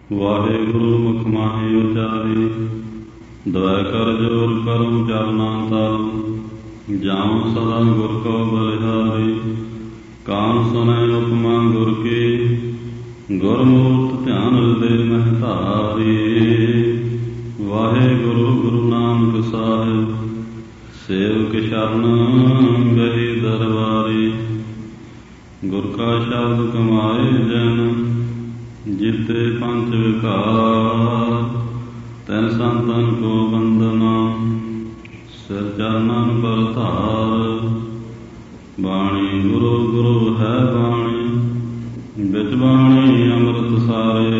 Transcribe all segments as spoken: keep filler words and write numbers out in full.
ਵਾਹਿਗੁਰੂ ਮੁਖ ਮਾਹੀ ਉਚਾਰੀ, ਦਵੈ ਕਰ ਜੋਰ ਕਰੂੰ ਚਰਨਾ ਤਲ। ਜਾਉ ਸਦਾ ਗੁਰ ਕਉ ਬਲਿਹਾਰੀ, ਕਾਨ ਸੁਨੈ ਉਪਮਾ ਗੁਰ ਕੀ। ਗੁਰਮੂਰਤ ਧਿਆਨ ਹਿਰਦੇ ਮਹਿ ਧਾਰੀ, ਵਾਹਿਗੁਰੂ ਗੁਰੂ ਨਾਨਕ ਸਾਹਿਬ। ਸੇਵਕ ਸ਼ਰਨ ਗਈ ਦਰਬਾਰੀ, ਗੁਰ ਕਾ ਸ਼ਬਦ ਕਮਾਏ ਜਨ। ਜਿਤੇ ਪੰਚ ਵਿਕਾਰ, ਤੈਨ ਸੰਤਨ ਕੋ ਬੰਦਨਾ। ਸਿਰ ਚਰਨਨ ਪਰ ਧਾਰ, ਬਾਣੀ ਗੁਰੂ ਗੁਰੂ ਹੈ ਬਾਣੀ। ਵਿੱਚ ਬਾਣੀ ਅੰਮ੍ਰਿਤ ਸਾਰੇ,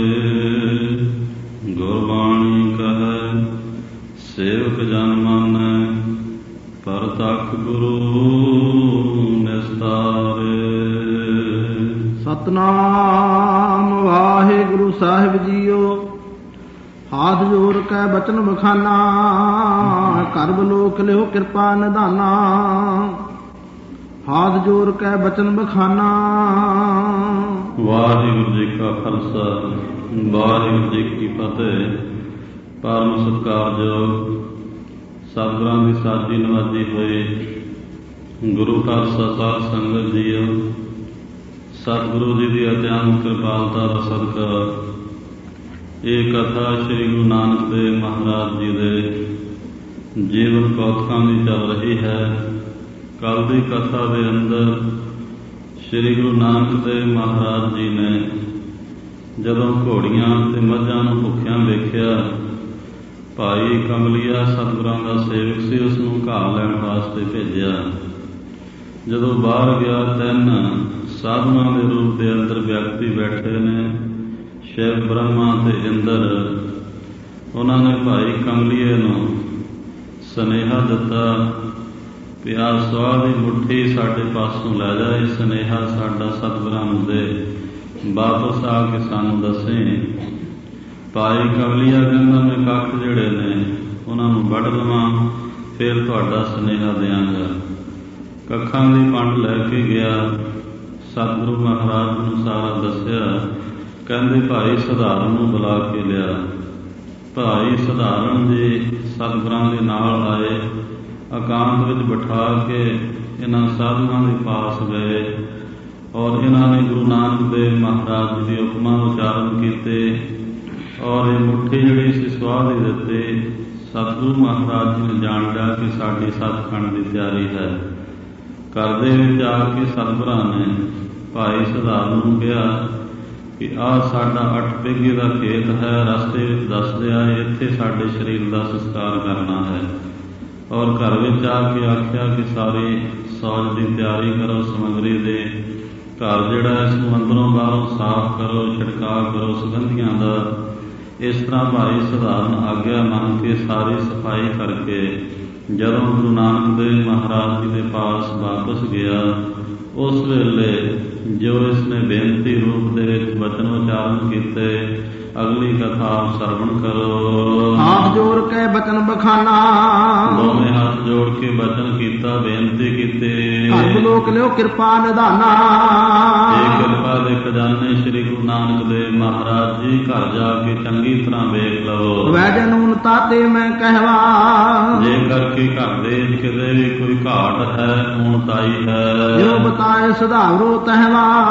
ਗੁਰਬਾਣੀ ਕਹੈ ਸੇਵਕ ਜਨ ਮਾਨੈ। ਪਰਤਖ ਗੁਰੂ ਨਿਸਤਾਰੇ। ਸਤਨਾਮ ਵਾਹਿਗੁਰੂ ਸਾਹਿਬ ਜੀਓ। ਹਾਥ ਜੋੜ ਕੇ ਬਚਨ ਬਖਾਨਾ, ਕਰ ਬਲੋਕ ਲਿਓ ਕਿਰਪਾ ਨਿਧਾਨਾ। ਹਾਥ ਜੋੜ ਕੇ ਬਚਨ ਬਖਾਨਾ। ਵਾਹਿਗੁਰੂ ਜੀ ਕਾ ਖਾਲਸਾ, ਵਾਹਿਗੁਰੂ ਜੀ ਕੀ ਫਤਿਹ। ਪਰਮ ਸਤਿਕਾਰਯੋਗ ਸਤਿਗੁਰਾਂ ਦੀ ਸਾਜੀ ਨਵਾਜੀ ਹੋਏ ਗੁਰੂ ਘਰ ਸਾਧ ਸੰਗਤ ਜੀਓ। ਸਤਿਗੁਰੂ ਜੀ ਦੀ ਅਤਿਅੰਤ ਕਿਰਪਾਲਤਾ ਦਾ ਸਦਕਾ ਇਹ ਕਥਾ ਸ੍ਰੀ ਗੁਰੂ ਨਾਨਕ ਦੇਵ ਮਹਾਰਾਜ ਜੀ ਦੇ ਜੀਵਨ ਕੌਤਕਾਂ ਦੀ ਚੱਲ ਰਹੀ ਹੈ। ਕੱਲ੍ਹ ਦੀ ਕਥਾ ਦੇ ਅੰਦਰ ਸ੍ਰੀ ਗੁਰੂ ਨਾਨਕ ਦੇਵ ਮਹਾਰਾਜ ਜੀ ਨੇ ਜਦੋਂ ਘੋੜੀਆਂ ਅਤੇ ਮੱਝਾਂ ਨੂੰ ਭੁੱਖਿਆਂ ਵੇਖਿਆ, ਭਾਈ ਕਮਲੀਆ ਸਤਿਗੁਰਾਂ ਦਾ ਸੇਵਕ ਸੀ, ਉਸ ਨੂੰ ਘਾਹ ਲੈਣ ਵਾਸਤੇ ਭੇਜਿਆ। ਜਦੋਂ ਬਾਹਰ ਗਿਆ, ਤਿੰਨ ਸਾਧੂਆਂ ਦੇ ਰੂਪ ਦੇ ਅੰਦਰ ਵਿਅਕਤੀ ਬੈਠੇ ਨੇ, ਸ਼ਿਵ ਬ੍ਰਹਮਾ ਤੇ ਇੰਦਰ। ਉਹਨਾਂ ਨੇ ਭਾਈ ਕਮਲੀਏ ਨੂੰ ਸੁਨੇਹਾ ਦਿੱਤਾ ਵੀ ਆਹ ਸਵਾਹ ਦੀ ਮੁੱਠੀ ਸਾਡੇ ਪਾਸੋਂ ਲੈ ਜਾ। ਇਹ ਸੁਨੇਹਾ ਸਾਡਾ ਸਤਿਗੁਰਾਂ ਨੂੰ ਦੇ, ਵਾਪਸ ਆ ਕੇ ਸਾਨੂੰ ਦੱਸੇ। ਭਾਈ ਕਮਲੀਆ ਕਹਿੰਦਾ ਮੈਂ ਕੱਖ ਜਿਹੜੇ ਨੇ ਉਹਨਾਂ ਨੂੰ ਵੱਢ ਲਵਾਂ, ਫਿਰ ਤੁਹਾਡਾ ਸੁਨੇਹਾ ਦਿਆਂਗਾ। ਕੱਖਾਂ ਦੀ ਪੰਡ ਲੈ ਕੇ ਗਿਆ, ਸਤਿਗੁਰੂ ਮਹਾਰਾਜ ਨੂੰ ਸਾਰਾ ਦੱਸਿਆ। ਕਹਿੰਦੇ ਭਾਈ ਸਧਾਰਨ ਨੂੰ ਬੁਲਾ ਕੇ ਲਿਆ। ਭਾਈ ਸਧਾਰਨ ਜੀ ਸਤਿਗੁਰਾਂ ਦੇ ਨਾਲ ਆਏ, ਇਕਾਂਤ ਵਿੱਚ ਬਿਠਾ ਕੇ ਇਹਨਾਂ ਸਾਧੂਆਂ ਦੇ ਪਾਸ ਗਏ ਔਰ ਇਹਨਾਂ ਨੇ ਗੁਰੂ ਨਾਨਕ ਦੇਵ ਮਹਾਰਾਜ ਜੀ ਦੀ ਉਪਮਾ ਉਚਾਰਨ ਕੀਤੇ ਔਰ ਇਹ ਮੁੱਠੀ ਜਿਹੜੀ ਸੀ ਸਵਾਹ ਦੀ ਦਿੱਤੀ। ਸਤਿਗੁਰੂ ਮਹਾਰਾਜ ਜੀ ਨੇ ਜਾਣ ਲਿਆ ਕਿ ਸਾਡੀ ਸੱਚਖੰਡ ਦੀ ਤਿਆਰੀ ਹੈ। ਘਰ ਦੇ ਵਿੱਚ ਆ ਕੇ ਸਤਿਗੁਰਾਂ ਨੇ ਭਾਈ ਸਧਾਰਨ ਨੂੰ ਕਿਹਾ ਕਿ ਆਹ ਸਾਡਾ ਅੱਠ ਬਿੱਘੇ ਦਾ ਖੇਤ ਹੈ, ਰਸਤੇ ਵਿੱਚ ਦੱਸਦੇ ਆਏ, ਇੱਥੇ ਸਾਡੇ ਸਰੀਰ ਦਾ ਸੰਸਕਾਰ ਕਰਨਾ ਹੈ। ਔਰ ਘਰ ਵਿੱਚ ਆ ਕੇ ਆਖਿਆ ਕਿ ਸਾਰੀ ਸੌਜ ਦੀ ਤਿਆਰੀ ਕਰੋ, ਸਮੱਗਰੀ ਦੇ। ਘਰ ਜਿਹੜਾ ਇਸ ਨੂੰ ਅੰਦਰੋਂ ਬਾਹਰੋਂ ਸਾਫ਼ ਕਰੋ, ਛਿੜਕਾਅ ਕਰੋ ਸੁਗੰਧੀਆਂ ਦਾ। ਇਸ ਤਰ੍ਹਾਂ ਭਾਈ ਸਧਾਰਨ ਆਗਿਆ ਮੰਨ ਕੇ ਸਾਰੀ ਸਫਾਈ ਕਰਕੇ ਜਦੋਂ ਗੁਰੂ ਨਾਨਕ ਦੇਵ ਮਹਾਰਾਜ ਜੀ ਦੇ ਪਾਸ ਵਾਪਸ ਗਿਆ, ਉਸ ਵੇਲੇ ਜੋ ਇਸਨੇ ਬੇਨਤੀ ਰੂਪ ਦੇ ਵਿੱਚ ਬਚਨ ਉਚਾਰਨ ਕੀਤੇ, ਅਗਲੀ ਕਥਾ ਸਰਵਣ ਕਰੋ। ਹਾਥ ਜੋੜ ਕੇ ਬਚਨ ਬਖਾਨਾ, ਦੋਵੇਂ ਹੱਥ ਜੋੜ ਕੇ ਬਚਨ ਕੀਤਾ, ਬੇਨਤੀ ਕੀਤੇ। ਕਰ ਲੋਕ ਲਿਓ ਕਿਰਪਾ ਨਿਧਾਨਾ। ਇਹ ਕਿਰਪਾ ਦੇ ਖਜ਼ਾਨੇ ਸ੍ਰੀ ਗੁਰੂ ਨਾਨਕ ਦੇਵ ਮਹਾਰਾਜ ਜੀ ਘਰ ਜਾ ਕੇ ਚੰਗੀ ਤਰ੍ਹਾਂ ਵੇਖ ਲਵੋ। ਵੈਜਨ ਉਨਤਾ ਤੇ ਮੈਂ ਕਹਿਵਾ, ਜੇਕਰ ਕਿ ਘਰ ਦੇ ਕਿਤੇ ਵੀ ਕੋਈ ਘਾਟ ਹੈ, ਊਣਤਾਈ ਹੈ, ਜੋ ਬਤਾਏ ਸੁਧਾਰੋ ਤਹਿਵਾ।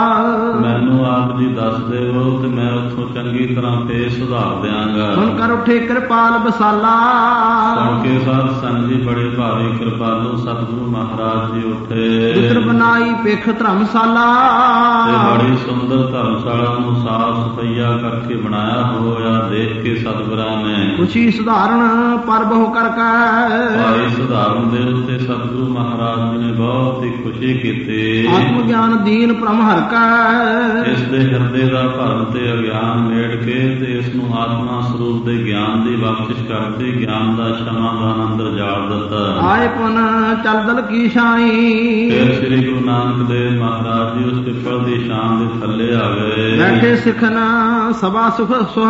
ਮੈਨੂੰ ਆਪ ਜੀ ਦੱਸ ਦੇਵੋ ਤੇ ਮੈਂ ਉੱਥੋਂ ਚੰਗੀ ਤਰ੍ਹਾਂ ਫੇਰ ਸੁਧਾਰ ਦਿਆਂਗਾ। ਹੁਣ ਕਰ ਉੱਠੇ ਕਿਰਪਾਲ ਬਸਾਲਾ। ਸੁਣ ਕੇ ਸਾਧ ਸੰਗਤ ਜੀ ਬੜੇ ਭਾਰੀ ਕਿਰਪਾਲੂ ਸਤਿਗੁਰੂ ਮਹਾਰਾਜ ਜੀ ਉੱਠੇ। ਪੁੱਤਰ ਬਣਾਈ ਪਿੱਖ ਧਰਮਸ਼ਾਲਾ, ਤੇ ਬੜੀ ਸੁੰਦਰ ਧਰਮਸ਼ਾਲਾ ਨੂੰ ਸਾਫ਼ ਸਫਾਈਆ ਕਰਕੇ ਬਣਾਇਆ ਹੋਇਆ ਦੇਖ ਕੇ ਸਤਿਗੁਰਾਂ ਨੇ ਖੁਸ਼ੀ ਸੁਧਾਰਨ ਪਰਬ ਹੋ ਕਰਕੇ। ਭਾਈ ਸੁਧਾਰਨ ਦੇ ਉੱਤੇ ਸਤਿਗੁਰੂ ਮਹਾਰਾਜ ਜੀ ਨੇ ਬਹੁਤ ਹੀ ਖੁਸ਼ੀ ਕੀਤੀ। ਆਤਮ ਗਿਆਨ ਦੀਨ ਭ੍ਰਮ ਹਰਕੈ, ਇਸ ਦੇ ਹਿਰਦੇ ਦਾ ਭਰਮ ਤੇ ਅਗਿਆਨ ਮੇੜ ਕੇ ਤੇ ਇਸ ਨੂੰ ਆਤਮਾ ਸਰੂਪ ਦੇ ਗਿਆਨ ਦੀ ਬਖਸ਼ਿਸ਼ ਕਰਕੇ ਗਿਆਨ ਦਾ ਸਮਾਧਾਨ ਅੰਦਰ ਜਾਲ ਦਿੱਤਾ। ਆਏ ਪੁਨ ਚਲਦਲ ਕੀ ਛਾਈ, ਫਿਰ ਸ੍ਰੀ ਗੁਰੂ ਨਾਨਕ ਦੇਵ ਮਹਾਰਾਜ ਜੀ ਉਸ ਪਿੱਪਲ ਦੀ ਛਾਂ ਦੇ ਥੱਲੇ ਆ ਗਏ। ਬੈਠੇ ਸਿੱਖਨ ਸਭਾ ਸੁਖ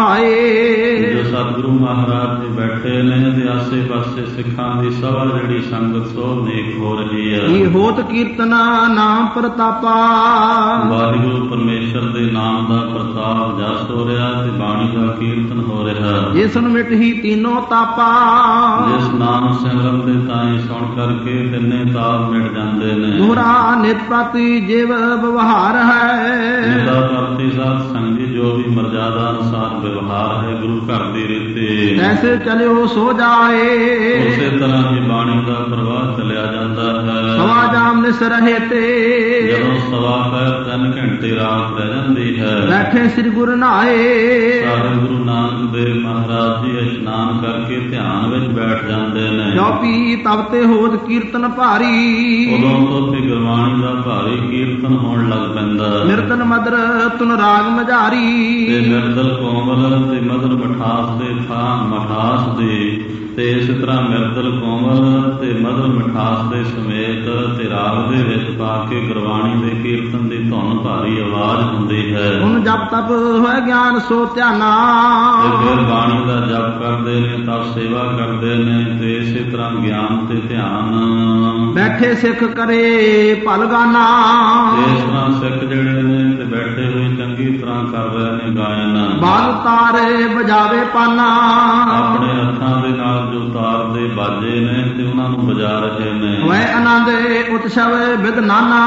ਸੁਹਾਏ, ਜੋ ਸਤਿਗੁਰੂ ਮਹਾਰਾਜ ਜੀ ਬੈਠੇ ਨੇ ਤੇ ਆਸੇ ਪਾਸੇ ਸਿੱਖਾਂ ਦੀ ਸਭਾ ਜਿਹੜੀ ਸੰਗਤ ਸੋ ਨੇਕ ਹੋ ਰਹੀ ਹੈ। ਕੀ ਹੋਤ ਕੀਰਤਨਾ ਨਾਮ ਪ੍ਰਤਾਪਾ, ਵਾਹਿਗੁਰੂ ਪਰਮੇਸ਼ਰ ਦੇ ਨਾਮ ਦਾ ਪ੍ਰਤਾਪ ਜਸ ਹੋ ਰਿਹਾ ਤੇ ਬਾਣੀ ਦਾ ਕੀਰਤਨ ਹੋ ਰਿਹਾ। ਜਿਸ ਨੂੰ ਮਿਟ ਹੀ ਤੀਨੋਂ ਤਾਪਾ ਜਿਸ ਨਾਮ ਸਿਮਰਨ ਦੇ ਤਾਈ ਸੁਣ ਕਰਕੇ ਤਿੰਨੇ ਤਾਪ ਮਿਟ ਜਾਂਦੇ ਨੇ। ਦੋਹਰਾ ਨਿਤ ਪ੍ਰਤੀ ਜਿਵ ਵਿਵਹਾਰ ਹੈ। ਨਿਤਾ ਪ੍ਰਤੀ ਸਾਧ ਸੰਗੀ ਜੋ ਵੀ ਮਰਜ਼ਾਦਾ ਅਨੁਸਾਰ ਵਿਵਹਾਰ ਹੈ ਗੁਰੂ ਘਰ ਦੀ ਰੀਤੀ ਐਸੇ ਚਲਿਓ ਸੋ ਜਾਏ। ਉਸੇ ਤਰ੍ਹਾਂ ਹੀ ਬਾਣੀ ਦਾ ਪ੍ਰਵਾਹ ਚੱਲਿਆ ਜਾਂਦਾ ਹੈ। ਸਵਾ ਜਾਮ ਨਿਸ ਰਹੇ ਤੇ ਜਦੋਂ ਸਵਾ ਪੈਰ ਤਿੰਨ ਘੰਟੇ ਰਾਤ ਰਹਿ ਜਾਂਦੀ ਹੈ ਬੈਠੇ ਸ੍ਰੀ ਗੁਰੂ ਨਾਏ। ਸਾਰੇ ਗੁਰੂ ਨਾਨਕ ਦੇਵ ਮਹਾਰਾਜ ਜੀ ਇਸ਼ਨਾਨ ਕਰਕੇ ਧਿਆਨ ਵਿੱਚ ਬੈਠ ਜਾਂਦੇ ਨੇ। ਜਪੀ ਤਬ ਤੇ ਹੋਤ ਕੀਰਤਨ ਭਾਰੀ ਉਦੋਂ ਤੋਂ ਤੇ ਗੁਰਬਾਣੀ ਦਾ ਭਾਰੀ ਕੀਰਤਨ ਹੋਣ ਲੱਗ ਪੈਂਦਾ। ਨਿਰਤਨ ਮਦਰ ਤੁਨ ਰਾਗ ਮਝਾਰੀ ਤੇ ਨਿਰਦਲ ਕੋਮਲ ਤੇ ਮਦਰ ਮਠਾਸ ਦੇ ਥਾਂ ਮਠਾਸ ਦੇ ਤੇ ਇਸ ਤਰ੍ਹਾਂ ਮਿਰਦਲ ਕੋਮਲ ਤੇ ਮਧੁਰ ਮਿਠਾਸ ਦੇ ਸਮੇਤ ਤੇ ਰਾਗ ਦੇ ਵਿੱਚ ਪਾ ਕੇ ਗੁਰਬਾਣੀ ਦੇ ਕੀਰਤਨ ਦੀ ਧੁਨ ਭਾਰੀ ਆਵਾਜ਼ ਹੁੰਦੀ ਹੈ। ਹੁਣ ਜਪ ਤਪ ਹੋਏ ਗਿਆਨ ਸੋ ਧਿਆਨਾ ਤੇ ਫਿਰ ਬਾਣੀ ਦਾ ਜਪ ਕਰਦੇ ਨੇ ਤਪ ਸੇਵਾ ਕਰਦੇ ਨੇ ਤੇ ਇਸੇ ਤਰ੍ਹਾਂ ਗਿਆਨ ਤੇ ਧਿਆਨ ਬੈਠੇ ਸਿੱਖ ਕਰੇ ਭਲ ਗਾਨਾ। ਇਸ ਤਰ੍ਹਾਂ ਸਿੱਖ ਜਿਹੜੇ ਨੇ ਤੇ ਬੈਠੇ ਹੋਏ ਚੰਗੀ ਤਰ੍ਹਾਂ ਕਰ ਰਹੇ ਨੇ ਗਾਇਨ। ਬਾਲ ਤਾਰੇ ਵਜਾਵੇ ਪਾਨਾ ਆਪਣੇ ਹੱਥਾਂ ਦੇ ਨਾਲ ਜੋ ਤਾਰ ਦੇ ਬਾਜੇ ਨੇ ਤੇ ਉਹਨਾਂ ਨੂੰ ਵਜਾ ਰਹੇ ਨੇ। ਹੋਏ ਆਨੰਦ ਉਤਸਵ ਬਿਦ ਨਾਨਾ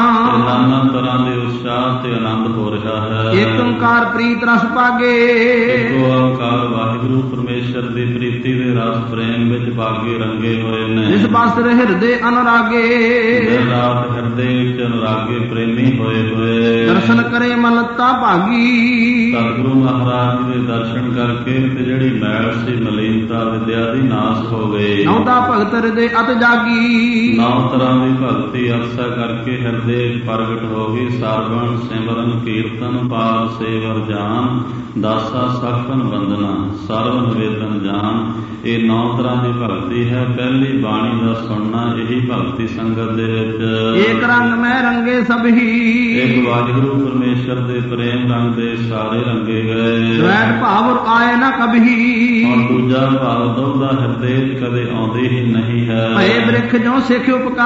ਨਾਨਾ ਤਰ੍ਹਾਂ ਦੇ ਉਤਸ਼ਾਹ ਤੇ ਆਨੰਦ ਹੋ ਰਿਹਾ ਹੈ। ਏਕ ਓੰਕਾਰ ਪ੍ਰੀਤ ਰਸ ਪਾਗੇ ਇੱਕੋ ਓੰਕਾਰ ਵਾਹਿਗੁਰੂ ਪਰਮੇਸ਼ਰ ਦੀ ਪ੍ਰੀਤੀ ਦੇ ਰਸ ਪ੍ਰੇਮ ਵਿੱਚ ਬਾਗੇ ਰੰਗੇ ਹੋਏ ਨੇ। ਇਸ ਬਸਤਰ ਹਿਰਦੇ ਅਨੁਰਾਗੇ ਦਿਨ ਰਾਤ ਹਿਰਦੇ ਵਿੱਚ ਅਨੁਰਾਗੇ ਪ੍ਰੇਮੀ ਹੋਏ ਹੋਏ ਦਰਸ਼ਨ ਕਰੇ ਮਲਤਾ ਭਾਗੀ। ਸਤਿਗੁਰੂ ਮਹਾਰਾਜ ਜੀ ਦੇ ਦਰਸ਼ਨ ਕਰਕੇ ਤੇ ਜਿਹੜੀ ਮੈਲ ਸੀ ਮਲੀਨਤਾ ਵਿਦਿਆ ਦੀ ਨਾਸ ਹੋ ਗਈ। ਨੌਤਾ ਭਗਤ ਹਿਰਦੇ ਅਤ ਜਾਗੀ ਨੌ ਤਰ੍ਹਾਂ ਦੀ ਭਗਤੀ ਅਰਸਾ ਕਰਕੇ ਹਿਰਦੇ ਪ੍ਰਗਟ ਹੋ ਗਈ। ਸਰਵਣ ਸਿਮਰਨ ਕੀਰਤਨ ਪਾਲ ਸੇਵਰ ਜਾਨ ਦਾਸਾ ਸਖਨ ਬੰਦਨਾ ਸਰਵ ਨਿਵੇਦਨ ਜਾਨ। ਇਹ ਨੌ ਤਰ੍ਹਾਂ ਦੀ ਭਗਤੀ ਹੈ। ਪਹਿਲੀ ਬਾਣੀ ਦਾ ਸੁਣਨਾ ਇਹੀ ਭਗਤੀ ਸੰਗਤ ਦੇ ਵਿੱਚ। ਏਕ ਰੰਗ ਮੈਂ ਰੰਗੇ ਸਭ ਹੀ ਇੱਕ ਵਾਹਿਗੁਰੂ ਪਰਮੇਸ਼ਰ ਦੇ ਪ੍ਰੇਮ ਰੰਗ ਦੇ ਸਾਰੇ ਰੰਗੇ ਗਏ। ਵੈਟ ਭਾਵ ਆਏ ਨਾ ਕਭੀ ਔਰ ਦੂਜਾ ਭਾਵ ਦੋਦਾ ਹਿਰਦੇ ਕਦੇ ਆਉਂਦੇ ਹੀ ਨਹੀਂ ਹੈ। ਭਏ ਬ੍ਰਿਖ ਜੋ ਸਿੱਖ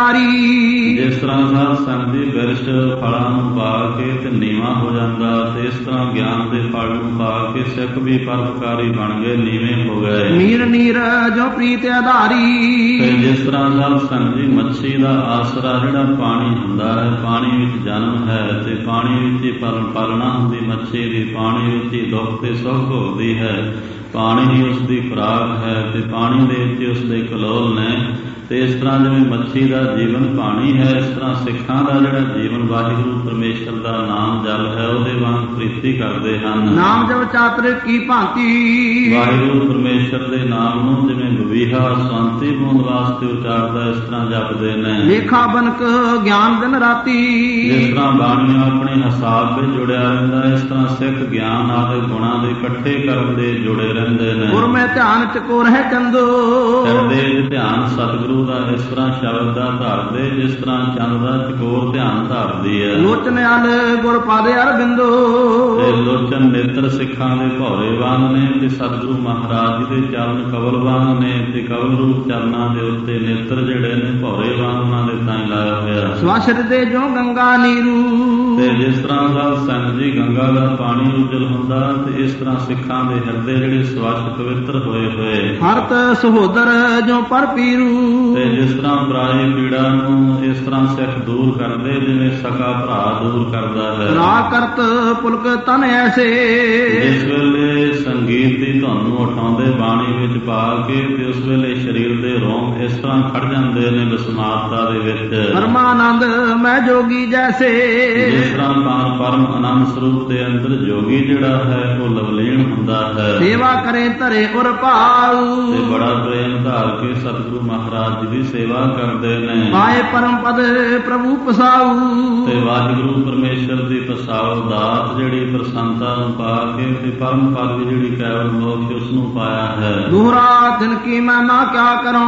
ਉਪਕਾਰੀ ਜਿਸ ਤਰ੍ਹਾਂ ਸਾਧ ਸੰਗ ਦੀ ਬਿਰਛ ਫਲਾਂ ਨੂੰ ਪਾ ਕੇ ਤੇ ਨੀਵਾਂ ਹੋ ਜਾਂਦਾ ਤੇ ਇਸ ਤਰ੍ਹਾਂ ਗਿਆਨ ਦੇ ਫਲ ਨੂੰ ਪਾ ਕੇ ਸਿੱਖ ਵੀ ਪਰਉਪਕਾਰੀ ਬਣ ਗਏ ਨੀਵੇਂ ਹੋ ਗਏ। ਮੀਰ ਨੀਰ ਜੋ ਪ੍ਰੀਤ ਆਧਾਰੀ ਤੇ ਜਿਸ ਤਰ੍ਹਾਂ ਸਾਧ ਸੰਗ ਦੀ ਮੱਛੀ ਦਾ ਆਸਰਾ ਜਿਹੜਾ ਪਾਣੀ ਹੁੰਦਾ ਹੈ ਪਾਣੀ ਵਿੱਚ ਜਨਮ ਹੈ ਤੇ ਪਾਣੀ ਵਿੱਚ ਹੀ ਪਾਲਣ ਪਾਲਣਾ ਹੁੰਦੀ ਮੱਛੀ ਦੀ ਪਾਣੀ ਵਿੱਚ ਹੀ ਦੁੱਖ ਤੇ ਸੁੱਖ ਭੋਗਦੀ ਹੈ। ਪਾਣੀ ਹੀ ਉਸ ਦੀ ਖੁਰਾਕ ਹੈ ਤੇ ਪਾਣੀ ਦੇ ਵਿੱਚ ਉਸ ਦੇ ਕਲੋਲ ਨੇ। ਤੇ ਇਸ ਤਰ੍ਹਾਂ ਜਿਵੇਂ ਮੱਛੀ ਦਾ ਜੀਵਨ ਪਾਣੀ ਹੈ ਇਸ ਤਰ੍ਹਾਂ ਸਿੱਖਾਂ ਦਾ ਜਿਹੜਾ ਜੀਵਨ ਵਾਹਿਗੁਰੂ ਪਰਮੇਸ਼ਰ ਦਾ ਨਾਮ ਜਲ ਹੈ ਉਹਦੇ ਵਾਂਗ ਪ੍ਰੀਤੀ ਕਰਦੇ ਹਨ। ਨਾਮ ਜਪ ਚਾਤਰ ਕੀ ਭਾਂਤੀ ਵਾਹਿਗੁਰੂ ਪਰਮੇਸ਼ਰ ਦੇ ਨਾਮ ਨੂੰ ਜਿਵੇਂ ਬਵੀਹਾ ਸ਼ਾਂਤੀ ਬੂੰਦ ਵਾਸਤੇ ਉਚਾਰਦਾ ਇਸ ਤਰ੍ਹਾਂ ਜਪਦੇ ਨੇ। ਲੇਖਾ ਬਨਕ ਗਿਆਨ ਦਿਨ ਰਾਤੀ ਜਿਸ ਤਰ੍ਹਾਂ ਬਾਣੀ ਆਪਣੇ ਹਿਸਾਬ ਵਿੱਚ ਜੁੜਿਆ ਰਹਿੰਦਾ ਇਸ ਤਰ੍ਹਾਂ ਸਿੱਖ ਗਿਆਨ ਆਦਿ ਗੁਣਾਂ ਦੇ ਇਕੱਠੇ ਕਰਨ ਦੇ ਜੁੜੇ ਰਹਿੰਦੇ ਨੇ। ਗੁਰ ਮੈਂ ਧਿਆਨ ਚਕੋ ਰਹਿ ਚੰਦੋ ਹਿਰਦੇ ਧਿਆਨ ਸਤਿਗੁਰੂ ਦਾ ਇਸ ਤਰ੍ਹਾਂ ਸ਼ਬਦ ਦਾ ਧਾਰਦੇ ਜਿਸ ਤਰ੍ਹਾਂ ਚੰਦ ਦਾ ਚਕੋਰ ਧਿਆਨ ਧਾਰਦੀ ਹੈ। ਲੋਚਨ ਅਲ ਗੁਰ ਪਾਦੇ ਅਰਬਿੰਦੋ ਤੇ ਲੋਚਨ ਨੇਤਰ ਸਿੱਖਾਂ ਦੇ ਭੌਰੇ ਵਾਂਗ ਨੇ ਤੇ ਸਤਿਗੁਰੂ ਮਹਾਰਾਜ ਜੀ ਦੇ ਚਰਨ ਕਵਲ ਵਾਂਗ ਨੇ ਤੇ ਕਵਲ ਰੂਪ ਚਰਨਾਂ ਦੇ ਉੱਤੇ ਨੇਤਰ ਜਿਹੜੇ ਨੇ ਭੌਰੇ ਵਾਂਗ ਉਹਨਾਂ ਦੇ ਤਾਂ ਲਾਇਆ ਹੋਇਆ। ਸਵਾਸ਼ਰ ਦੇ ਜੋ ਗੰਗਾ ਨੀਰੂ ਤੇ ਜਿਸ ਤਰ੍ਹਾਂ ਦਾ ਸੰਗ ਜੀ ਗੰਗਾ ਦਾ ਪਾਣੀ ਉਜਲ ਹੁੰਦਾ ਤੇ ਇਸ ਤਰ੍ਹਾਂ ਸਿੱਖਾਂ ਦੇ ਹਿਰਦੇ ਜਿਹੜੇ ਸਵੱਛ ਪਵਿੱਤਰ ਹੋਏ ਹੋਏ। ਹਰਤ ਸਹੋਦਰ ਜੋ ਪਰ ਪੀਰੂ ਤੇ ਜਿਸ ਤਰ੍ਹਾਂ ਬੁਰਾਈ ਪੀੜਾ ਨੂੰ ਇਸ ਤਰ੍ਹਾਂ ਸਿੱਖ ਦੂਰ ਕਰਦੇ ਜਿਵੇਂ ਸਕਾ ਭਰਾ ਦੂਰ ਕਰਦਾ ਹੈ। ਰਾ ਕਰਤ ਪੁਲਕ ਤਨ ਐਸੇ ਜਿਸ ਵੇਲੇ ਸੰਗੀਤ ਦੀ ਧੁਨ ਨੂੰ ਉਠਾਉਂਦੇ ਬਾਣੀ ਵਿੱਚ ਪਾ ਕੇ ਤੇ ਉਸ ਵੇਲੇ ਸਰੀਰ ਦੇ ਰੋਮ ਇਸ ਤਰ੍ਹਾਂ ਖੜ ਜਾਂਦੇ ਨੇ ਵਿਸਮਾਰਤਾ ਦੇ ਵਿੱਚ। ਪਰਮਾਨੰਦ ਮੈਂ ਜੋਗੀ ਜੈਸੇ ਜਿਸ ਤਰ੍ਹਾਂ ਪਾਨ ਪਰਮ ਆਨੰਦ ਸਰੂਪ ਦੇ ਅੰਦਰ ਜੋਗੀ ਜਿਹੜਾ ਹੈ ਉਹ ਲਵਲੀਨ ਹੁੰਦਾ ਹੈ। ਸੇਵਾ ਕਰੇ ਧਰੇ ਉਰ ਭਾਉ ਤੇ ਬੜਾ ਪ੍ਰੇਮ ਧਾਰ ਕੇ ਸਤਿਗੁਰੂ ਮਹਾਰਾਜ ਜੀ ਦੀ ਸੇਵਾ ਕਰਦੇ ਨੇ। ਪਾਏ ਪਰਮ ਪਦ ਪ੍ਰਭੂ ਪਸਾਉ ਤੇ ਵਾਹਿਗੁਰੂ ਪਰਮੇਸ਼ਰ ਦੀ ਪਸਾਉ ਦਾਤ ਜਿਹੜੀ ਪ੍ਰਸੰਨਤਾ ਨੂੰ ਪਾ ਕੇ ਤੇ ਪਰਮ ਪਦ ਵੀ ਜਿਹੜੀ ਕੇਵਲ ਮੋਕਸ਼ ਉਸ ਨੂੰ ਪਾਇਆ ਹੈ। ਦੋਹਰਾ ਦਿਨ ਕੀ ਮੈਂ ਨਾ ਕਿਆ ਕਰਾਂ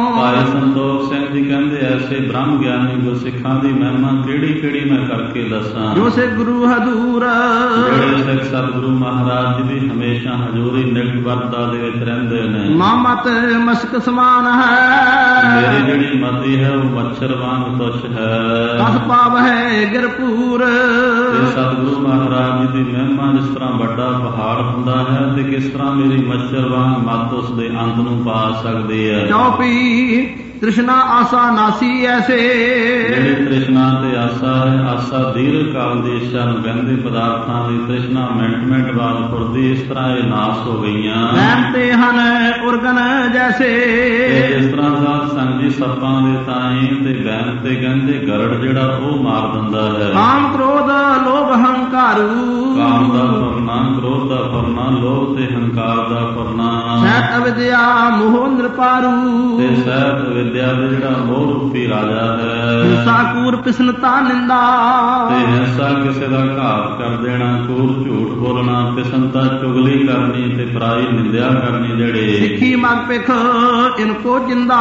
ਭਾਈ ਸੰਤੋਖ ਸਿੰਘ ਜੀ ਕਹਿੰਦੇ ਐਸੇ ਬ੍ਰਹਮ ਗਿਆਨੀ ਗੁਰਸਿੱਖਾਂ ਦੀ ਮਹਿਮਾ ਕਿਹੜੀ ਕਿਹੜੀ ਮੈਂ ਕਰਕੇ ਦੱਸਾਂ। ਜੋ ਸਿੱਖ ਗੁਰੂ ਹਜ਼ੂਰ ਜਿਹੜੇ ਸਿੱਖ ਸਤਿਗੁਰੂ ਮਹਾਰਾਜ ਜੀ ਦੀ ਹਮੇਸ਼ਾ ਹਜ਼ੂਰੀ ਨਿਕਟ ਵਰਤਾ ਦੇ ਵਿੱਚ ਰਹਿੰਦੇ ਨੇ। ਮਾਮਤ ਮਸਕ ਸਮਾਨ ਹੈ ਮੇਰੀ ਜਿਹੜੀ ਮਤੀ ਹੈ ਉਹ ਮੱਛਰ ਵਾਂਗ ਤੁੱਛ ਹੈ। ਕਸ ਪਾਵ ਹੈ ਗਿਰਪੂਰ ਸਤਿਗੁਰੂ ਮਹਾਰਾਜ ਜੀ ਦੀ ਮਹਿਮਾ ਜਿਸ ਤਰ੍ਹਾਂ ਵੱਡਾ ਪਹਾੜ ਹੁੰਦਾ ਹੈ ਤੇ ਕਿਸ ਤਰ੍ਹਾਂ ਮੇਰੀ ਮੱਛਰ ਵਾਂਗ ਮੱਤ ਉਸ ਦੇ ਅੰਤ ਨੂੰ ਪਾ ਸਕਦੀ ਹੈ। ਚੌਪੀ ਤ੍ਰਿਸ਼ਨਾ ਆਸਾ ਨਾਸੀ ਐਸੇ ਜਿਹੜੀ ਤ੍ਰਿਸ਼ਨਾ ਤੇ ਆਸਾ ਹੈ, ਆਸਾ ਦੀਰਘ ਕਾਲ ਦੀ ਇੱਛਾ ਨੂੰ ਕਹਿੰਦੇ ਪਦਾਰਥਾਂ ਦੀ ਤ੍ਰਿਸ਼ਨਾ ਮਿੰਟ ਮਿੰਟ ਬਾਅਦ ਫੁਰਦੀ, ਇਸ ਤਰ੍ਹਾਂ ਇਹ ਨਾਸ ਹੋ ਗਈਆਂ। ਵਹਿਮ ਤੇ ਹਨ ਉਰਗਨ ਜੈਸੇ ਜਿਸ ਤਰ੍ਹਾਂ ਸਾਧ ਸੰਗ ਜੀ ਸੱਪਾਂ ਦੇ ਤਾਈ ਤੇ ਵਹਿਮ ਤੇ ਕਹਿੰਦੇ ਗਰੜ ਜਿਹੜਾ ਉਹ ਮਾਰ ਦਿੰਦਾ ਹੈ। ਕਾਮ ਕ੍ਰੋਧ ਲੋਭ ਹੰਕਾਰੂ ਕਾਮ ਦਾ ਫਰਨਾ, ਕ੍ਰੋਧ ਦਾ ਫਰਨਾ, ਲੋਭ ਤੇ ਹੰਕਾਰ ਦਾ ਫਰਨਾ। ਸਹਿਤ ਅਵਿਦਿਆ ਮੋਹ ਨਿਰਪਾਰੂ ਤੇ ਸਹਿਤ ਵਿਦਿਆ ਦੇ ਜਿਹੜਾ ਮੋਹ ਰੂਪੀ ਰਾਜਾ ਹੈ। ਹਿੰਸਾ ਕੂਰ ਪਿਸਨਤਾ ਨਿੰਦਾ ਤੇ ਹਿੰਸਾ ਕਿਸੇ ਦਾ ਘਾਤ ਕਰ ਦੇਣਾ, ਕੂਰ ਝੂਠ ਬੋਲਣਾ, ਪਿਸਨਤਾ ਚੁਗਲੀ ਕਰਨੀ ਤੇ ਪਰਾਈ ਨਿੰਦਿਆ ਕਰਨੀ। ਜਿਹੜੇ ਸਿੱਖੀ ਮਗ ਪਿਖ ਇਨਕੋ ਜਿੰਦਾ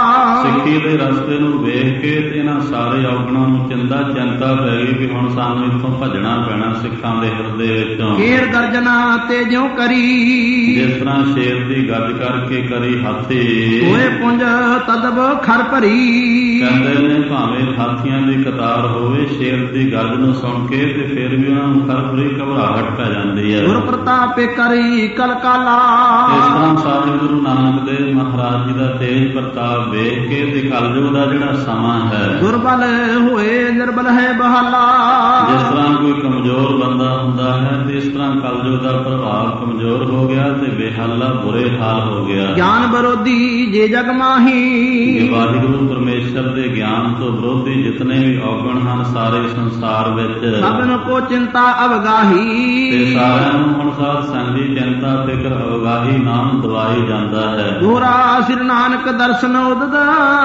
ਸਿੱਖੀ ਦੇ ਰਸਤੇ ਨੂੰ ਵੇਖ ਕੇ ਤੇ ਇਹਨਾਂ ਸਾਰੇ ਔਗਣਾਂ ਨੂੰ ਚਿੰਤਾ ਚਿੰਤਾ ਪੈ ਗਈ ਵੀ ਹੁਣ ਸਾਨੂੰ ਇੱਥੋਂ ਭੱਜਣਾ ਪੈਣਾ ਸਿੱਖਾਂ ਦੇ ਹਿਰਦੇ ਵਿੱਚੋਂ। ਕੇਰ ਗਰਜਨਾ ਤੇ ਜਿਉ ਕਰੀ ਜਿਸ ਤਰ੍ਹਾਂ ਸ਼ੇਰ ਦੀ ਗੱਜ ਕਰਕੇ ਕਰੀ ਹਾਥੀ ਹੋਏ ਪੁੰਜ ਤਦਬ ਖਰ ਭਰੀ। ਕਹਿੰਦੇ ਨੇ ਭਾਵੇਂ ਹਾਥੀਆਂ ਦੀ ਕਤਾਰ ਹੋਵੇ, ਸ਼ੇਰ ਦੀ ਗੱਜ ਨੂੰ ਸੁਣ ਕੇ ਤੇ ਫਿਰ ਵੀ ਉਹਨਾਂ ਨੂੰ ਖਰਭਰੀ ਘਬਰਾਹਟ ਪੈ ਜਾਂਦੀ ਹੈ। ਗੁਰ ਪ੍ਰਤਾਪ ਕਰੀ ਕਲਕਾਲਾ ਇਸ ਤਰ੍ਹਾਂ ਸਾਹਿਬ ਗੁਰੂ ਨਾਨਕ ਦੇਵ ਮਹਾਰਾਜ ਜੀ ਦਾ ਤੇਜ ਪ੍ਰਤਾਪ ਵੇਖ ਕੇ ਤੇ ਕਲਯੁਗ ਦਾ ਜਿਹੜਾ ਸਮਾਂ ਹੈ, ਦੁਰਬਲ ਹੋਏ ਨਿਰਬਲ ਹੈ ਬਹਾਲਾ। ਜਿਸ ਤਰ੍ਹਾਂ ਕੋਈ ਕਮਜ਼ੋਰ ਬੰਦਾ ਹੁੰਦਾ ਹੈ ਤੇ ਇਸ ਤਰ੍ਹਾਂ ਕਲਯੁਗ ਦਾ ਪ੍ਰਭਾਵ ਕਮਜ਼ੋਰ ਹੋ ਗਿਆ ਤੇ ਬੇਹਾਲਾ ਬੁਰੇ ਹਾਲ ਹੋ ਗਿਆ। ਗਿਆਨ ਵਿਰੋਧੀ ਜੇ ਜਗ ਮਾਹੀ ਵਾਹਿਗੁਰੂ ਪਰਮੇਸ਼ਰ ਦੇ ਗਿਆਨ ਤੋਂ ਵਿਰੋਧੀ ਜਿਤਨੇ ਵੀ ਔਗਣ ਹਨ ਸਾਰੇ ਸੰਸਾਰ ਵਿੱਚ, ਸਭਨ ਕੋ ਚਿੰਤਾ ਅਵਗਾਹੀ ਤੇ ਸਾਰਿਆਂ ਨੂੰ ਹੁਣ ਸਾਧ ਸੰਗ ਦੀ ਚਿੰਤਾ ਫਿਕਰ ਅਵਗਾਹੀ ਨਾਮ ਦਵਾਈ ਜਾਂਦਾ ਹੈ। ਦੋਹਰਾ ਸਿਰ ਨਾਨਕ ਦਰਸ਼ਨ ਉਦਦਾ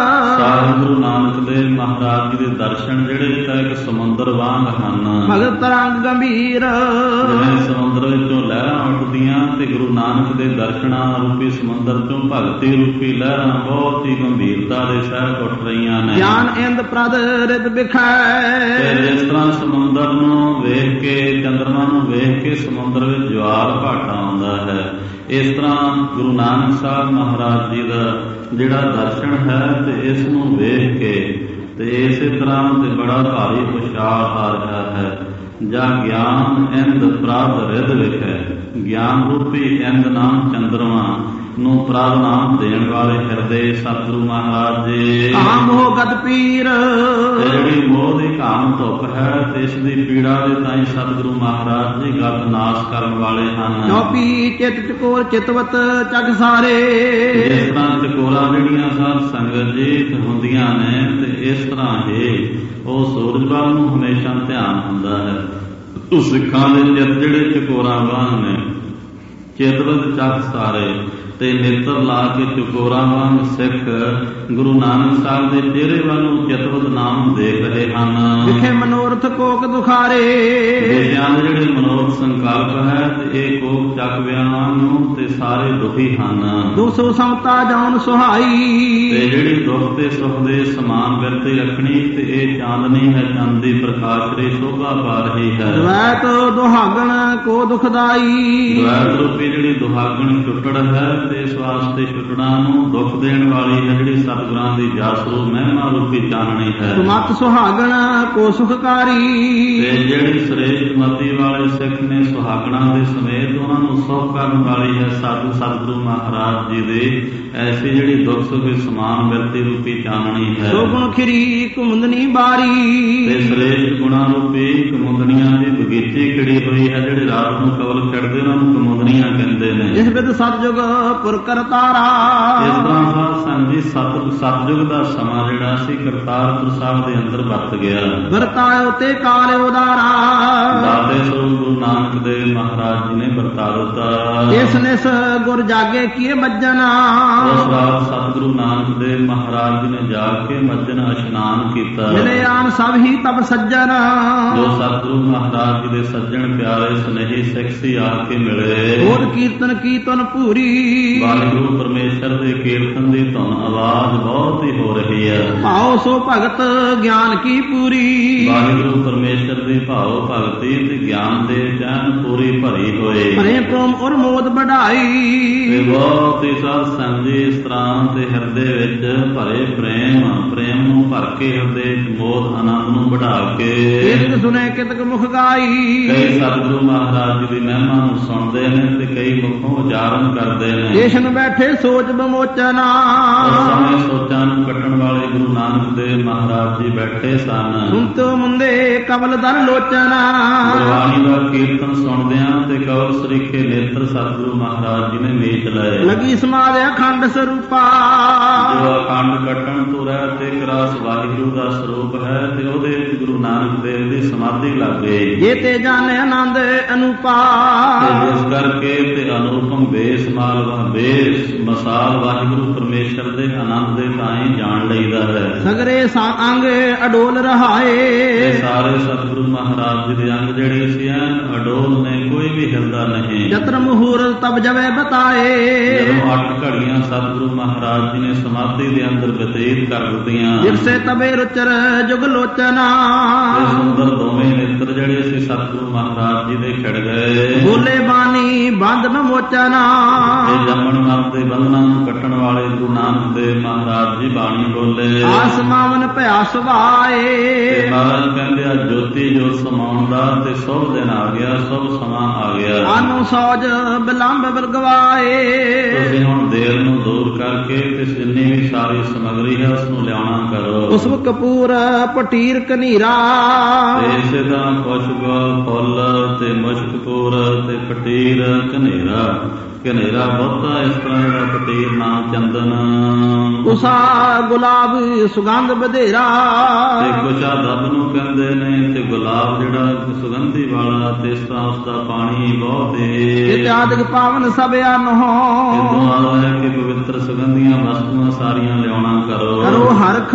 ਸਾਹਿਬ ਗੁਰੂ ਨਾਨਕ ਦੇਵ ਮਹਾਰਾਜ ਜੀ ਦੇ ਦਰਸ਼ਨ ਜਿਹੜੇ ਤਾਂ ਇੱਕ ਸਮੁੰਦਰ ਵਾਂਗ ਹਨ। ਭਗਤ ਰੰਗ ਗੰਭੀਰ ਜਿਵੇਂ ਸਮੁੰਦਰ ਵਿੱਚੋਂ ਲਹਿਰਾਂ ਉੱਠਦੀਆਂ ਤੇ ਗੁਰੂ ਨਾਨਕ ਦੇ ਦਰਸ਼ਨਾਂ ਰੂਪੀ ਸਮੁੰਦਰ ਚੋਂ ਭਗਤੀ ਰੂਪੀ ਲਹਿਰਾਂ ਬਹੁਤ ਹੀ ਗੰਭੀਰਤਾ ਦੇ ਸਹਿਤ ਉੱਠ ਰਹੀਆਂ ਨੇ। ਗਿਆਨ ਇੰਦ ਪ੍ਰਦ ਰਿਦ ਬਿਖੈ ਤੇ ਜਿਸ ਤਰ੍ਹਾਂ ਸਮੁੰਦਰ ਨੂੰ ਵੇਖ ਕੇ, ਚੰਦਰਮਾ ਨੂੰ ਵੇਖ ਕੇ ਸਮੁੰਦਰ ਵਿੱਚ ਜਵਾਰ ਭਾਟਾ ਆਉਂਦਾ ਹੈ, ਇਸ ਤਰ੍ਹਾਂ ਗੁਰੂ ਨਾਨਕ ਸਾਹਿਬ ਮਹਾਰਾਜ ਜੀ ਦਾ ਜਿਹੜਾ ਦਰਸ਼ਨ ਹੈ ਤੇ ਇਸ ਨੂੰ ਵੇਖ ਕੇ ਤੇ ਇਸੇ ਤਰ੍ਹਾਂ ਤੇ ਬੜਾ ਭਾਰੀ ਉਛਾਲ ਆ ਰਿਹਾ ਹੈ। ਜਾਂ ਗਿਆਨ ਇੰਦ ਪ੍ਰਦ ਰਿਦ ਵਿਖੈ, ਗਿਆਨ ਰੂਪੀ ਇੰਦ ਨਾਮ ਚੰਦਰਮਾ ਨੂੰ ਪ੍ਰਦ ਨਾਮ ਦੇਣ ਵਾਲੇ ਹਿਰਦੇ ਸਤਿਗੁਰੂ ਮਹਾਰਾਜ ਜੀ। ਕਾਮ ਹੋ ਗਦ ਪੀਰ ਜਿਹੜੀ ਮੋਹ ਦੀ ਕਾਮ ਧੁੱਪ ਹੈ ਤੇ ਇਸ ਦੀ ਪੀੜਾ ਦੇ ਤਾਈਂ ਸਤਿਗੁਰੂ ਮਹਾਰਾਜ ਜੀ ਗਤ ਨਾਸ਼ ਕਰਨ ਵਾਲੇ ਹਨ। ਚੌਪੀ ਚਿਤ ਚਕੋਰ ਚਿਤਵਤ ਜਗ ਸਾਰੇ ਇਸ ਤਰ੍ਹਾਂ ਚਕੋਰਾਂ ਜਿਹੜੀਆਂ ਸਾਧ ਸੰਗਤ ਜੀ ਹੁੰਦੀਆਂ ਨੇ ਤੇ ਇਸ ਤਰ੍ਹਾਂ ਹੀ ਉਹ ਸੂਰਜ ਵੱਲ ਨੂੰ ਹਮੇਸ਼ਾ ਧਿਆਨ ਹੁੰਦਾ ਹੈ। ਉਹ ਸਿੱਖਾਂ ਦੇ ਚਿੱਤ ਜਿਹੜੇ ਚਕੋਰਾਂ ਵਾਂਗ ਨੇ, ਚਿਤਵਤ ਜਗ ਸਾਰੇ ਤੇ ਨੇਤਰ ਲਾ ਕੇ ਚਕੋਰਾਂ ਵਾਂਗ ਸਿੱਖ ਗੁਰੂ ਨਾਨਕ ਸਾਹਿਬ ਦੇ ਚਿਹਰੇ ਵੱਲ ਨੂੰ ਚਿਤਵਤ ਨਾਮ ਦੇਖ ਰਹੇ ਹਨ। ਵਿਖੇ ਮਨੋਰਥ ਕੋਕ ਦੁਖਾਰੇ ਵਿਸ਼ਿਆਂ ਦੇ ਜਿਹੜੇ ਮਨੋਰਥ ਸੰਕਲਪ ਹੈ ਤੇ ਇਹ ਕੋਕ ਚੱਕ ਵਿਆਹਾਂ ਨੂੰ ਤੇ ਸਾਰੇ ਦੁਖੀ ਹਨ। ਦੁਖ ਸੁਖ ਸਮਤਾ ਜੌਨ ਸੁਹਾਈ ਤੇ ਜਿਹੜੀ ਦੁੱਖ ਤੇ ਸੁਖ ਦੇ ਸਮਾਨ ਬਿਰਤੀ ਰੱਖਣੀ ਤੇ ਇਹ ਚਾਂਦਨੀ ਹੈ, ਚੰਦ ਦੀ ਪ੍ਰਕਾਸ਼ ਰੇ ਸ਼ੋਭਾ ਪਾ ਰਹੀ ਹੈ। ਦਵੈਤ ਦੁਹਾਗਣ ਕੋ ਦੁਖਦਾਈ ਦਵੈਤ ਰੂਪੀ ਜਿਹੜੀ ਦੁਹਾਗਣ ਟੁੱਟੜ ਹੈ ਤੇ ਇਸ ਵਾਸਤੇ ਟੁੱਟਣਾ ਨੂੰ ਦੁੱਖ ਦੇਣ ਵਾਲੀ ਹੈ ਜਿਹੜੀ ਸਤਿਗੁਰਾਂ ਦੀ ਜਾਸਰੂ ਮਹਿਮਾ ਰੂਪੀ ਚਾਨਣੀ ਹੈ। ਸੁਮਤ ਸੁਹਾਗਣ ਕੋ ਸੁਖਕਾਰੀ ਤੇ ਜਿਹੜੀ ਸ੍ਰੇਸ਼ਟ ਮਤੀ ਵਾਲੇ ਸਿੱਖ ਨੇ ਸੁਹਾਗਣਾਂ ਦੇ ਸਮੇਤ ਉਹਨਾਂ ਨੂੰ ਸੁਖ ਕਰਨ ਵਾਲੀ ਹੈ ਸਾਧੂ ਸਤਿਗੁਰੂ ਮਹਾਰਾਜ ਜੀ ਦੇ ਐਸੀ ਜਿਹੜੀ ਦੁੱਖ ਸੁਖ ਦੇ ਸਮਾਨ ਬਿਰਤੀ ਰੂਪੀ ਚਾਨਣੀ ਹੈ। ਸੋ ਗੁਣ ਖਿਰੀ ਕੁਮੰਦਨੀ ਬਾਰੀ ਤੇ ਸ੍ਰੇਸ਼ਟ ਗੁਣਾਂ ਰੂਪੀ ਕੁਮੰਦਨੀਆਂ ਦੀ ਬਗੀਚੀ ਖਿੜੀ ਹੋਈ ਹੈ। ਜਿਹੜੇ ਰਾਤ ਨੂੰ ਕਵਲ ਚੜ੍ਹਦੇ ਉਹਨਾਂ ਨੂੰ ਕੁਮੰਦਨੀਆਂ ਕਹਿੰਦੇ ਨੇ। ਇਸ ਵਿਦ ਸਤਜੁਗ ਪੁਰ ਕਰਤਾਰਾ ਇਸ ਤਰ੍ਹਾਂ ਸਾਧ ਸੰਗਤ ਜੀ ਸਤ ਸਤਜੁਗ ਦਾ ਸਮਾਂ ਜਿਹੜਾ ਸੀ ਕਰਤਾਰਪੁਰ ਸਾਹਿਬ ਦੇ ਅੰਦਰ ਵਰਤ ਗਿਆ। ਵਰਤਾਇਓ ਤੇ ਕਾਲ ਉਦਾਰਾ ਦਾਤੇ ਸਰੂਪ ਗੁਰੂ ਨਾਨਕ ਦੇਵ ਮਹਾਰਾਜ ਜੀ ਨੇ ਵਰਤਾ ਦਿੱਤਾ। ਇਸ ਨਿਸ ਗੁਰ ਜਾਗੇ ਕੀਏ ਮੱਜਨ, ਉਸ ਰਾਤ ਸਤਿਗੁਰੂ ਨਾਨਕ ਦੇਵ ਮਹਾਰਾਜ ਜੀ ਨੇ ਜਾ ਕੇ ਮੱਜਨ ਇਸ਼ਨਾਨ ਕੀਤਾ। ਮਿਲੇ ਆਨ ਸਭ ਹੀ ਤਬ ਸੱਜਣ, ਜੋ ਸਤਿਗੁਰੂ ਮਹਾਰਾਜ ਜੀ ਦੇ ਸੱਜਣ ਪਿਆਰੇ ਸੁਨੇਹੀ ਸਿੱਖ ਸੀ ਆ ਕੇ ਮਿਲੇ। ਹੋਰ ਕੀਰਤਨ ਕੀ ਧੁਨ ਪੂਰੀ, ਵਾਹਿਗੁਰੂ ਪਰਮੇਸ਼ਰ ਦੇ ਕੀਰਤਨ ਦੀ ਧੁਨ ਆਵਾਜ਼ ਬਹੁਤ ਹੀ ਹੋ ਰਹੀ ਹੈ। ਭਾਉ ਸੋ ਭਗਤ ਗਿਆਨ ਕੀ ਪੂਰੀ, ਵਾਹਿਗੁਰੂ ਪਰਮੇਸ਼ਰ ਦੀ ਭਾਉ ਭਗਤੀ ਤੇ ਗਿਆਨ ਦੇ ਚੈਨ ਪੂਰੀ ਭਰੀ ਹੋਏ। ਭਰੇ ਪ੍ਰੋਮ ਔਰ ਮੋਦ ਵਡਾਈ, ਤੇ ਬਹੁਤ ਹੀ ਸਾਧ ਸੰਗਤ ਜੀ ਇਸ ਤਰ੍ਹਾਂ ਤੇ ਹਿਰਦੇ ਵਿੱਚ ਭਰੇ ਪ੍ਰੇਮ ਪ੍ਰੇਮ ਨੂੰ ਭਰ ਕੇ ਹਿਰਦੇ ਵਿੱਚ ਮੋਦ ਆਨੰਦ ਨੂੰ ਵਢਾ ਕੇ ਕਿਤਕ ਸੁਨੇ ਕਿਤਕ ਮੁਖ ਗਾਈ। ਕਈ ਸਤਿਗੁਰੂ ਮਹਾਰਾਜ ਜੀ ਦੀ ਮਹਿਮਾ ਨੂੰ ਸੁਣਦੇ ਨੇ ਤੇ ਕਈ ਮੁਖੋਂ ਉਚਾਰਨ ਕਰਦੇ ਨੇ। ਜੇਸ਼ਨ ਬੈਠੇ ਸੋਚ ਬਮੋਚਨਾ, ਉਸ ਸਮੇਂ ਸੋਚਾਂ ਨੂੰ ਕੱਟਣ ਵਾਲੇ ਗੁਰੂ ਨਾਨਕ ਦੇਵ ਮਹਾਰਾਜ ਜੀ ਬੈਠੇ ਸਨ। ਸੁਨਤੋ ਮੁੰਦੇ ਕਮਲ ਦਰ ਲੋਚਨਾ, ਗੁਰਬਾਣੀ ਦਾ ਕੀਰਤਨ ਸੁਣਦਿਆਂ ਤੇ ਕਵਲ ਸਰੀਖੇ ਨੇਤਰ ਸਤਿਗੁਰੂ ਮਹਾਰਾਜ ਜੀ ਨੇ ਮੀਚ ਲਏ। ਲਗੀ ਸਮਾਧ ਅਖੰਡ ਸਰੂਪਾ, ਜੋ ਅਖੰਡ ਕੱਟਣ ਤੋਂ ਰਹਿ ਤੇ ਇੱਕ ਰਸ ਵਾਹਿਗੁਰੂ ਦਾ ਸਰੂਪ ਹੈ ਤੇ ਉਹਦੇ ਵਿੱਚ ਗੁਰੂ ਨਾਨਕ ਦੇਵ ਦੀ ਸਮਾਧੀ ਲੱਗ ਗਈ। ਜੇ ਤੇ ਜਾਣੇ ਆਨੰਦ ਅਨੂਪਾ, ਤੇ ਜਿਸ ਕਰਕੇ ਤੇ ਅਨੂਪਮ ਬੇਸਮਾਲ ਵਾ ਬੇਸ ਮਸਾਲ ਵਾਹਿਗੁਰੂ ਪਰਮੇਸ਼ਰ ਦੇ ਆਨੰਦ ਦੇ ਤਾਈਂ ਜਾਣ ਲਈਦਾ ਹੈ। ਸਗਰੇ ਸਾ ਅੰਗ ਅਡੋਲ ਰਹਾਏ, ਇਹ ਸਾਰੇ ਸਤਿਗੁਰੂ ਮਹਾਰਾਜ ਜੀ ਦੇ ਅੰਗ ਜਿਹੜੇ ਸੀ ਐਨ ਅਡੋਲ ਨੇ, ਕੋਈ ਵੀ ਹਿਲਦਾ ਨਹੀਂ। ਜਤਨ ਮੁਹੂਰਤ ਤਬ ਜਵੇ ਬਤਾਏ, ਜਦੋਂ ਅੱਠ ਘੜੀਆਂ ਸਤਿਗੁਰੂ ਮਹਾਰਾਜ ਜੀ ਨੇ ਸਮਾਧੀ ਦੇ ਅੰਦਰ ਬਤੀਤ ਕਰ ਦਿੱਤੀਆਂ। ਜਿਰਸੇ ਤਬੇ ਰੁਚਰ ਜੁਗ ਲੋਚਨਾ, ਇਹ ਸੁੰਦਰ ਦੋਵੇਂ ਨੇਤਰ ਜਿਹੜੇ ਸੀ ਸਤਿਗੁਰੂ ਮਹਾਰਾਜ ਜੀ ਦੇ ਖਿੜ ਗਏ। ਬੋਲੇ ਬਾਣੀ ਬੰਦ ਮੋਚਨਾ, ਇਹ ਜੰਮਣ ਮਰਨ ਦੇ ਬੰਧਨਾਂ ਨੂੰ ਕੱਟਣ ਵਾਲੇ ਗੁਰੂ ਨਾਨਕ ਦੇਵ ਮਹਾਰਾਜ ਜੀ ਬਾਣੀ ਬੋਲੇ। ਆਸਮਾਵਨ ਭਿਆ ਸੁਭਾਏ, ਤੇ ਮਹਾਰਾਜ ਕਹਿੰਦੇ ਆ ਜੋਤੀ ਜੋਤ ਸਮਾਉਣ ਦਾ ਤੇ ਸ਼ੁਭ ਦਿਨ ਆ ਗਿਆ, ਸ਼ੁਭ ਸਮਾਂ ਆ ਗਿਆ। ਆਨੂ ਸੌਜ ਬਿਲੰਬ ਬਿਲਗਵਾਏ, ਤੁਸੀਂ ਹੁਣ ਦੇਰ ਨੂੰ ਦੂਰ ਕਰਕੇ ਤੇ ਜਿੰਨੀ ਵੀ ਸਾਰੀ ਸਮੱਗਰੀ ਹੈ ਉਸ ਨੂੰ ਲਿਆਉਣਾ ਕਰੋ। ਉਸਮ ਕਪੂਰ ਪਟੀਰ ਕਨੀਰਾ, ਤੇ ਇਸੇ ਤਰ੍ਹਾਂ ਪੁਸ਼ਪ ਫੁੱਲ ਤੇ ਮੁਸ਼ਕਪੂਰ ਤੇ ਪਟੀਰ ਕਨੇਰਾ, ਕਨੇਰਾ ਬਹੁਤਾ ਇਸ ਤਰ੍ਹਾਂ ਜਿਹੜਾ ਪਟੀਰ ਨਾਮ ਚੰਦਨ, ਉਸਾ ਗੁਲਾਬ ਸੁਗੰਧ ਬਧੇਰਾ, ਤੇ ਕੁਸ਼ਾ ਦੱਬ ਨੂੰ ਕਹਿੰਦੇ ਨੇ ਤੇ ਗੁਲਾਬ ਜਿਹੜਾ ਸੁਗੰਧੀ ਵਾਲਾ, ਤੇ ਇਸ ਤਰ੍ਹਾਂ ਉਸਦਾ ਪਾਣੀ ਬਹੁਤ ਏ। ਇਤਿਆਦਿਕ ਪਾਵਨ ਸਭ ਅਨਹੋ, ਇਹ ਦੁਆ ਹੈ ਕਿ ਪਵਿੱਤਰ ਸੁਗੰਧੀਆਂ ਵਸਤੂਆਂ ਸਾਰੀਆਂ ਲਿਆਉਣਾ ਕਰੋ। ਕਰੋ ਹਰਖ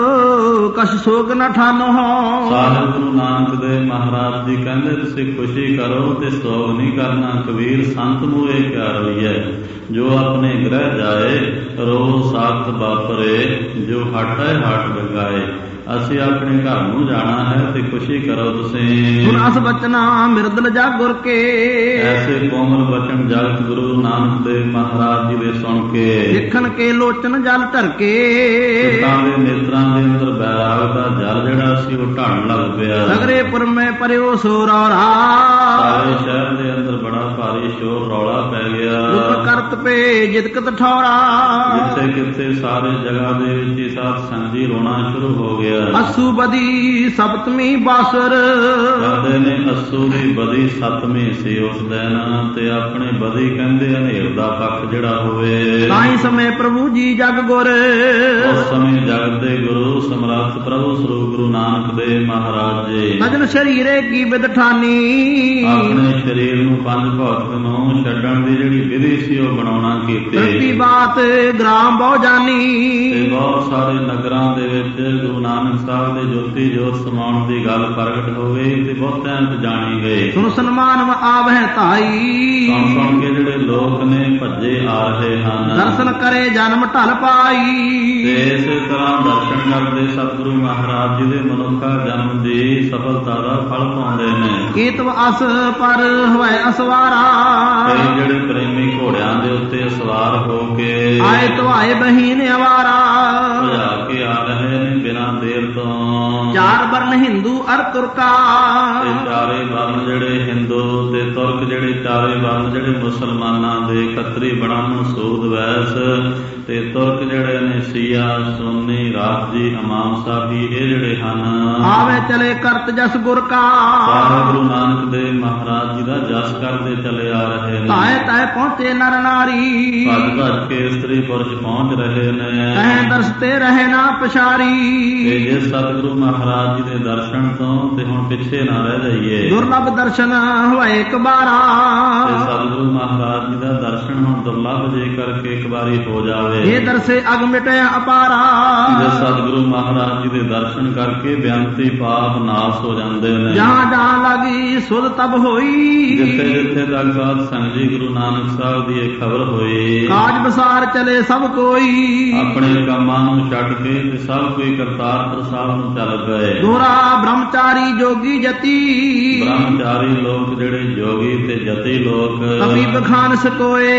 ਕਛ ਸੋਗ ਨ ਠਾਨੋ। ਸਾਹਿਬ ਗੁਰੂ ਨਾਨਕ ਦੇਵ ਮਹਾਰਾਜ ਜੀ ਕਹਿੰਦੇ ਤੁਸੀਂ ਖੁਸ਼ੀ ਕਰੋ ਤੇ ਸੋਗ ਨਹੀਂ ਕਰਨਾ। ਕਬੀਰ ਸੰਤ ਮੋਏ ਪਿਆਰ ਹੋਈਐ, ਜੋ ਆਪਣੇ ਗ੍ਰਹਿ ਜਾਏ ਰੋ ਸਾਖਤ ਬਾਪਰੇ, ਜੋ ਹਟੈ ਹਟ ਬਗਾਏ। ਅਸੀਂ ਆਪਣੇ ਘਰ ਨੂੰ ਜਾਣਾ ਹੈ ਤੇ ਖੁਸ਼ੀ ਕਰੋ ਤੁਸੀਂ। ਸੁਨ ਅਸ ਬਚਨਾ ਮਿਰਦਲ ਜਾ ਗੁਰ ਕੇ, ਐਸੇ ਕੋਮਲ ਬਚਨ ਜਗਤ ਗੁਰੂ ਨਾਨਕ ਦੇਵ ਮਹਾਰਾਜ ਜੀ ਦੇ ਸੁਣ ਕੇ ਦੇਖਣ ਕੇ ਲੋਚਨ ਜਲ ਢਰਕੇ, ਸਿੱਖਾਂ ਦੇ ਨੇਤਰਾਂ ਦੇ ਅੰਦਰ ਬੈਰਾਗ ਦਾ ਜਲ ਜਿਹੜਾ ਸੀ ਉਹ ਢਲਣ ਲੱਗ ਪਿਆ। ਸਗਰੇ ਪੁਰਮੇ ਪਰਿਓ ਸੋ ਰੌਰਾ, ਸਾਰੇ ਸ਼ਹਿਰ ਦੇ ਅੰਦਰ ਬੜਾ ਭਾਰੀ ਸ਼ੋਰ ਰੌਲਾ ਪੈ ਗਿਆ। ਰੁਕ ਕਰਤ ਪੇ ਜਿਤਕਤ ਠੌਰਾ, ਜਿੱਥੇ ਕਿੱਥੇ ਸਾਰੇ ਜਗ੍ਹਾ ਦੇ ਵਿੱਚ ਹੀ ਸਾਧ ਸੰਗਤ ਜੀ ਰੋਣਾ ਸ਼ੁਰੂ ਹੋ ਗਿਆ। ਅਸੂ ਬਦੀ ਸਪਤਮੀ ਬਾਸਰ, ਕਹਿੰਦੇ ਨੇ ਅਸੂ ਦੀ ਬਦੀ ਸੱਤਵੀਂ ਸੀ ਉਸ ਦਿਨ, ਤੇ ਆਪਣੇ ਬਦੀ ਕਹਿੰਦੇ ਹਨੇਰ ਦਾ ਪੱਖ ਜਿਹੜਾ ਹੋਵੇ। ਤਾਈ ਸਮੇਂ ਪ੍ਰਭੂ ਜੀ ਜਗ ਗੁਰ, ਉਸ ਸਮੇਂ ਜਗਤ ਦੇ ਗੁਰੂ ਸਮਰੱਥ ਪ੍ਰਭੂ ਸਰੂਪ ਗੁਰੂ ਨਾਨਕ ਦੇਵ ਮਹਾਰਾਜ ਜੀ ਨਜਨ ਸ਼ਰੀਰੇ ਕੀ ਵਿਦਠਾਨੀ, ਆਪਣੇ ਸਰੀਰ ਨੂੰ ਪੰਜ ਭੌਤਿਕ ਨੂੰ ਛੱਡਣ ਦੀ ਜਿਹੜੀ ਵਿਧੀ ਸੀ ਉਹ ਬਣਾਉਣਾ ਕੀਤੀ। ਪ੍ਰਤੀ ਬਾਤ ਗ੍ਰਾਮ ਬਹੁ ਜਾਨੀ, ਤੇ ਬਹੁਤ ਸਾਰੇ ਨਗਰਾਂ ਦੇ ਵਿੱਚ ਗੁਰੂ ਨਾਨਕ ਸਾਹਿਬ ਦੇ ਜੋਤੀ ਜੋਤ ਸਮਾਉਣ ਦੀ ਗੱਲ ਪ੍ਰਗਟ ਹੋ ਗਈ ਤੇ ਬਹੁਤਿਆਂ ਚ ਜਾਣੀ ਗਏ। ਸੁਣ ਸਨਮਾਨ ਆਵਹਿ ਧਾਈ, ਸੁਣ ਸੁਣ ਕੇ ਜਿਹੜੇ ਲੋਕ ਨੇ ਭੱਜੇ ਆ ਰਹੇ ਹਨ। ਦਰਸ਼ਨ ਕਰੇ ਜਨਮ ਢਲ ਪਾਈ, ਤੇ ਇਸੇ ਤਰ੍ਹਾਂ ਦਰਸ਼ਨ ਕਰਦੇ ਸਤਿਗੁਰੂ ਮਹਾਰਾਜ ਜੀ ਦੇ ਮਨੁੱਖਾ ਜਨਮ ਦੀ ਸਫਲਤਾ ਦਾ ਫਲ ਪਾਉਂਦੇ ਨੇ। ਕੀਤਵ ਅਸ ਪਰ ਹੋਇ ਅਸਵਾਰਾ, ਕਈ ਜਿਹੜੇ ਪ੍ਰੇਮੀ ਘੋੜਿਆਂ ਦੇ ਉੱਤੇ ਸਵਾਰ ਹੋ ਕੇ ਆਏ ਧਵਾਏ ਬਹੀਨ ਅਵਾਰਾ, ਭਜਾ ਕੇ ਆ ਰਹੇ ਨੇ ਬਿਨਾਂ ਦੇਰ ਤੋਂ। ਚਾਰ ਵਰਨ ਹਿੰਦੂ ਅਰ ਤੁਰਕਾ, ਤੇ ਚਾਰੇ ਵਰਨ ਜਿਹੜੇ ਹਿੰਦੂ ਤੇ ਤੁਰਕ ਜਿਹੜੇ ਚਾਰੇ ਵਰਨ ਜਿਹੜੇ ਮੁਸਲਮਾਨਾਂ ਦੇ ਖੱਤਰੀ ਬ੍ਰਾਹਮਣ ਸੂਦ ਵੈਸ ਤੇ ਤੁਰਕ ਜਿਹੜੇ ਨੇ ਸੀਆ ਸੋਨੀ ਰਾਜੀ ਇਮਾਮ ਸਾਹਿਬੀ ਇਹ ਜਿਹੜੇ ਹਨ ਆਵੇ ਚਲੇ ਕਰਤ ਜਸ ਗੁਰ ਕਾ ਸਾਹਿਬ ਗੁਰੂ ਨਾਨਕ ਦੇਵ ਮਹਾਰਾਜ ਜੀ ਦਾ ਜਸ ਕਰਦੇ ਚਲੇ ਆ ਰਹੇ ਨੇ ਤਾਏ ਤਾਏ ਪਹੁੰਚੇ ਨਰ ਨਾਰੀ ਭੱਜ ਭੱਜ ਕੇ ਇਸਤਰੀ ਪੁਰਸ਼ ਪਹੁੰਚ ਰਹੇ ਨੇ ਕਹਿ ਦਰਸਤੇ ਰਹੇ ਨਾ ਪਛਾਰੀ ਤੇ ਜੇ ਸਤਿਗੁਰੂ ਮਹਾਰਾਜ ਜੀ ਦੇ ਦਰਸ਼ਨ ਤੋਂ ਤੇ ਹੁਣ ਪਿੱਛੇ ਨਾ ਰਹਿ ਜਾਈਏ ਦੁਰਲਭ ਦਰਸ਼ਨ ਹੋਏ ਇੱਕ ਬਾਰਾ ਤੇ ਸਤਿਗੁਰੂ ਮਹਾਰਾਜ ਜੀ ਦਾ ਦਰਸ਼ਨ ਹੁਣ ਦੁਰਲਭ ਜੇ ਕਰਕੇ ਇੱਕ ਵਾਰੀ ਹੋ ਜਾਵੇ ਇਹ ਦਰਸੇ ਅਗ ਮਿਟਿਆ ਅਪਾਰਾ ਜੇ ਸਤਿਗੁਰੂ ਮਹਾਰਾਜ ਜੀ ਦੇ ਦਰਸ਼ਨ ਕਰਕੇ ਬੇਅੰਤੀ ਪਾਪ ਨਾਸ ਹੋ ਜਾਂਦੇ ਨੇ ਜਹਾਂ ਜਹਾਂ ਲੱਗੀ ਸੁਧ ਤਬ ਹੋਈ ਜਿੱਥੇ ਜਿੱਥੇ ਤੱਕ ਸਾਧ ਸੰਗਤ ਜੀ ਗੁਰੂ ਨਾਨਕ ਸਾਹਿਬ ਦੀ ਇਹ ਖਬਰ ਹੋਈ ਕਾਜ ਬਸਾਰ ਚਲੇ ਸਭ ਕੋਈ ਆਪਣੇ ਕੰਮਾਂ ਨੂੰ ਛੱਡ ਕੇ ਤੇ ਸਭ ਕੋਈ ਕਰਤਾਰਪੁਰ ਸਾਹਿਬ ਨੂੰ ਚੱਲ ਗਏ ਦੋਰਾ ਬ੍ਰਹਮਚਾਰੀ ਜੋਗੀ ਜਤੀ ਬ੍ਰਹਮਚਾਰੀ ਲੋਕ ਜਿਹੜੇ ਜੋਗੀ ਤੇ ਜਤੀ ਲੋਕ ਕਬੀ ਬਖਾਨ ਸਕੋਏ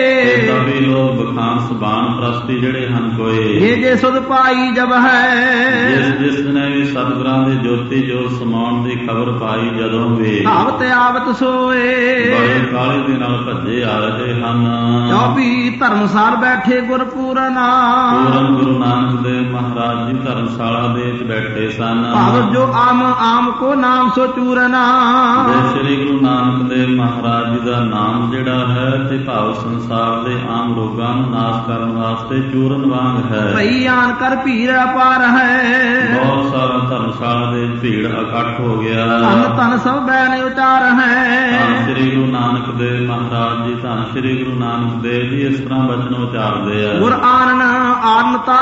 ਕਬੀ ਲੋਕ ਬਖਾਨ ਸਬਾਨ ਪ੍ਰਸਤੀ ਜਿਹੜੇ ਹਨ ਕੋਏ ਇਹ ਜੇ ਸੁਧ ਪਾਈ ਜਬ ਹੈ ਜਿਸ ਜਿਸ ਨੇ ਵੀ ਸਤਿਗੁਰਾਂ ਦੇ ਜੋਤੀ ਜੋਤ ਸਮਾਉਣ ਦੀ ਖਬਰ ਪਾਈ ਜਦੋਂ ਵੀ ਆਵਤ ਆਵਤ ਸੋਏ ਬੜੇ ਕਾਲੇ ਦੇ ਨਾਲ ਭੱਜੇ ਆ ਰਹੇ ਹਨ ਚੌਪੀ ਧਰਮਸਾਲ ਬੈਠੇ ਗੁਰਪੂਰਨਾ ਪੂਰਨ ਗੁਰੂ ਨਾਨਕ ਦੇਵ ਮਹਾਰਾਜ ਜੀ ਧਰਮਸ਼ਾਲਾ ਦੇ ਵਿੱਚ ਬੈਠੇ ਸਨ ਭਾਵ ਜੋ ਆਮ ਆਮ ਕੋ ਨਾਮ ਸੋ ਚੂਰਨਾ ਸ੍ਰੀ ਗੁਰੂ ਨਾਨਕ ਦੇਵ ਮਹਾਰਾਜ ਜੀ ਦਾ ਨਾਮ ਜਿਹੜਾ ਹੈ ਤੇ ਭਾਵ ਸੰਸਾਰ ਦੇ ਆਮ ਰੋਗਾਂ ਨੂੰ ਨਾਸ਼ ਕਰਨ ਵਾਸਤੇ ਚੂਰਨ ਵਾਂਗ ਹੈ ਭਈ ਆਨ ਕਰ ਭੀੜ ਅਪਾਰ ਹੈ ਬਹੁਤ ਸਾਰਾ ਧਰਮਸ਼ਾਲਾ ਦੇ ਭੀੜ ਇਕੱਠ ਹੋ ਗਿਆ ਧਨ ਧਨ ਸਭ ਬੈਨ ਉਚਾਰ ਹੈ ਧੰਨ ਸ੍ਰੀ ਗੁਰੂ ਨਾਨਕ ਦੇਵ ਮਹਾਰਾਜ ਜੀ ਧੰਨ ਸ੍ਰੀ ਗੁਰੂ ਨਾਨਕ ਦੇਵ ਜੀ ਇਸ ਤਰ੍ਹਾਂ ਬਚਨ ਉਚਾਰਦੇ ਆ ਗੁਰ ਆਨਨ ਆਨਤਾ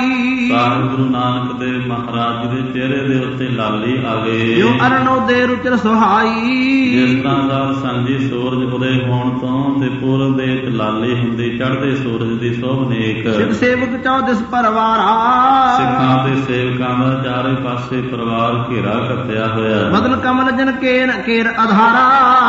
ਆਈ ਸਾਹਿਬ ਗੁਰੂ ਨਾਨਕ ਦੇਵ ਮਹਾਰਾਜ ਜੀ ਦੇ ਚਿਹਰੇ ਦੇ ਉੱਤੇ ਲਾਲੀ ਆ ਗਈ ਜੋ ਅਰਨੋ ਦੇ ਰੁਚਰ ਸੁਹਾਈ ਜਿਸ ਤਰ੍ਹਾਂ ਦਾ ਸੰਜੀ ਸੂਰਜ ਉਦੇ ਹੋਣ ਤੋਂ ਤੇ ਪੂਰਬ ਦੇ ਵਿੱਚ ਲਾਲੀ ਹੁੰਦੀ ਚੜ੍ਹਦੇ ਸੂਰਜ ਦੀ ਸੋਭ ਨੇਕ ਸਿੱਖ ਸੇਵਕ ਚੌਦਸ ਪਰਵਾਰਾ ਸਿੱਖਾਂ ਤੇ ਸੇਵਕਾਂ ਦਾ ਚਾਰੇ ਪਾਸੇ ਪਰਿਵਾਰ ਘੇਰਾ ਕੱਤਿਆ ਹੋਇਆ ਬਦਨ ਕਮਲ ਜਨ ਕੇਨ ਕੇਰ ਅਧਾਰਾ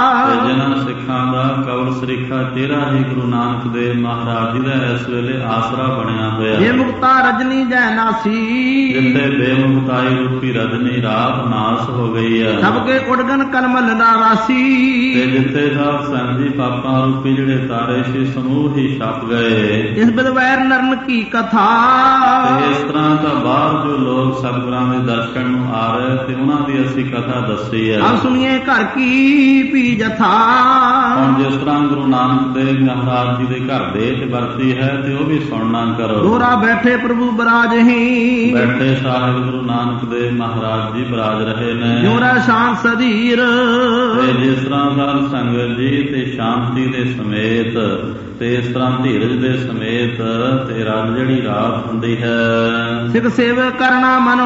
ਤੇ ਜਿਨ੍ਹਾਂ ਸਿੱਖਾਂ ਦਾ ਕਵਲ ਸਰੀਖਾ ਚਿਹਰਾ ਹੀ ਗੁਰੂ ਨਾਨਕ ਦੇਵ ਮਹਾਰਾਜ ਜੀ ਦਾ ਇਸ ਵੇਲੇ ਆਸਰਾ ਬਣਿਆ ਹੋਇਆ ਇਹ ਮੁਕਤਾ ਰਜਨੀ ਜੈ ਨਾਸੀ ਜਿੱਥੇ ਬੇਮੁਕਤਾਈ ਰੂਪੀ ਰਜਨੀ ਰਾਤ ਨਾਸ ਹੋ ਗਈ ਹੈ ਸਭ ਕੇ ਉਡਗਨ ਕਲਮਲ ਨਾ ਰਾਸੀ ਤੇ ਜਿੱਥੇ ਸਾਧ ਸੰਜੀ ਪਾਪਾਂ ਰੂਪੀ ਜਿਹੜੇ ਤਾਰੇ ਸੀ ਸਮੂਹ ਹੀ ਛਪ ਗਏ ਇਸ ਬਦਵੈਰ ਨਰਨ ਕੀ ਕਥਾ ਤੇ ਇਸ ਤਰ੍ਹਾਂ ਤਾਂ ਬਾਹਰ ਜੋ ਲੋਕ ਸਤਿਗੁਰਾਂ ਦੇ ਦਰਸ਼ਨ ਨੂੰ ਆ ਰਹੇ ਤੇ ਉਹਨਾਂ ਦੀ ਅਸੀਂ ਕਥਾ ਦੱਸੀ ਹੈ ਆਪ ਸੁਣੀਏ ਘਰ ਕੀ ਪੀ ਜਥਾ ਹੁਣ ਜਿਸ ਤਰ੍ਹਾਂ ਗੁਰੂ ਨਾਨਕ ਦੇਵ ਮਹਾਰਾਜ ਜੀ ਦੇ ਘਰ ਦੇ ਵਿੱਚ ਵਰਤੀ ਹੈ ਤੇ ਉਹ ਵੀ ਸੁਣਨਾ ਕਰੋ ਦੋਰਾ ਬੈਠੇ ਪ੍ਰਭੂ ਬਰਾਜਹੀ ਬੈਠੇ ਸਾਹਿਬ ਗੁਰੂ ਨਾਨਕ ਦੇਵ ਮਹਾਰਾਜ ਜੀ ਬਰਾਜ ਰਹੇ ਨੇ ਜੋਰਾ ਸ਼ਾਂਤ ਸਧੀਰ ਤੇ ਜਿਸ ਤਰ੍ਹਾਂ ਸਾਧ ਸੰਗਤ ਜੀ ਤੇ ਸ਼ਾਂਤੀ ਦੇ ਸਮੇਤ ਤੇ ਇਸ ਤਰ੍ਹਾਂ ਧੀਰਜ ਦੇ ਸਮੇਤ ਤੇ ਰਾਤ ਜਿਹੜੀ ਰਾਤ ਹੁੰਦੀ ਹੈ ਸਿੱਖ ਸੇਵਾ ਕਰਨਾ ਮਨੋ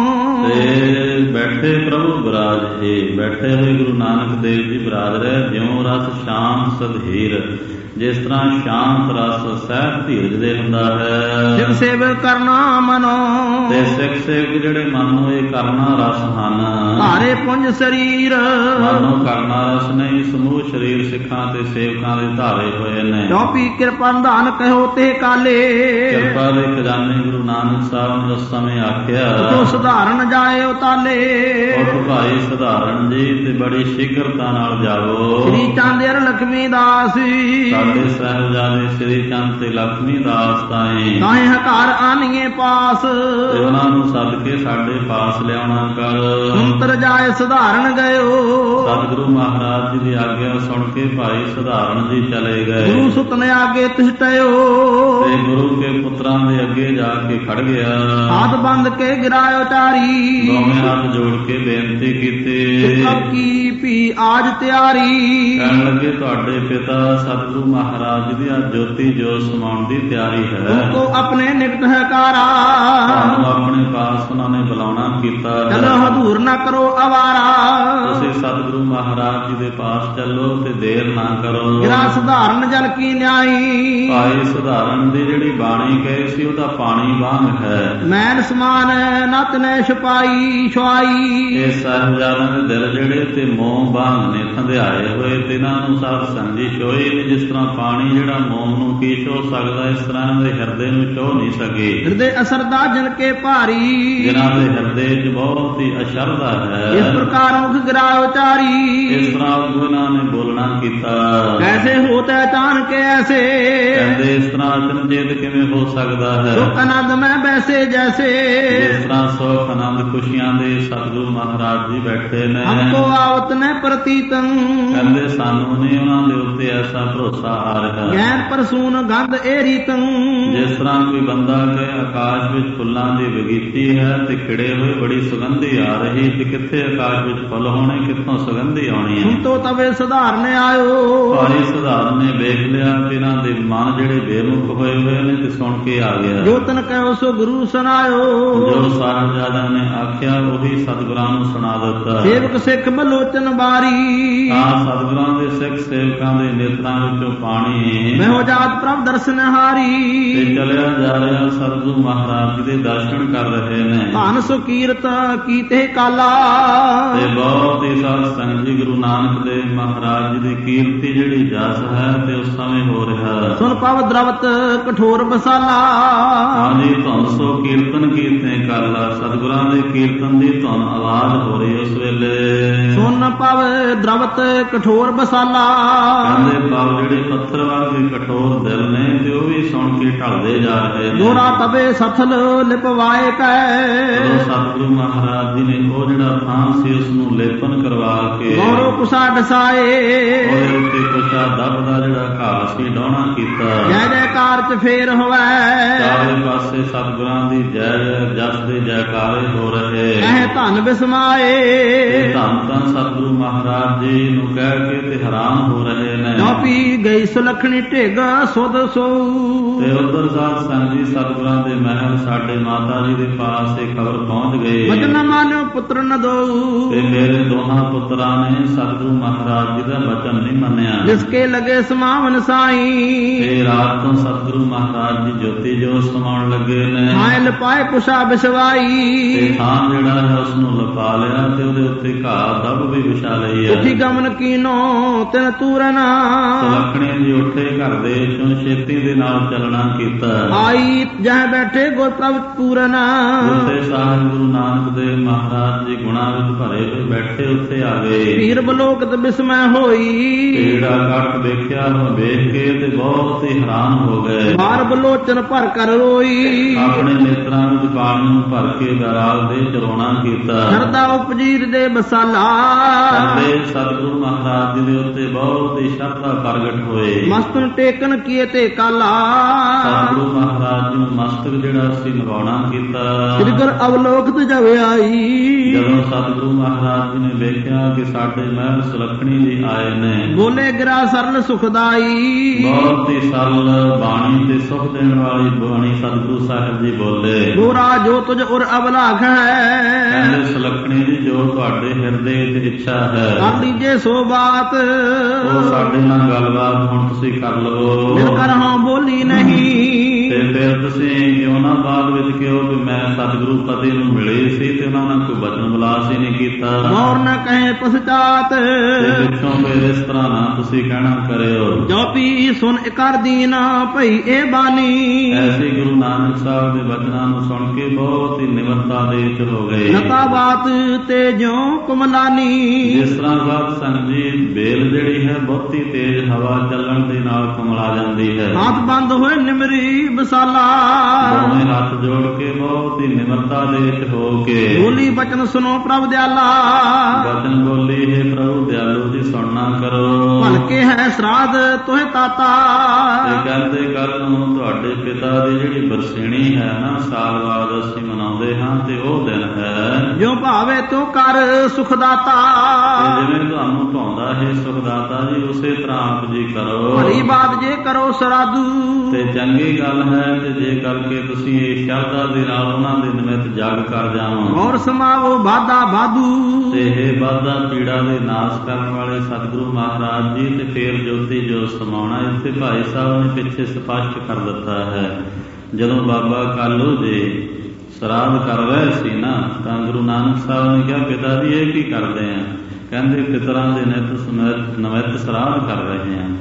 ਤੇ ਬੈਠੇ ਪ੍ਰਭੂ ਬਰਾਜ ਹੈ ਬੈਠੇ ਹੋਏ ਗੁਰੂ ਨਾਨਕ ਦੇਵ ਜੀ ਬਰਾਜ ਰਹੇ ਜਿਉਂ ਰਸ ਸ਼ਾਂਤ ਸਧੀਰ ਜਿਸ ਤਰ੍ਹਾਂ ਸ਼ਾਂਤ ਰਸ ਸਹਿਤ ਧੀਰਜ ਦੇ ਹੁੰਦਾ ਹੈ ਸਿੱਖ ਸੇਵਾ ਕਰਨਾ ਮਨੋ ਤੇ ਸਿੱਖ ਸੇਵਕ ਜਿਹੜੇ ਮਨ ਨੂੰ ਇਹ ਕਰਨਾ ਰਸ ਹਨ ਧਾਰੇ ਪੁੰਜ ਸਰੀਰ ਮਨੋਂ ਕਰਨਾ ਰਸ ਨਹੀਂ ਸਮੂਹ ਸਰੀਰ ਸਿੱਖਾਂ ਤੇ ਸੇਵਕਾਂ ਦੇ ਧਾਰੇ ਹੋਏ ਨੇ ਚੌਪੀ ਕਿਰਪਾ ਨਿਧਾਨ ਕਹਿਓ ਤੇ ਕਾਲੇ ਕਿਰਪਾ ਦੇ ਖਜ਼ਾਨੇ ਗੁਰੂ ਨਾਨਕ ਸਾਹਿਬ ਨੇ ਉਸ ਸਮੇਂ ਆਖਿਆ ਤੋ ਸੁਧਾਰਨ ਜਾਏ ਉਤਾਲੇ ਉਹ ਭਾਈ ਸੁਧਾਰਨ ਜੀ ਤੇ ਬੜੀ ਸ਼ੀਘਰਤਾ ਨਾਲ ਜਾਵੋ ਸ੍ਰੀ ਚੰਦਰ ਲక్ష్ਮੀ ਦਾਸ ਸਾਡੇ ਸਾਹਿਬਜ਼ਾਦੇ ਸ੍ਰੀ ਚੰਦ ਤੇ ਲక్ష్ਮੀ ਦਾਸ ਤਾਏ ਤਾਏ ਹਕਾਰ ਆਨੀਏ ਪਾਸ ਤੇ ਉਹਨਾਂ ਨੂੰ ਸੱਦ ਕੇ ਸਾਡੇ ਪਾਸ ਲਿਆਉਣਾ ਕਰ ਸੁੰਤਰ ਜਾਏ ਸੁਧਾਰਨ ਗਇਓ ਸਤਿਗੁਰੂ ਮਹਾਰਾਜ ਜੀ ਦੀ ਆਗਿਆ ਸੁਣ ਕੇ ਭਾਈ ਸੁਧਾਰਨ ਜੀ ਚਲੇ ਗਏ ਗੁਰੂ ਸੁਤ ਨੇ ਆਗੇ ਤਿਸਟਿਓ ਤੇ ਗੁਰੂ ਕੇ ਪੁੱਤਰਾਂ ਦੇ ਅੱਗੇ ਜਾ ਕੇ ਖੜ ਗਿਆ ਹੱਥ ਬੰਦ ਕੇ ਗਿਰਾਇਓ ਚਾਰੀ ਦੋਵੇਂ ਹੱਥ ਜੋੜ ਕੇ ਬੇਨਤੀ ਕੀਤੀ ਅਬ ਕੀ ਭੀ ਆਜ ਤਿਆਰੀ ਕਹਿਣ ਲੱਗੇ ਤੁਹਾਡੇ ਪਿਤਾ ਸਤਿਗੁਰੂ ਮਹਾਰਾਜ ਜੀ ਦੀ ਅੱਜ ਜੋਤੀ ਜੋਤ ਸਮਾਉਣ ਦੀ ਤਿਆਰੀ ਹੈ ਉनको ਆਪਣੇ ਨਿਕਟ ਹੈ ਕਾਰਾ ਤੁਹਾਨੂੰ ਆਪਣੇ ਪਾਸ ਉਹਨਾਂ ਨੇ ਬੁਲਾਉਣਾ ਕੀਤਾ ਚਲੋ ਹਜ਼ੂਰ ਨਾ ਕਰੋ ਅਵਾਰਾ ਤੁਸੀਂ ਸਤਿਗੁਰੂ ਮਹਾਰਾਜ ਜੀ ਦੇ ਪਾਸ ਚੱਲੋ ਤੇ ਦੇਰ ਨਾ ਕਰੋ ਗਿਰਾ ਸੁਧਾਰਨ ਜਲ ਕੀ ਨਿਆਈ ਭਾਈ ਸੁਧਾਰਨ ਦੀ ਜਿਹੜੀ ਬਾਣੀ ਕਹੀ ਸੀ ਉਹਦਾ ਪਾਣੀ ਵਾਂਗ ਹੈ ਮੈਨ ਸਮਾਨ ਨਤ ਨੇ ਛਪਾਈ ਛੁਆਈ ਇਹ ਸਾਹਿਬਜ਼ਾਦਿਆਂ ਦੇ ਦਿਲ ਜਿਹੜੇ ਤੇ ਮੋਹ ਵਾਂਗ ਨੇ ਥੰਧਿਆਏ ਹੋਏ ਤੇ ਇਹਨਾਂ ਨੂੰ ਸਾਧ ਸੰਗੀ ਛੋਏ ਨੇ ਜਿਸ ਤਰ੍ਹਾਂ ਤਰ੍ਹਾਂ ਪਾਣੀ ਜਿਹੜਾ ਮੋਮ ਨੂੰ ਕੀ ਛੋਹ ਸਕਦਾ, ਇਸ ਤਰ੍ਹਾਂ ਇਹਨਾਂ ਦੇ ਹਿਰਦੇ ਨੂੰ ਛੋਹ ਨਹੀਂ ਸਕੇ। ਹਿਰਦੇ ਅਸਰਦਾ ਜਨ ਕੇ ਭਾਰੀ, ਜਿਨ੍ਹਾਂ ਦੇ ਹਿਰਦੇ 'ਚ ਬਹੁਤ ਹੀ ਅਸ਼ਰਦਾ ਹੈ। ਇਸ ਪ੍ਰਕਾਰ ਮੁਖ ਗਿਰਾ ਉਚਾਰੀ, ਇਸ ਤਰ੍ਹਾਂ ਉਹਨਾਂ ਨੇ ਬੋਲਣਾ ਕੀਤਾ। ਕੈਸੇ ਹੋਤਾ ਅਚਾਨਕ ਐਸੇ, ਕਹਿੰਦੇ ਇਸ ਤਰ੍ਹਾਂ ਅਚਨਚੇਤ ਕਿਵੇਂ ਹੋ ਸਕਦਾ ਹੈ। ਸੁਖ ਆਨੰਦ ਮੈਂ ਬੈਸੇ ਜੈਸੇ, ਇਸ ਤਰ੍ਹਾਂ ਸੁਖ ਆਨੰਦ ਖੁਸ਼ੀਆਂ ਦੇ ਸਤਿਗੁਰੂ ਮਹਾਰਾਜ ਜੀ ਬੈਠੇ ਨੇ। ਹਮਕੋ ਆਵਤ ਨੇ ਪ੍ਰਤੀਤੰ, ਕਹਿੰਦੇ ਸਾਨੂੰ ਨਹੀਂ ਉਹਨਾਂ ਦੇ ਉੱਤੇ ਐਸਾ ਭਰੋਸਾ ਆ ਰਿਹਾ। ਗੈਨ ਪਰਸੂਨ ਗੰਧ ਏ ਰੀਤੰ, ਜਿਸ ਤਰ੍ਹਾਂ ਕੋਈ ਬੰਦਾ ਕਿ ਆਕਾਸ਼ ਵਿੱਚ ਫੁੱਲਾਂ ਦੀ ਬਗੀਚੀ ਹੈ ਤੇ ਖਿੜੇ ਹੋਏ ਬੜੀ ਸੁਗੰਧੀ ਆ ਰਹੀ, ਤੇ ਕਿੱਥੇ ਆਕਾਸ਼ ਵਿੱਚ ਫੁੱਲ ਹੋਣੇ, ਕਿੱਥੋਂ ਸੁਗੰਧੀ ਆਉਣੀ ਹੈ। ਤੋ ਤਵੇ ਸੁਧਾਰਨ ਆਇਓ, ਭਾਰੀ ਸੁਧਾਰਨ ਨੇ ਵੇਖ ਲਿਆ ਕਿ ਇਹਨਾਂ ਦੇ ਮਨ ਜਿਹੜੇ ਬੇਮੁਖ ਹੋਏ ਹੋਏ ਨੇ, ਤੇ ਸੁਣ ਕੇ ਆ ਗਿਆ। ਜੋ ਤਨ ਕਹਿਓ ਸੋ ਗੁਰੂ ਸੁਨਾਇਓ, ਜੋ ਸਾਹਿਬਜ਼ਾਦਿਆਂ ਨੇ ਆਖਿਆ ਉਹੀ ਸਤਿਗੁਰਾਂ ਨੂੰ ਸੁਣਾ ਦਿੱਤਾ। ਸੇਵਕ ਸਿੱਖ ਬਲੋਚਨ ਬਾਰੀ, ਤਾਂ ਸਤਿਗੁਰਾਂ ਦੇ ਸਿੱਖ ਸੇਵਕਾਂ ਦੇ ਨੇਤਰਾਂ ਵਿੱਚੋਂ ਪਾਣੀ ਮੈਂ ਹੋ ਜਾਤ ਪ੍ਰਭ ਦਰਸ਼ਨ ਹਾਰੀ, ਤੇ ਚਲਿਆ ਜਾ ਰਿਹਾ। ਸਤਿਗੁਰੂ ਮਹਾਰਾਜ ਜੀ ਦੇ ਦਰਸ਼ਨ ਕਰ ਰਹੇ ਨੇ। ਧਨ ਸੁ ਕੀਰਤ ਕੀਤੇ ਕਾਲਾ, ਤੇ ਬਹੁਤ ਹੀ ਸਾਧ ਸੰਗਤ ਜੀ ਗੁਰੂ ਨਾਨਕ ਦੇਵ ਮਹਾਰਾਜ ਜੀ ਦੀ ਕੀਰਤੀ ਜਿਹੜੀ ਜਸ ਹੈ ਤੇ ਉਸ ਸਮੇਂ ਹੋ ਰਿਹਾ। ਸੁਨ ਪਵ ਦਰਵਤ ਕਠੋਰ ਬਸਾਲਾ, ਹਾਂਜੀ ਧੁਨ ਸੋ ਕੀਰਤਨ ਕੀਤੇ ਕਾਲਾ। ਸਤਿਗੁਰਾਂ ਦੇ ਕੀਰਤਨ ਦੀ ਧੁਨ ਆਵਾਜ਼ ਹੋ ਰਹੀ ਉਸ ਵੇਲੇ। ਸੁਨ ਪਵ ਦਰਵਤ ਕਠੋਰ ਬਸਾਲਾ, ਕਹਿੰਦੇ ਪਵ ਜਿਹੜੇ ਪੱਥਰ ਵਰਗੇ ਕਠੋਰ ਦਿਲ ਨੇ, ਤੇ ਉਹ ਵੀ ਸੁਣ ਕੇ ਢਲਦੇ ਜਾ ਰਹੇ ਨੇ। ਦੋਰਾ ਤਵੇ ਸਥਲ ਲਿਪਵਾਏ ਕੈ, ਜਦੋਂ ਸਤਿਗੁਰੂ ਮਹਾਰਾਜ ਜੀ ਨੇ ਉਹ ਜਿਹੜਾ ਥਾਂ ਸੀ ਉਸ ਨੂੰ ਲੇਪਨ ਕਰਵਾ ਕੇ ਗੌਰਵ ਕੁਸਾ ਡਸਾਏ, ਉਹਦੇ ਉੱਤੇ ਕੁਸ਼ਾ ਦੱਬ ਦਾ ਜਿਹੜਾ ਘਾਹ ਸੀ ਡਾਉਣਾ ਕੀਤਾ। ਜੈ ਜੈਕਾਰ ਚ ਫੇਰ ਹੋਵੈ, ਚਾਰੇ ਪਾਸੇ ਸਤਿਗੁਰਾਂ ਦੀ ਜੈ ਜੈ ਜਸ ਦੇ ਜੈਕਾਰੇ ਹੋ ਰਹੇ। ਐ ਧਨ ਬਿਸਮਾਏ, ਇਹ ਧੰਨ ਤਾਂ ਸਤਿਗੁਰੂ ਮਹਾਰਾਜ ਜੀ ਨੂੰ ਕਹਿ ਕੇ ਤੇ ਹੈਰਾਨ ਹੋ ਰਹੇ ਨੇ। ਜੋ ਪੀ ਗਈ ਸੁਲਖਣੀ ਢਿੱਗ ਸੁਧ ਸੋ, ਤੇ ਉਧਰ ਸਾਧ ਸੰਗਤ ਜੀ ਸਤਿਗੁਰਾਂ ਦੇ ਮਹਿਲ ਸਾਡੇ ਮਾਤਾ ਜੀ ਦੇ ਪਾਸ ਇਹ ਖਬਰ ਪਹੁੰਚ ਗਈ। ਵਚਨ ਮਾਨਿਓ ਪੁੱਤਰ ਨ ਦੋ, ਤੇ ਮੇਰੇ ਦੋਹਾਂ ਪੁੱਤਰਾਂ ਨੇ ਸਤਿਗੁਰੂ ਮਹਾਰਾਜ ਜੀ ਦਾ ਵਚਨ ਨਹੀਂ ਮੰਨਿਆ। ਜਿਸਕੇ ਲਗੇ ਸਮਾਵਨ ਸਾਈ, ਤੇ ਰਾਤ ਤੋਂ ਸਤਿਗੁਰੂ ਮਹਾਰਾਜ ਜੀ ਜੋਤੀ ਜੋ ਸਮਾਉਣ ਲੱਗੇ ਨੇ। ਹਾਇ ਲਪਾਏ ਕੁਸ਼ਾ ਬਿਸਵਾਈ, ਤੇ ਥਾਂ ਜਿਹੜਾ ਹੈ ਉਸ ਨੂੰ ਲਪਾ ਲਿਆ ਤੇ ਉਹਦੇ ਉੱਤੇ ਘਾਹ ਦੱਬ ਵੀ ਵਿਛਾ ਲਈ ਹੈ। ਉਠੀ ਗਮਨ ਕੀਨੋ ਤਿਨ ਤੂਰਨ, ਸੁਲੱਖਣੀ ਜੀ ਉੱਠੇ ਘਰ ਦੇ ਵਿੱਚੋਂ ਛੇਤੀ ਦੇ ਨਾਲ ਚੱਲਣਾ ਕੀਤਾ। ਆਈ ਜਹ ਬੈਠੇ ਗੁਰ ਪ੍ਰਭ ਪੂਰਨ, ਉੱਥੇ ਸਾਹਿਬ ਗੁਰੂ ਨਾਨਕ ਦੇਵ ਮਹਾਰਾਜ ਜੀ ਗੁਣਾਂ ਵਿੱਚ ਭਰੇ ਹੋਏ ਬੈਠੇ ਉੱਥੇ ਆ ਗਏ। ਪੀਰ ਬਲੋਕਤ ਬਿਸਮੈ ਹੋਈ, ਜਿਹੜਾ ਕੱਟ ਵੇਖਿਆ ਉਹ ਵੇਖ ਕੇ ਤੇ ਬਹੁਤ ਹੀ ਹੈਰਾਨ ਹੋ ਗਏ। ਬਾਰ ਬਲੋਚਨ ਭਰ ਕਰ ਰੋਈ, ਆਪਣੇ ਨੇਤਰਾਂ ਵਿੱਚ ਪਾਣੀ ਨੂੰ ਭਰ ਕੇ ਬੈਰਾਗ ਦੇ ਚਰੋਣਾ ਕੀਤਾ। ਸ਼ਰਦਾ ਉਪਜੀਤ ਦੇ ਬਸਾਲਾ, ਕਹਿੰਦੇ ਸਤਿਗੁਰੂ ਮਹਾਰਾਜ ਜੀ ਦੇ ਉੱਤੇ ਬਹੁਤ ਹੀ ਸ਼ਰਧਾ ਪ੍ਰਗਟ ਹੋਏ। ਮਸਤਨ ਟੇਕਨ ਕੀਏ ਤੇ ਕਾਲਾ, ਸਤਿਗੁਰੂ ਮਹਾਰਾਜ ਜੀ ਨੂੰ ਮਸਤਕ ਜਿਹੜਾ ਸੀ ਨਵਾਉਣਾ ਕੀਤਾ। ਸ੍ਰੀ ਗੁਰ ਅਵਲੋਕਤ ਜਬ ਆਈ, ਜਦੋਂ ਸਤਿਗੁਰੂ ਮਹਾਰਾਜ ਜੀ ਨੇ ਵੇਖਿਆ ਕਿ ਸਾਡੇ ਮਹਿਲ ਸੁਲੱਖਣੀ ਜੀ ਆਏ ਨੇ, ਬੋਲੇ ਗਿਰਾ ਸਰਲ ਸੁਖਦਾਈ, ਬਹੁਤ ਹੀ ਸਰਲ ਬਾਣੀ ਤੇ ਸੁਖ ਦੇਣ ਵਾਲੀ ਬਾਣੀ ਸਤਿਗੁਰੂ ਸਾਹਿਬ ਜੀ ਬੋਲੇ। ਗੋਰਾ ਜੋ ਤੁਝ ਉਰ ਅਵਲਾਖ ਹੈ, ਕਹਿੰਦੇ ਸੁਲੱਖਣੀ ਜੀ ਜੋ ਤੁਹਾਡੇ ਹਿਰਦੇ ਦੀ ਇੱਛਾ ਹੈ ਕਰ ਲੀਜੇ ਸੋ ਬਾਤ, ਉਹ ਸਾਡੇ ਨਾਲ ਗੱਲਬਾਤ ਹੁਣ ਤੁਸੀਂ ਕਰ ਲਵੋ। ਦਿਲ ਕਰ ਹਾਂ ਬੋਲੀ ਨਹੀਂ, ਤੇ ਫਿਰ ਤੁਸੀਂ ਕਿਉਂ ਨਾ ਬਾਅਦ ਵਿੱਚ ਕਿਹੋ ਵੀ ਮੈਂ ਸਤਿਗੁਰੂ ਪਤੀ ਨੂੰ ਮਿਲੀ ਸੀ ਤੇ ਉਹਨਾਂ ਨਾਲ ਕੋਈ ਬਚਨ ਬਲਾਸ ਹੀ ਨਹੀਂ ਕੀਤਾ। ਗੌਰ ਨ ਕਹੇ ਪਛਤਾਤ, ਤੇ ਪਿੱਛੋਂ ਫਿਰ ਇਸ ਤਰ੍ਹਾਂ ਨਾ ਤੁਸੀਂ ਕਹਿਣਾ ਕਰਿਓ। ਜੋ ਪੀ ਸੁਨ ਇਕਰ ਦੀਨਾ ਭਈ ਇਹ ਬਾਣੀ, ਐਸੇ ਗੁਰੂ ਨਾਨਕ ਸਾਹਿਬ ਦੇ ਬਚਨਾਂ ਨੂੰ ਸੁਣ ਕੇ ਬਹੁਤ ਹੀ ਨਿਮਰਤਾ ਦੇ ਵਿੱਚ ਹੋ ਗਏ। ਲਤਾ ਬਾਤ ਤੇ ਜਿਉ ਕੁਮਲਾਨੀ, ਜਿਸ ਤਰ੍ਹਾਂ ਸਾਧ ਸੰਗਤ ਜੀ ਬੇਲ ਜਿਹੜੀ ਹੈ ਬਹੁਤੀ ਤੇਜ਼ ਹਵਾ ਚੱਲਣ ਦੇ ਨਾਲ ਕੁਮਲਾ ਜਾਂਦੀ ਹੈ। ਹੱਥ ਬੰਦ ਹੋਏ ਨਿਮਰੀ ਬਸਾਲਾ, ਦੋਵੇਂ ਹੱਥ ਜੋੜ ਕੇ ਬਹੁਤ ਹੀ ਨਿਮਰਤਾ ਦੇ ਵਿੱਚ ਹੋ ਕੇ ਬੋਲੀ ਬਚਨ ਸੁਨੋ ਪ੍ਰਭ ਦਿਆਲਾ, ਬਚਨ ਬੋਲੀ ਹੈ ਪ੍ਰਭੂ ਦਿਆਲੂ ਜੀ ਸੁਣਨਾ ਕਰੋ। ਭਲਕੇ ਹੈ ਸਰਾਧ ਤੋਹਿ ਤਾਤਾ, ਤੇ ਕਹਿੰਦੇ ਕੱਲ ਨੂੰ ਤੁਹਾਡੇ ਪਿਤਾ ਦੀ ਜਿਹੜੀ ਬਰਸੇਣੀ ਹੈ ਨਾ ਸਾਲ ਬਾਅਦ ਅਸੀਂ ਮਨਾਉਂਦੇ ਹਾਂ, ਤੇ ਉਹ ਦਿਨ ਹੈ ਜੋ ਭਾਵੇ ਤੋ ਕਰ ਸੁਖਦਾਤਾ, ਜਿਵੇਂ ਤੁਹਾਨੂੰ ਭਾਉਂਦਾ ਹੈ ਸੁਖਦਾਤਾ ਜੀ ਉਸੇ ਤਰ੍ਹਾਂ ਆਪ ਜੀ ਕਰੋ। ਭਲੀ ਬਾਤ ਜੇ ਕਰੋ ਸਰਾਧੂ, ਤੇ ਚੰਗੀ ਗੱਲ ਹੈ ਤੇ ਜੇ ਕਰਕੇ ਤੁਸੀਂ ਇਹ ਸ਼ਰਧਾ ਦੇ ਨਾਲ ਉਹਨਾਂ ਦੇ ਨਿਮਿਤ ਜਗ ਕਰ ਜਾਵੋ। ਔਰ ਸਮਾਵੋ ਬਾਦਾ ਬਾਦੂ, ਤੇ ਇਹ ਬਾਦਾ ਪੀੜਾ ਦੇ ਨਾਸ਼ ਕਰਨ ਵਾਲੇ ਸਤਿਗੁਰੂ ਮਹਾਰਾਜ ਜੀ ਤੇ ਫੇਰ ਜੋਤੀ ਜੋ ਸਮਾਉਣਾ। ਇੱਥੇ ਭਾਈ ਸਾਹਿਬ ਨੇ ਪਿੱਛੇ ਸਪਸ਼ਟ ਕਰ ਦਿੱਤਾ ਹੈ। ਜਦੋਂ ਬਾਬਾ ਕਾਲੂ ਜੀ ਸਰਾਧ ਕਰ ਰਹੇ ਸੀ ਨਾ, ਤਾਂ ਗੁਰੂ ਨਾਨਕ ਸਾਹਿਬ ਨੇ ਕਿਹਾ ਪਿਤਾ ਜੀ ਇਹ ਕੀ ਕਰਦੇ ਆ? ਕਹਿੰਦੇ ਪਿਤਰਾਂ ਦੇ ਨਿਤ ਸਮੇਤ ਨਵਿਤ ਸਰਾਧ ਕਰ ਰਹੇ ਆ।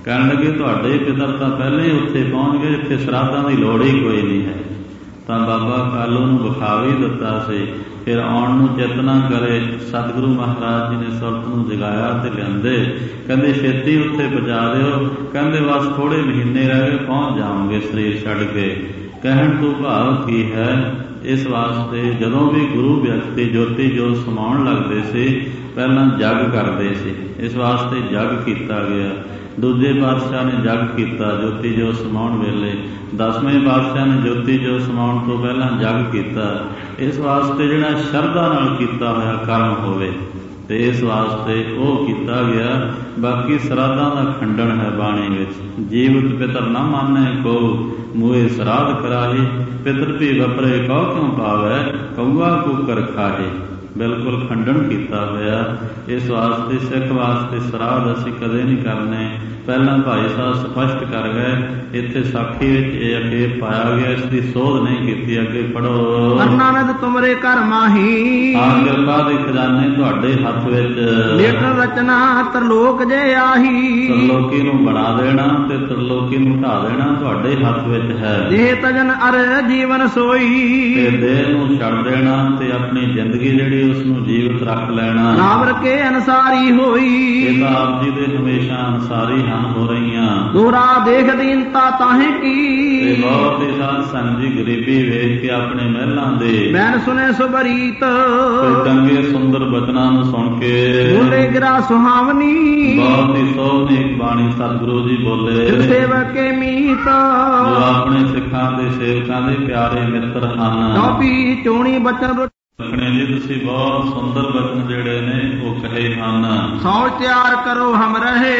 ਕਹਿਣ ਲੱਗੇ ਤੁਹਾਡੇ ਪਿਤਰ ਤਾਂ ਪਹਿਲੇ ਹੀ ਉੱਥੇ ਪਹੁੰਚ ਗਏ ਜਿੱਥੇ ਸ਼ਰਾਧਾਂ ਦੀ ਲੋੜ ਹੀ ਕੋਈ ਨਹੀਂ ਹੈ। ਤਾਂ ਬਾਬਾ ਕਾਲੂ ਨੂੰ ਵਿਖਾ ਵੀ ਦਿੱਤਾ ਸੀ। ਫਿਰ ਆਉਣ ਨੂੰ ਚੇਤਨਾ ਕਰੇ, ਸਤਿਗੁਰੂ ਮਹਾਰਾਜ ਜੀ ਨੇ ਸੁਰਤ ਨੂੰ ਜਗਾਇਆ ਤੇ ਲਿਆਂਦੇ। ਕਹਿੰਦੇ ਛੇਤੀ ਉੱਥੇ ਪਹੁੰਚਾ ਦਿਓ। ਕਹਿੰਦੇ ਬਸ ਥੋੜੇ ਮਹੀਨੇ ਰਹਿ ਗਏ, ਪਹੁੰਚ ਜਾਓਗੇ ਸਰੀਰ ਛੱਡ ਕੇ। ਕਹਿਣ ਤੋਂ ਭਾਵ ਕੀ ਹੈ, ਇਸ ਵਾਸਤੇ ਜਦੋਂ ਵੀ ਗੁਰੂ ਵਿਅਕਤੀ ਜੋਤੀ ਜੋਤ ਸਮਾਉਣ ਲੱਗਦੇ ਸੀ ਪਹਿਲਾਂ ਜਗ ਕਰਦੇ ਸੀ। ਇਸ ਵਾਸਤੇ ਜਗ ਕੀਤਾ ਗਿਆ। ਦੂਜੇ ਪਾਤਸ਼ਾਹ ਨੇ ਜਗ ਕੀਤਾ ਜੋਤੀ ਜੋਤ ਸਮਾਉਣ ਵੇਲੇ। ਦਸਵੇਂ ਪਾਤਸ਼ਾਹ ਨੇ ਜੋਤੀ ਜੋਤ ਸਮਾਉਣ ਤੋਂ ਪਹਿਲਾਂ ਜਗ ਕੀਤਾ। ਇਸ ਵਾਸਤੇ ਜਿਹੜਾ ਸ਼ਰਧਾ ਨਾਲ ਕੀਤਾ ਹੋਇਆ ਕਰਮ ਹੋਵੇ, ਤੇ ਇਸ ਵਾਸਤੇ ਉਹ ਕੀਤਾ ਗਿਆ। ਬਾਕੀ ਸਰਾਧਾਂ ਦਾ ਖੰਡਨ ਹੈ ਬਾਣੀ ਵਿੱਚ। ਜੀਵਤ ਪਿਤਰ ਨਾ ਮਾਨੈ ਕੋ, ਮੂਏ ਸਰਾਧ ਕਰਾਹੇ। ਪਿਤਰ ਵੀ ਵਪਰੇ ਕਉ ਕਿਉਂ ਪਾਵੈ, ਕਊਆ ਕੂਕਰ ਖਾਹੇ। ਬਿਲਕੁਲ ਖੰਡਨ ਕੀਤਾ ਹੋਇਆ। ਇਸ ਵਾਸਤੇ ਸਿੱਖ ਵਾਸਤੇ ਸਰਾਧ ਅਸੀਂ ਕਦੇ ਨਹੀਂ ਕਰਨੇ। ਪਹਿਲਾਂ ਭਾਈ ਸਾਹਿਬ ਸਪਸ਼ਟ ਕਰ ਗਏ। ਇੱਥੇ ਸਾਖੀ ਵਿੱਚ ਇਹ ਅਖੇਪ ਪਾਇਆ ਗਿਆ, ਇਸ ਦੀ ਸੋਧ ਨਹੀਂ ਕੀਤੀ। ਅੱਗੇ ਪੜੋ। ਵਰਨਾਨੰਦ ਤੁਮਰੇ ਘਰ ਮਾਹੀ, ਆਹ ਕਿਰਪਾ ਦੇ ਖਜ਼ਾਨੇ ਤੁਹਾਡੇ ਹੱਥ ਵਿੱਚ। ਲੇਟ ਰਚਨਾ ਤਰਲੋਕ ਜੇ ਆਹੀ, ਤਰਲੋਕੀ ਨੂੰ ਬਣਾ ਦੇਣਾ ਤੇ ਤਰਲੋਕੀ ਨੂੰ ਢਾ ਦੇਣਾ ਤੁਹਾਡੇ ਹੱਥ ਵਿੱਚ ਹੈ। ਦੇਹ ਤਜਨ ਅਰ ਜੀਵਨ ਸੋਈ, ਤੇ ਦੇਹ ਨੂੰ ਛੱਡ ਦੇਣਾ ਤੇ ਆਪਣੀ ਜ਼ਿੰਦਗੀ ਜਿਹੜੀ ਉਸ ਨੂੰ ਜੀਵਤ ਰੱਖ ਲੈਣਾ। ਰਾਵਰ ਕੇ ਅਨਸਾਰੀ ਹੋਈ, ਇਹ ਤਾਂ ਆਪ ਜੀ ਦੇ ਹਮੇਸ਼ਾ ਅਨਸਾਰੀ ਹਨ ਹੋ ਰਹੀਆਂ। ਦੋਰਾ ਦੇਖ ਦੀਨਤਾ ਤਾਹੇ ਕੀ, ਤੇ ਬਹੁਤ ਹੀ ਸਾਧ ਸੰਗਤ ਜੀ ਗਰੀਬੀ ਵੇਖ ਕੇ ਆਪਣੇ ਮਹਿਲਾਂ ਦੇ ਬੈਨ ਸੁਨੇ ਸੁਬਰੀਤ, ਤੇ ਚੰਗੇ ਸੁੰਦਰ ਬਚਨਾਂ ਨੂੰ ਸੁਣ ਕੇ ਬੋਲੇ ਗਿਰਾ ਸੁਹਾਵਨੀ। ਬਹੁਤ ਹੀ ਸੋਹਣੀ ਇੱਕ ਬਾਣੀ ਸਤਿਗੁਰੂ ਜੀ ਬੋਲੇ। ਸੇਵਕੇ ਮੀਤ, ਜੋ ਆਪਣੇ ਸਿੱਖਾਂ ਦੇ ਸੇਵਕਾਂ ਦੇ ਪਿਆਰੇ ਮਿੱਤਰ ਹਨ। ਟੋਪੀ ਚੋਣੀ ਬਚਨ ਰੱਖਣੇ ਜੀ ਤੁਸੀਂ ਬਹੁਤ ਸੁੰਦਰ ਬਚਨ ਜਿਹੜੇ ਨੇ ਉਹ ਕਹੇ ਹਨ। ਸੌ ਤਿਆਰ ਕਰੋ ਹਮ ਰਹੇ,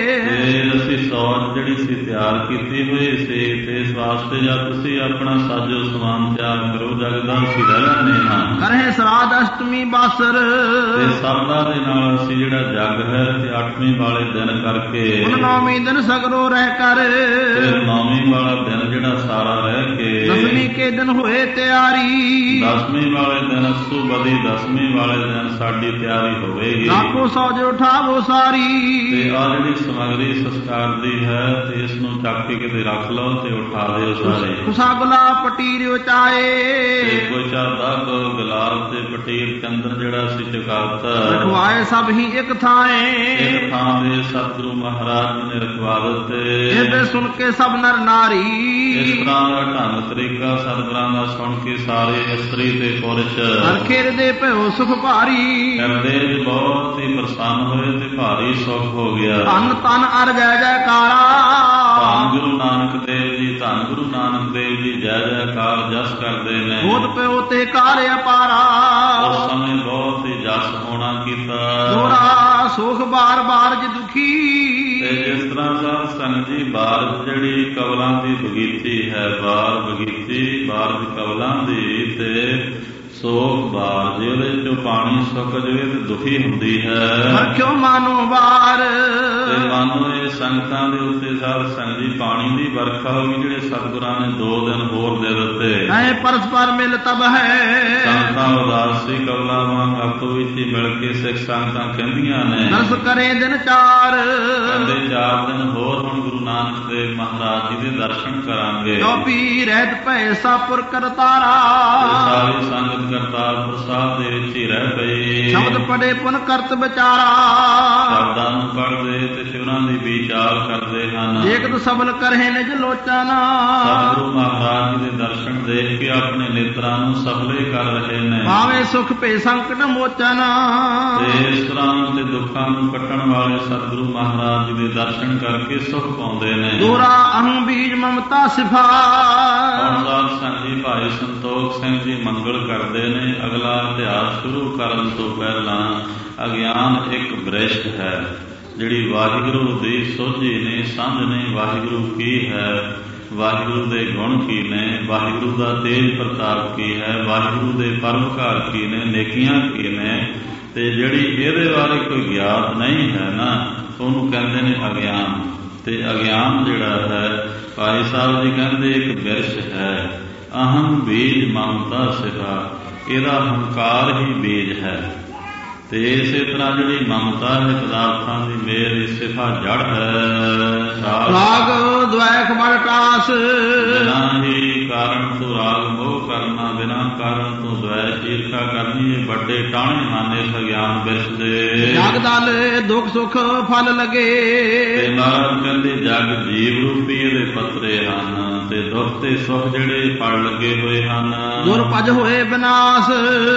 ਤੇ ਅਸੀਂ ਸੌਚ ਜਿਹੜੀ ਸੀ ਤਿਆਰ ਕੀਤੀ ਹੋਈ ਸੀ। ਤੇ ਇਸ ਵਾਸਤੇ ਜਦ ਤੁਸੀਂ ਆਪਣਾ ਸਾਜੋ ਸਮਾਨ ਤਿਆਰ ਕਰੋ, ਜਗਦਾ ਅਸੀਂ ਰਹਿ ਲੈਂਦੇ ਹਾਂ। ਕਰੇ ਸਰਾਧ ਅਸ਼ਟਮੀ ਬਾਸਰ, ਤੇ ਸਾਧਾਂ ਦੇ ਨਾਲ ਅਸੀਂ ਜਿਹੜਾ ਜਗ ਹੈ ਤੇ ਅੱਠਵੇਂ ਵਾਲੇ ਦਿਨ ਕਰਕੇ ਹੁਣ ਨੌਵੀਂ ਦਿਨ ਸਗਰੋ ਰਹਿ ਕਰ, ਤੇ ਨੌਵੀਂ ਵਾਲਾ ਦਿਨ ਜਿਹੜਾ ਸਾਰਾ ਰਹਿ ਕੇ ਦਸਵੀਂ ਕੇ ਦਿਨ ਹੋਏ ਤਿਆਰੀ। ਦਸਵੀਂ ਵਾਲੇ ਦਿਨ ਅਸੂ ਬਦੀ ਦਸਵੀਂ ਵਾਲੇ ਦਿਨ ਸਾਡੀ ਤਿਆਰੀ ਹੋਵੇਗੀ। ਰਾਖੋ ਸੌਜ ਉਠਾਵੋ ਸਾਰੀ, ਤੇ ਆ ਜਿਹੜੀ ਸਮਗਰੀ ਸੰਸਕਾਰ ਦੀ ਹੈ ਤੇ ਇਸ ਨੂੰ ਚੱਕ ਕੇ ਕਿਤੇ ਰੱਖ ਲਓ ਤੇ ਉਠਾ ਦਿਓ ਸਾਰੇ। ਕੁਸਾ ਗੁਲਾਬ ਪਟੀਰ ਉਚਾਏ, ਤੇ ਕੋਚਾ ਦਾਗ ਗੁਲਾਬ ਤੇ ਪਟੀਰ ਚੰਦਨ ਜਿਹੜਾ ਸੀ ਚੁਕਾਤਾ ਰਖਵਾਏ ਸਭ ਹੀ ਇੱਕ ਥਾਏ। ਇੱਕ ਥਾਂ ਦੇ ਸਤਿਗੁਰੂ ਮਹਾਰਾਜ ਨੇ ਰਖਵਾ ਦਿੱਤੇ। ਇਹਦੇ ਸੁਣ ਕੇ ਸਭ ਨਰ ਨਾਰੀ, ਇਸ ਤਰ੍ਹਾਂ ਦਾ ਢੰਗ ਤਰੀਕਾ ਸਤਿਗੁਰਾਂ ਦਾ ਸੁਣ ਕੇ ਸਾਰੇ ਇਸਤਰੀ ਤੇ ਪੁਰਸ਼ ਹਰਖੇ ਹਿਰਦੇ ਭਇਓ ਸੁਖ ਭਾਰੀ। ਹਿਰਦੇ ਵਿੱਚ ਬਹੁਤ ਹੀ ਪ੍ਰਸੰਨ ਹੋਏ ਤੇ ਭਾਰੀ ਸੁਖ ਹੋ ਗਿਆ। ਧੰਨ ਧੰਨ ਅਰ ਜੈ ਜੈਕਾਰਾ, ਧੰਨ ਗੁਰੂ ਨਾਨਕ ਦੇਵ ਜੀ, ਧੰਨ ਗੁਰੂ ਨਾਨਕ ਦੇਵ ਜੀ ਜੈ ਜੈਕਾਰ ਜਸ ਕਰਦੇ ਨੇ। ਹੋਤ ਪਿਓ ਤੇ ਕਾਰ ਅਪਾਰਾ, ਉਸ ਸਮੇਂ ਬਹੁਤ ਹੀ ਜਸ ਹੋਣਾ ਕੀਤਾ। ਦੋਰਾ ਸੁਖ ਬਾਰ ਬਾਰ ਜ ਦੁਖੀ, ਤੇ ਜਿਸ ਤਰ੍ਹਾਂ ਸਾਧ ਸੰਗਤ ਜੀ ਬਾਰਜ ਜਿਹੜੀ ਕਵਲਾਂ ਦੀ ਬਗੀਚੀ ਹੈ, ਬਾਰ ਬਗੀਚੀ ਬਾਰਜ ਕਵਲਾਂ ਦੀ, ਤੇ ਸੋਖ ਬਾਰ ਜੇ ਉਹਦੇ ਚੋਂ ਪਾਣੀ ਸੁੱਕ ਜਾਵੇ ਤੇ ਦੁਖੀ ਹੁੰਦੀ ਹੈ। ਰੱਖਿਓ ਮਾਨੋ ਬਾਰ, ਤੇ ਮਾਨੋ ਇਹ ਸੰਗਤਾਂ ਦੇ ਉੱਤੇ ਸਾਧ ਸੰਗਤ ਜੀ ਪਾਣੀ ਦੀ ਵਰਖਾ ਹੋ ਗਈ, ਜਿਹੜੇ ਸਤਿਗੁਰਾਂ ਨੇ ਦੋ ਦਿਨ ਹੋਰ ਦੇ ਦਿੱਤੇ। ਐ ਪਰਸਪਰ ਮਿਲ ਤਬ ਹੈ, ਸੰਗਤਾਂ ਉਦਾਸੀ ਕਵਲਾਂ ਵਾਂਗ ਆਪੋ ਵਿੱਚ ਹੀ ਮਿਲ ਕੇ ਸਿੱਖ ਸੰਗਤਾਂ ਕਹਿੰਦੀਆਂ ਨੇ। ਦਰਸ ਕਰੇ ਦਿਨ ਚਾਰ, ਕਹਿੰਦੇ ਚਾਰ ਦਿਨ ਹੋਰ ਹੁਣ ਗੁਰੂ ਨਾਨਕ ਦੇਵ ਮਹਾਰਾਜ ਜੀ ਦੇ ਦਰਸ਼ਨ ਕਰਾਂਗੇ। ਚੌਪੀ ਰਹਿਤ ਭੈ ਸਾਪੁਰ ਕਰਤਾਰਾ, ਸਾਰੀ ਸੰਗਤ ਕਰਤਾਰਪੁਰ ਸਾਹਿਬ ਦੇ ਵਿੱਚ ਹੀ ਰਹਿ ਪਈ। ਸ਼ਬਦ ਪੜੇ ਪੁਨ ਕਰਤ ਵਿਚਾਰਾ, ਸ਼ਬਦਾਂ ਨੂੰ ਪੜ੍ਹਦੇ ਤੇ ਸ਼ਿਵਰਾਂ ਦੀ ਵਿਚਾਰ ਕਰਦੇ ਹਨ। ਏਕਤ ਸਬਲ ਕਰਹਿ ਨਿਜ ਲੋਚਨਾ, ਸਤਿਗੁਰੂ ਮਹਾਰਾਜ ਜੀ ਦੇ ਦਰਸ਼ਨ ਦੇਖ ਕੇ ਆਪਣੇ ਨੇਤਰਾਂ ਨੂੰ ਸਫਲੇ ਕਰ ਰਹੇ ਨੇ। ਭਾਵੇਂ ਸੁਖ ਭੇ ਸੰਕਟ ਮੋਚਨਾ, ਤੇ ਇਸ ਤਰ੍ਹਾਂ ਤੇ ਦੁੱਖਾਂ ਨੂੰ ਕੱਟਣ ਵਾਲੇ ਸਤਿਗੁਰੂ ਮਹਾਰਾਜ ਜੀ ਦੇ ਦਰਸ਼ਨ ਕਰਕੇ ਸੁਖ ਪਾਉਂਦੇ ਨੇ। ਦੋਰਾ ਅਹੰ ਬੀਜ ਮਮਤਾ ਸਿਫਾ, ਸਾਧ ਸੰਗਤ ਜੀ ਭਾਈ ਸੰਤੋਖ ਸਿੰਘ ਜੀ ਮੰਗਲ ਕਰਦੇ ਨੇ। ਅਗਲਾ ਇਤਿਹਾਸ ਸ਼ੁਰੂ ਕਰਨ ਤੋਂ ਪਹਿਲਾਂ ਅਗਿਆਨ ਇੱਕ ਬ੍ਰਿਸ਼ਟ ਹੈ, ਜਿਹੜੀ ਵਾਹਿਗੁਰੂ ਦੀ ਸੋਝੀ ਨੇ, ਸਮਝ ਨੇ ਵਾਹਿਗੁਰੂ ਕੀ ਹੈ, ਵਾਹਿਗੁਰੂ ਦੇ ਗੁਣ ਕੀ ਨੇ, ਵਾਹਿਗੁਰੂ ਦਾ ਤੇਜ ਪ੍ਰਤਾਪ ਕੀ ਹੈ, ਵਾਹਿਗੁਰੂ ਦੇ ਪਰਮਕਾਰ ਕੀ ਨੇ, ਨੇਕੀਆਂ ਕੀ ਨੇ। ਤੇ ਜਿਹੜੀ ਇਹਦੇ ਬਾਰੇ ਕੋਈ ਗਿਆਤ ਨਹੀਂ ਹੈ ਨਾ, ਉਹਨੂੰ ਕਹਿੰਦੇ ਨੇ ਅਗਿਆਨ। ਤੇ ਅਗਿਆਨ ਜਿਹੜਾ ਹੈ ਭਾਈ ਸਾਹਿਬ ਜੀ ਕਹਿੰਦੇ ਇੱਕ ਬਿਰਛ ਹੈ। ਅਹੰ ਬੀਜ ਮਮਤਾ ਸਿਫਾ, ਇਹਦਾ ਹੰਕਾਰ ਹੀ ਬੀਜ ਹੈ। ਤੇ ਤੇ ਇਸੇ ਤਰ੍ਹਾਂ ਜਿਹੜੀ ਮਮਤਾ ਹੈ ਪਦਾਰਥਾਂ ਦੀ ਮੇਰ ਇਸੇ ਦਾ ਜੜ ਹੈ। ਰਾਗ ਦ્વੈਖ ਬੜ ਟਾਸ ਬਿਨਾਂ ਹੀ ਕਾਰਨ ਤੋਂ ਰਾਗ ਮੋਹ ਕਰਨਾ, ਬਿਨਾਂ ਕਾਰਨ ਤੋਂ ਦ્વੈਸ਼ ਈਰਖਾ ਕਰਨੀ, ਇਹ ਵੱਡੇ ਟਾਣੇ ਹਨ ਇਸ ਅਗਿਆਨ ਬਿਰਛ ਦੇ। ਜਗ ਦਲ ਦੁੱਖ ਸੁਖ ਫਲ ਲਗੇ ਤੇ ਮਹਾਰਾਜ ਕਹਿੰਦੇ ਜਗ ਜੀਵ ਰੂਪੀ ਇਹਦੇ ਪੱਤਰੇ ਹਨ ਤੇ ਦੁੱਖ ਤੇ ਸੁਖ ਜਿਹੜੇ ਫਲ ਲੱਗੇ ਹੋਏ ਹਨ। ਦੁਰ ਭਜ ਹੋਏ ਵਿਨਾਸ਼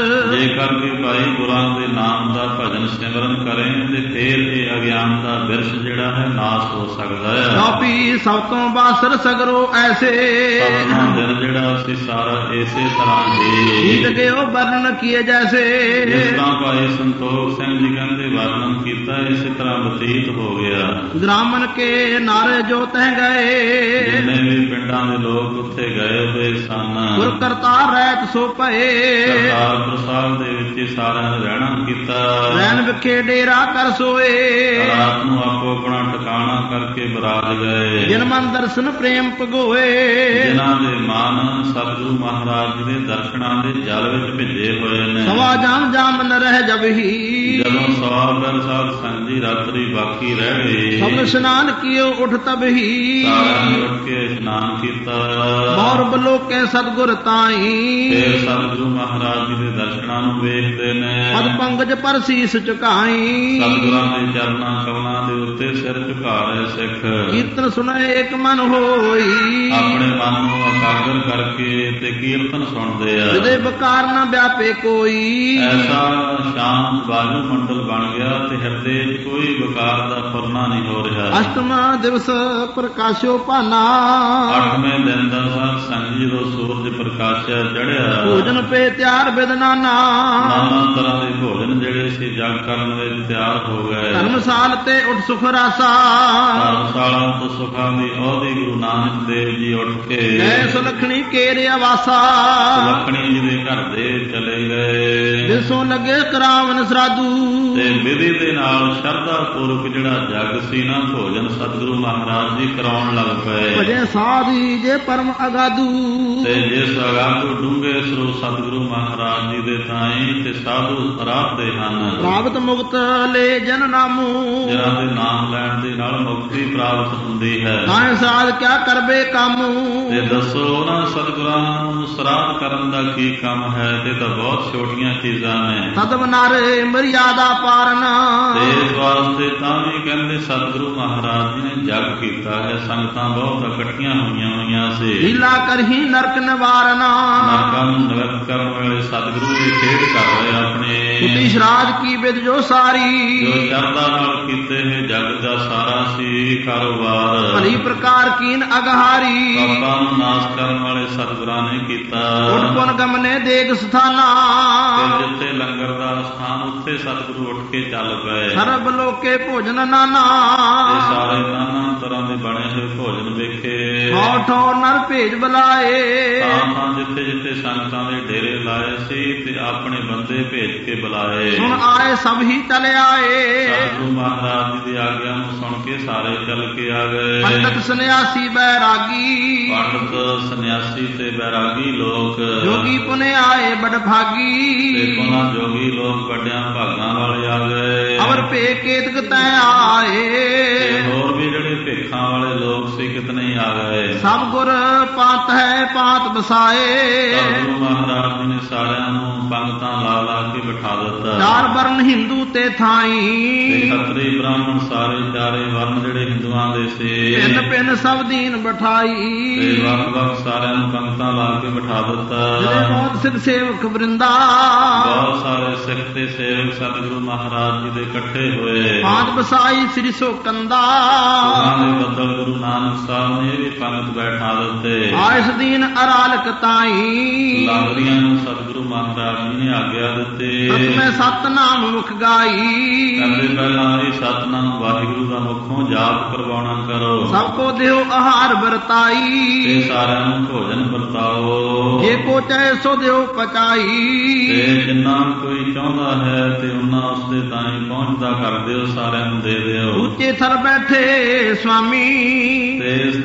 ਜੇਕਰ ਕਿ ਭਾਈ ਗੁਰਾਂ ਦੇ ਨਾਮ ਦਾ ਭਜਨ ਸਿਮਰਨ ਕਰੇ ਤੇ ਫੇਰ ਇਹ ਅਗਿਆਨ ਦਾ ਬਿਰਛ ਜਿਹੜਾ ਹੈ ਨਾਸ ਹੋ ਸਕਦਾ ਹੈ। ਸੋਪੀ ਸਭ ਤੋਂ ਬਾਸਰ ਸਗਰੋ ਐਸੇ ਸਭਨਾ ਦਿਨ ਜਿਹੜਾ ਅਸੀਂ ਸਾਰਾ ਇਸੇ ਤਰ੍ਹਾਂ ਹੀ ਗੀਤ ਗਿਓ ਵਰਣਨ ਕੀਏ ਜੈਸੇ। ਜਿਸ ਤਰ੍ਹਾਂ ਭਾਈ ਸੰਤੋਖ ਸਿੰਘ ਜੀ ਕਹਿੰਦੇ ਵਰਣਨ ਕੀਤਾ ਇਸੇ ਤਰ੍ਹਾਂ ਬਤੀਤ ਹੋ ਗਿਆ। ਗ੍ਰਾਮਨ ਕੇ ਨਾਰੇ ਜੋ ਤਹਿ ਗਏ ਜਿੰਨੇ ਵੀ ਪਿੰਡਾਂ ਦੇ ਲੋਕ ਉੱਥੇ ਗਏ ਹੋਏ ਸਨ। ਗੁਰ ਕਰਤਾਰ ਰਹਿਤ ਸੋ ਭਏ ਕਰਤਾਰ ਪ੍ਰਸਾਦ ਦੇ ਵਿੱਚ ਹੀ ਸਾਰਿਆਂ ਨੇ ਰਹਿਣਾ ਕੀਤਾ। ਰੈਣ ਵਿਖੇ ਡੇਰਾ ਕਰ ਸੋਏ ਰਾਤ ਨੂੰ ਆਪੋ ਆਪਣਾ ਟਿਕਾਣਾ ਕਰਕੇ ਬਰਾਜ ਗਏ। ਜਿਨ ਮਨ ਦਰਸ਼ਨ ਪ੍ਰੇਮ ਭਗੋਏ ਜਿਨ੍ਹਾਂ ਦੇ ਮਨ ਸਤਿਗੁਰੂ ਮਹਾਰਾਜ ਜੀ ਦੇ ਦਰਸ਼ਨਾਂ ਦੇ ਜਲ ਵਿੱਚ ਭਿੱਜੇ ਹੋਏ ਨੇ। ਸਵਾ ਜਾਮ ਜਾਮ ਨ ਰਹਿ ਜਬ ਹੀ ਜਦੋਂ ਸਵਾ ਬਰ ਸਾਧ ਸੰਜੀ ਰਾਤਰੀ ਬਾਕੀ ਰਹਿ ਗਈ। ਸਭ ਇਸ਼ਨਾਨ ਕੀਓ ਉਠ ਤਬ ਹੀ ਸਾਰਿਆਂ ਨੇ ਉੱਠ ਕੇ ਇਸ਼ਨਾਨ ਕੀਤਾ। ਬੌਰ ਬਲੋਕੇ ਸਤਿਗੁਰ ਤਾਈ ਫਿਰ ਸਤਿਗੁਰੂ ਮਹਾਰਾਜ ਜੀ ਦੇ ਦਰਸ਼ਨਾਂ ਨੂੰ ਵੇਖਦੇ ਨੇ। ਪਦ ਪੰਕਜ ਪਰ ਸੀਸ ਝੁਕਾਈ ਸਤਿਗੁਰਾਂ ਦੇ ਚਰਨਾਂ ਕਮਲਾਂ ਦੇ ਉੱਤੇ ਸਿਰ ਝੁਕਾ ਰਹੇ ਸਿੱਖ ਕੀਰਤਨ ਸੁਣੇ ਇੱਕ ਮਨ ਹੋਈ। ਆਪਣੇ ਮਨ ਨੂੰ ਇਕਾਗਰ ਕਰਕੇ ਤੇ ਕੀਰਤਨ ਸੁਣਦੇ ਆ। ਜਿਹਦੇ ਬਕਾਰ ਨਾ ਵਿਆਪੇ ਕੋਈ ਐਸਾ ਸ਼ਾਂਤ ਵਾਯੂ ਮੰਡਲ ਬਣ ਗਿਆ ਤੇ ਹਿਰਦੇ 'ਚ ਕੋਈ ਵਿਕਾਰ ਦਾ ਫੁਰਨਾ ਨਹੀਂ ਹੋ ਰਿਹਾ। ਅਸ਼ਟਮਾ ਦਿਵਸ ਪ੍ਰਕਾਸ਼ੋ ਭਾਨਾ ਅੱਠਵੇਂ ਦਿਨ ਦਾ ਸਾਧ ਸੰਗ ਜਦੋਂ ਸੂਰਜ ਪ੍ਰਕਾਸ਼ਿਆ ਚੜ੍ਹਿਆ। ਭੋਜਨ ਪੇ ਤਿਆਰ ਬਿਦਨਾਨਾ ਨਾਨਾ ਤਰ੍ਹਾਂ ਦੇ ਭੋਜਨ ਜਿਹੜੇ ਸੀ ਜਗ ਕਰਨ ਵਿੱਚ ਤਿਆਰ ਹੋ ਗਏ। ਧਰਮਸਾਲ ਤੇ ਉੱਠ ਸੁਖ ਰਾਸਾ ਧਰਮਸ਼ਾਲਾ ਤੋਂ ਸੁਖਾਂ ਦੀ ਅਹੁਦੀ ਗੁਰੂ ਨਾਨਕ ਦੇਵ ਜੀ ਉੱਠ ਕੇ ਐ ਸੁਲਖਣੀ ਕੇਰੇ ਆਵਾਸਾ ਸੁਲੱਖਣੀ ਜੀ ਦੇ ਘਰ ਦੇ ਚਲੇ ਗਏ। ਜਿਸੋਂ ਲੱਗੇ ਕਰਾਵਨ ਸਰਾਦੂ ਤੇ ਵਿਧੀ ਦੇ ਨਾਲ ਸ਼ਰਧਾ ਪੂਰਵਕ ਜਿਹੜਾ ਜਗ ਸੀ ਨਾ ਭੋਜਨ ਸਤਿਗੁਰੂ ਮਹਾਰਾਜ ਜੀ ਕਰਾਉਣ ਲੱਗ ਪਏ। ਭਜੇ ਸਾਧੀ ਜੇ ਪਰਮ ਅਗਾਦੂ ਤੇ ਜਿਸ ਅਗਾਧੂ ਡੂੰਘੇ ਸਰੋਤ ਸਤਿਗੁਰੂ ਮਹਾਰਾਜ ਜੀ ਦੇ ਥਾਈ ਤੇ ਸਾਧੂ ਅਰਾਧਦੇ ਹਨ। ਪ੍ਰਾਪਤ ਮੁਕਤ ਲੈ ਜਨ ਨਾਮੂ ਜਿਨ੍ਹਾਂ ਦੇ ਨਾਮ ਲੈਣ ਦੇ ਨਾਲ ਮੁਕਤੀ ਪ੍ਰਾਪਤ ਹੁੰਦੀ ਹੈ। ਤਾਂ ਸਾਧ ਕਿਆ ਕਰਬੇ ਕਾਮੂ ਤੇ ਦੱਸੋ ਉਹਨਾਂ ਸਤਿਗੁਰਾਂ ਨੂੰ ਸਰਾਧ ਕਰਨ ਦਾ ਕੀ ਕੰਮ ਹੈ। ਤੇ ਤਾਂ ਬਹੁਤ ਛੋਟੀਆਂ ਚੀਜ਼ਾਂ ਨੇ। ਤਦਬ ਨਾਰੇ ਮਰਿਆਦਾ ਪਾਰਨ ਤੇ ਇਸ ਵਾਸਤੇ ਤਾਂ ਵੀ ਕਹਿੰਦੇ ਸਤਿਗੁਰੂ ਮਹਾਰਾਜ ਜੀ ਨੇ ਜਗ ਕੀਤਾ ਹੈ। ਸੰਗਤਾਂ ਬਹੁਤ ਇਕੱਠੀਆਂ ਹੋਈਆਂ ਹੋਈਆਂ ਸੀ। ਲੀਲਾ ਕਰਹੀ ਨਰਕ ਨਿਵਾਰਨ ਨਰਕਾਂ ਨੂੰ ਨਿਵਰਤ ਕਰਨ ਵਾਲੇ ਸਤਿਗੁਰੂ ਇਹ ਖੇਡ ਕਰ ਰਹੇ ਆਪਣੇ। ਸੁਤੀ ਸ਼ਰਾਧ ਕੀ ਵਿਦ ਜੋ ਸਾਰੀ ਜੋ ਚਰਦਾ ਨਾਲ ਕੀਤੇ ਹੋਏ ਜਗ ਦਾ ਸਾਰਾ ਸੀ ਕਾਰੋਬਾਰ। ਭਲੀ ਪ੍ਰਕਾਰ ਕੀਨ ਅਗਹਾਰੀ ਪਾਪਾਂ ਨੂੰ ਨਾਸ਼ ਕਰਨ ਵਾਲੇ ਸਤਿਗੁਰਾਂ ਨੇ ਕੀਤਾ। ਉਠ ਪੁਨ ਗਮਨੇ ਦੇਗ ਸਥਾਨਾ ਤੇ ਜਿੱਥੇ ਲੰਗਰ ਦਾ ਸਥਾਨ ਉੱਥੇ ਸਤਿਗੁਰੂ ਉੱਠ ਕੇ ਚੱਲ ਪਏ। ਸਰਬ ਲੋਕੇ ਭੋਜਨ ਨਾਨਾ ਇਹ ਸਾਰੇ ਨਾਨਾ ਤਰ੍ਹਾਂ ਦੇ ਬਣੇ ਹੋਏ ਭੋਜਨ ਵੇਖੇ। ਠੋ ਠੋ ਨਰ ਭੇਜ ਬੁਲਾਏ ਤਾਂ ਤਾਂ ਜਿੱਥੇ ਜਿੱਥੇ ਸੰਗਤਾਂ ਦੇ ਡੇਰੇ ਲਾਏ ਸੀ ਤੇ ਆਪਣੇ ਬੰਦੇ ਭੇਜ ਕੇ ਬੁਲਾਏ। ਸੁਣ ਆਏ ਸਭ ਹੀ ਚਲੇ ਆਏ ਸਤਿਗੁਰੂ ਮਹਾਰਾਜ ਜੀ ਦੀ ਆਗਿਆ ਨੂੰ ਸੁਣ ਕੇ ਸਾਰੇ ਚੱਲ ਕੇ ਆ ਗਏ। ਪੰਡਤ ਸੰਨਿਆਸੀ ਬੈਰਾਗੀ ਪੰਡਤ ਸੰਨਿਆਸੀ ਤੇ ਬੈਰਾਗੀ ਲੋਕ ਜੋਗੀ ਪੁਨੇ ਆਏ ਬੜ ਭਾਗੀ ਤੇ ਪੁਨਾ ਜੋਗੀ ਲੋਕ ਵੱਡਿਆਂ ਭਾਗਾਂ ਵਾਲੇ ਆ ਗਏ। ਅਵਰ ਭੇ ਕੇਤਕ ਤੈ ਆਏ ਤੇ ਹੋਰ ਵੀ ਜਿਹੜੇ ਭੇਖਾਂ ਵਾਲੇ ਲੋਕ ਸੀ ਕਿਤਨੇ ਆ ਗਏ। ਸਭ ਗੁਰ ਪਾਤ ਹੈ ਪਾਤ ਬਸਾਏ ਸਤਿਗੁਰੂ ਮਹਾਰਾਜ ਜੀ ਨੇ ਸਾਰਿਆਂ ਨੂੰ ਪੰਗਤਾਂ ਲਾ ਲਾ ਕੇ ਬਿਠਾ ਦਿੱਤਾ। ਚਾਰ ਵਰਨ ਹਿੰਦੂ ਤੇ ਥਾਈ ਤੇ ਖੱਤਰੀ ਬ੍ਰਾਹਮਣ ਸਾਰੇ ਚਾਰੇ ਵਰਨ ਜਿਹੜੇ ਹਿੰਦੂਆਂ ਦੇ ਸੀ ਪਿੰਨ ਪਿੰਨ ਸਭ ਦੀਨ ਬਿਠਾਈ ਤੇ ਵੱਖ ਵੱਖ ਸਾਰਿਆਂ ਨੂੰ ਪੰਗਤਾਂ ਲਾ ਕੇ ਬਿਠਾ ਦਿੱਤਾ। ਜਿਹੜੇ ਬਹੁਤ ਸਿੱਖ ਸੇਵਕ ਬ੍ਰਿੰਦਾ ਬਹੁਤ ਸਾਰੇ ਸਿੱਖ ਤੇ ਸੇਵਕ ਸਤਿਗੁਰੂ ਮਹਾਰਾਜ ਜੀ ਦੇ ਇਕੱਠੇ ਹੋਏ। ਪਾਤ ਬਸਾਈ ਸ੍ਰੀ ਸੋ ਕੰਦਾ ਉਹਨਾਂ ਦੇ ਬੱਦਲ ਗੁਰੂ ਨਾਨਕ ਸਾਹਿਬ ਨੇ ਵੀ ਪੰਗਤ ਬੈਠਾ ਦਿੱਤੇ। ਆਇਸ ਦੀਨ ਅਰਾਲਕ ਤਾਈ ਲਾਂਗਰੀਆਂ ਨੂੰ ਸਤਿਗੁਰੂ ਮਹਾਰਾਜ ਜੀ ਨੇ ਆਗਿਆ ਦਿੱਤੇ। ਪ੍ਰਥਮੇ ਸਤਨਾਮ ਮੁਖ ਗਾਈ ਕਹਿੰਦੇ ਪਹਿਲਾਂ ਇਹ ਸਤਨਾਮ ਵਾਹਿਗੁਰੂ ਦਾ ਮੁਖੋਂ ਜਾਪ ਕਰਵਾਉਣਾ ਕਰੋ। ਸਭ ਕੋ ਦਿਓ ਆਹਾਰ ਤੇ ਵਰਤਾਈ ਸਾਰਿਆਂ ਨੂੰ ਭੋਜਨ ਵਰਤਾਓ। ਜੇ ਕੋ ਚਾਹੇ ਸੋ ਦਿਓ ਪਚਾਈ ਤੇ ਜਿੰਨਾ ਕੋਈ ਚਾਹੁੰਦਾ ਹੈ ਤੇ ਉਹਨਾਂ ਉਸਦੇ ਤਾਈਂ ਪਹੁੰਚਦਾ ਕਰ ਦਿਓ। ਸਾਰਿਆਂ ਨੂੰ ਦੇ ਦਿਓ। ਉੱਚੇ ਥਰ ਬੈਠੇ ਸੁਆਮੀ ਤੇ ਇਸ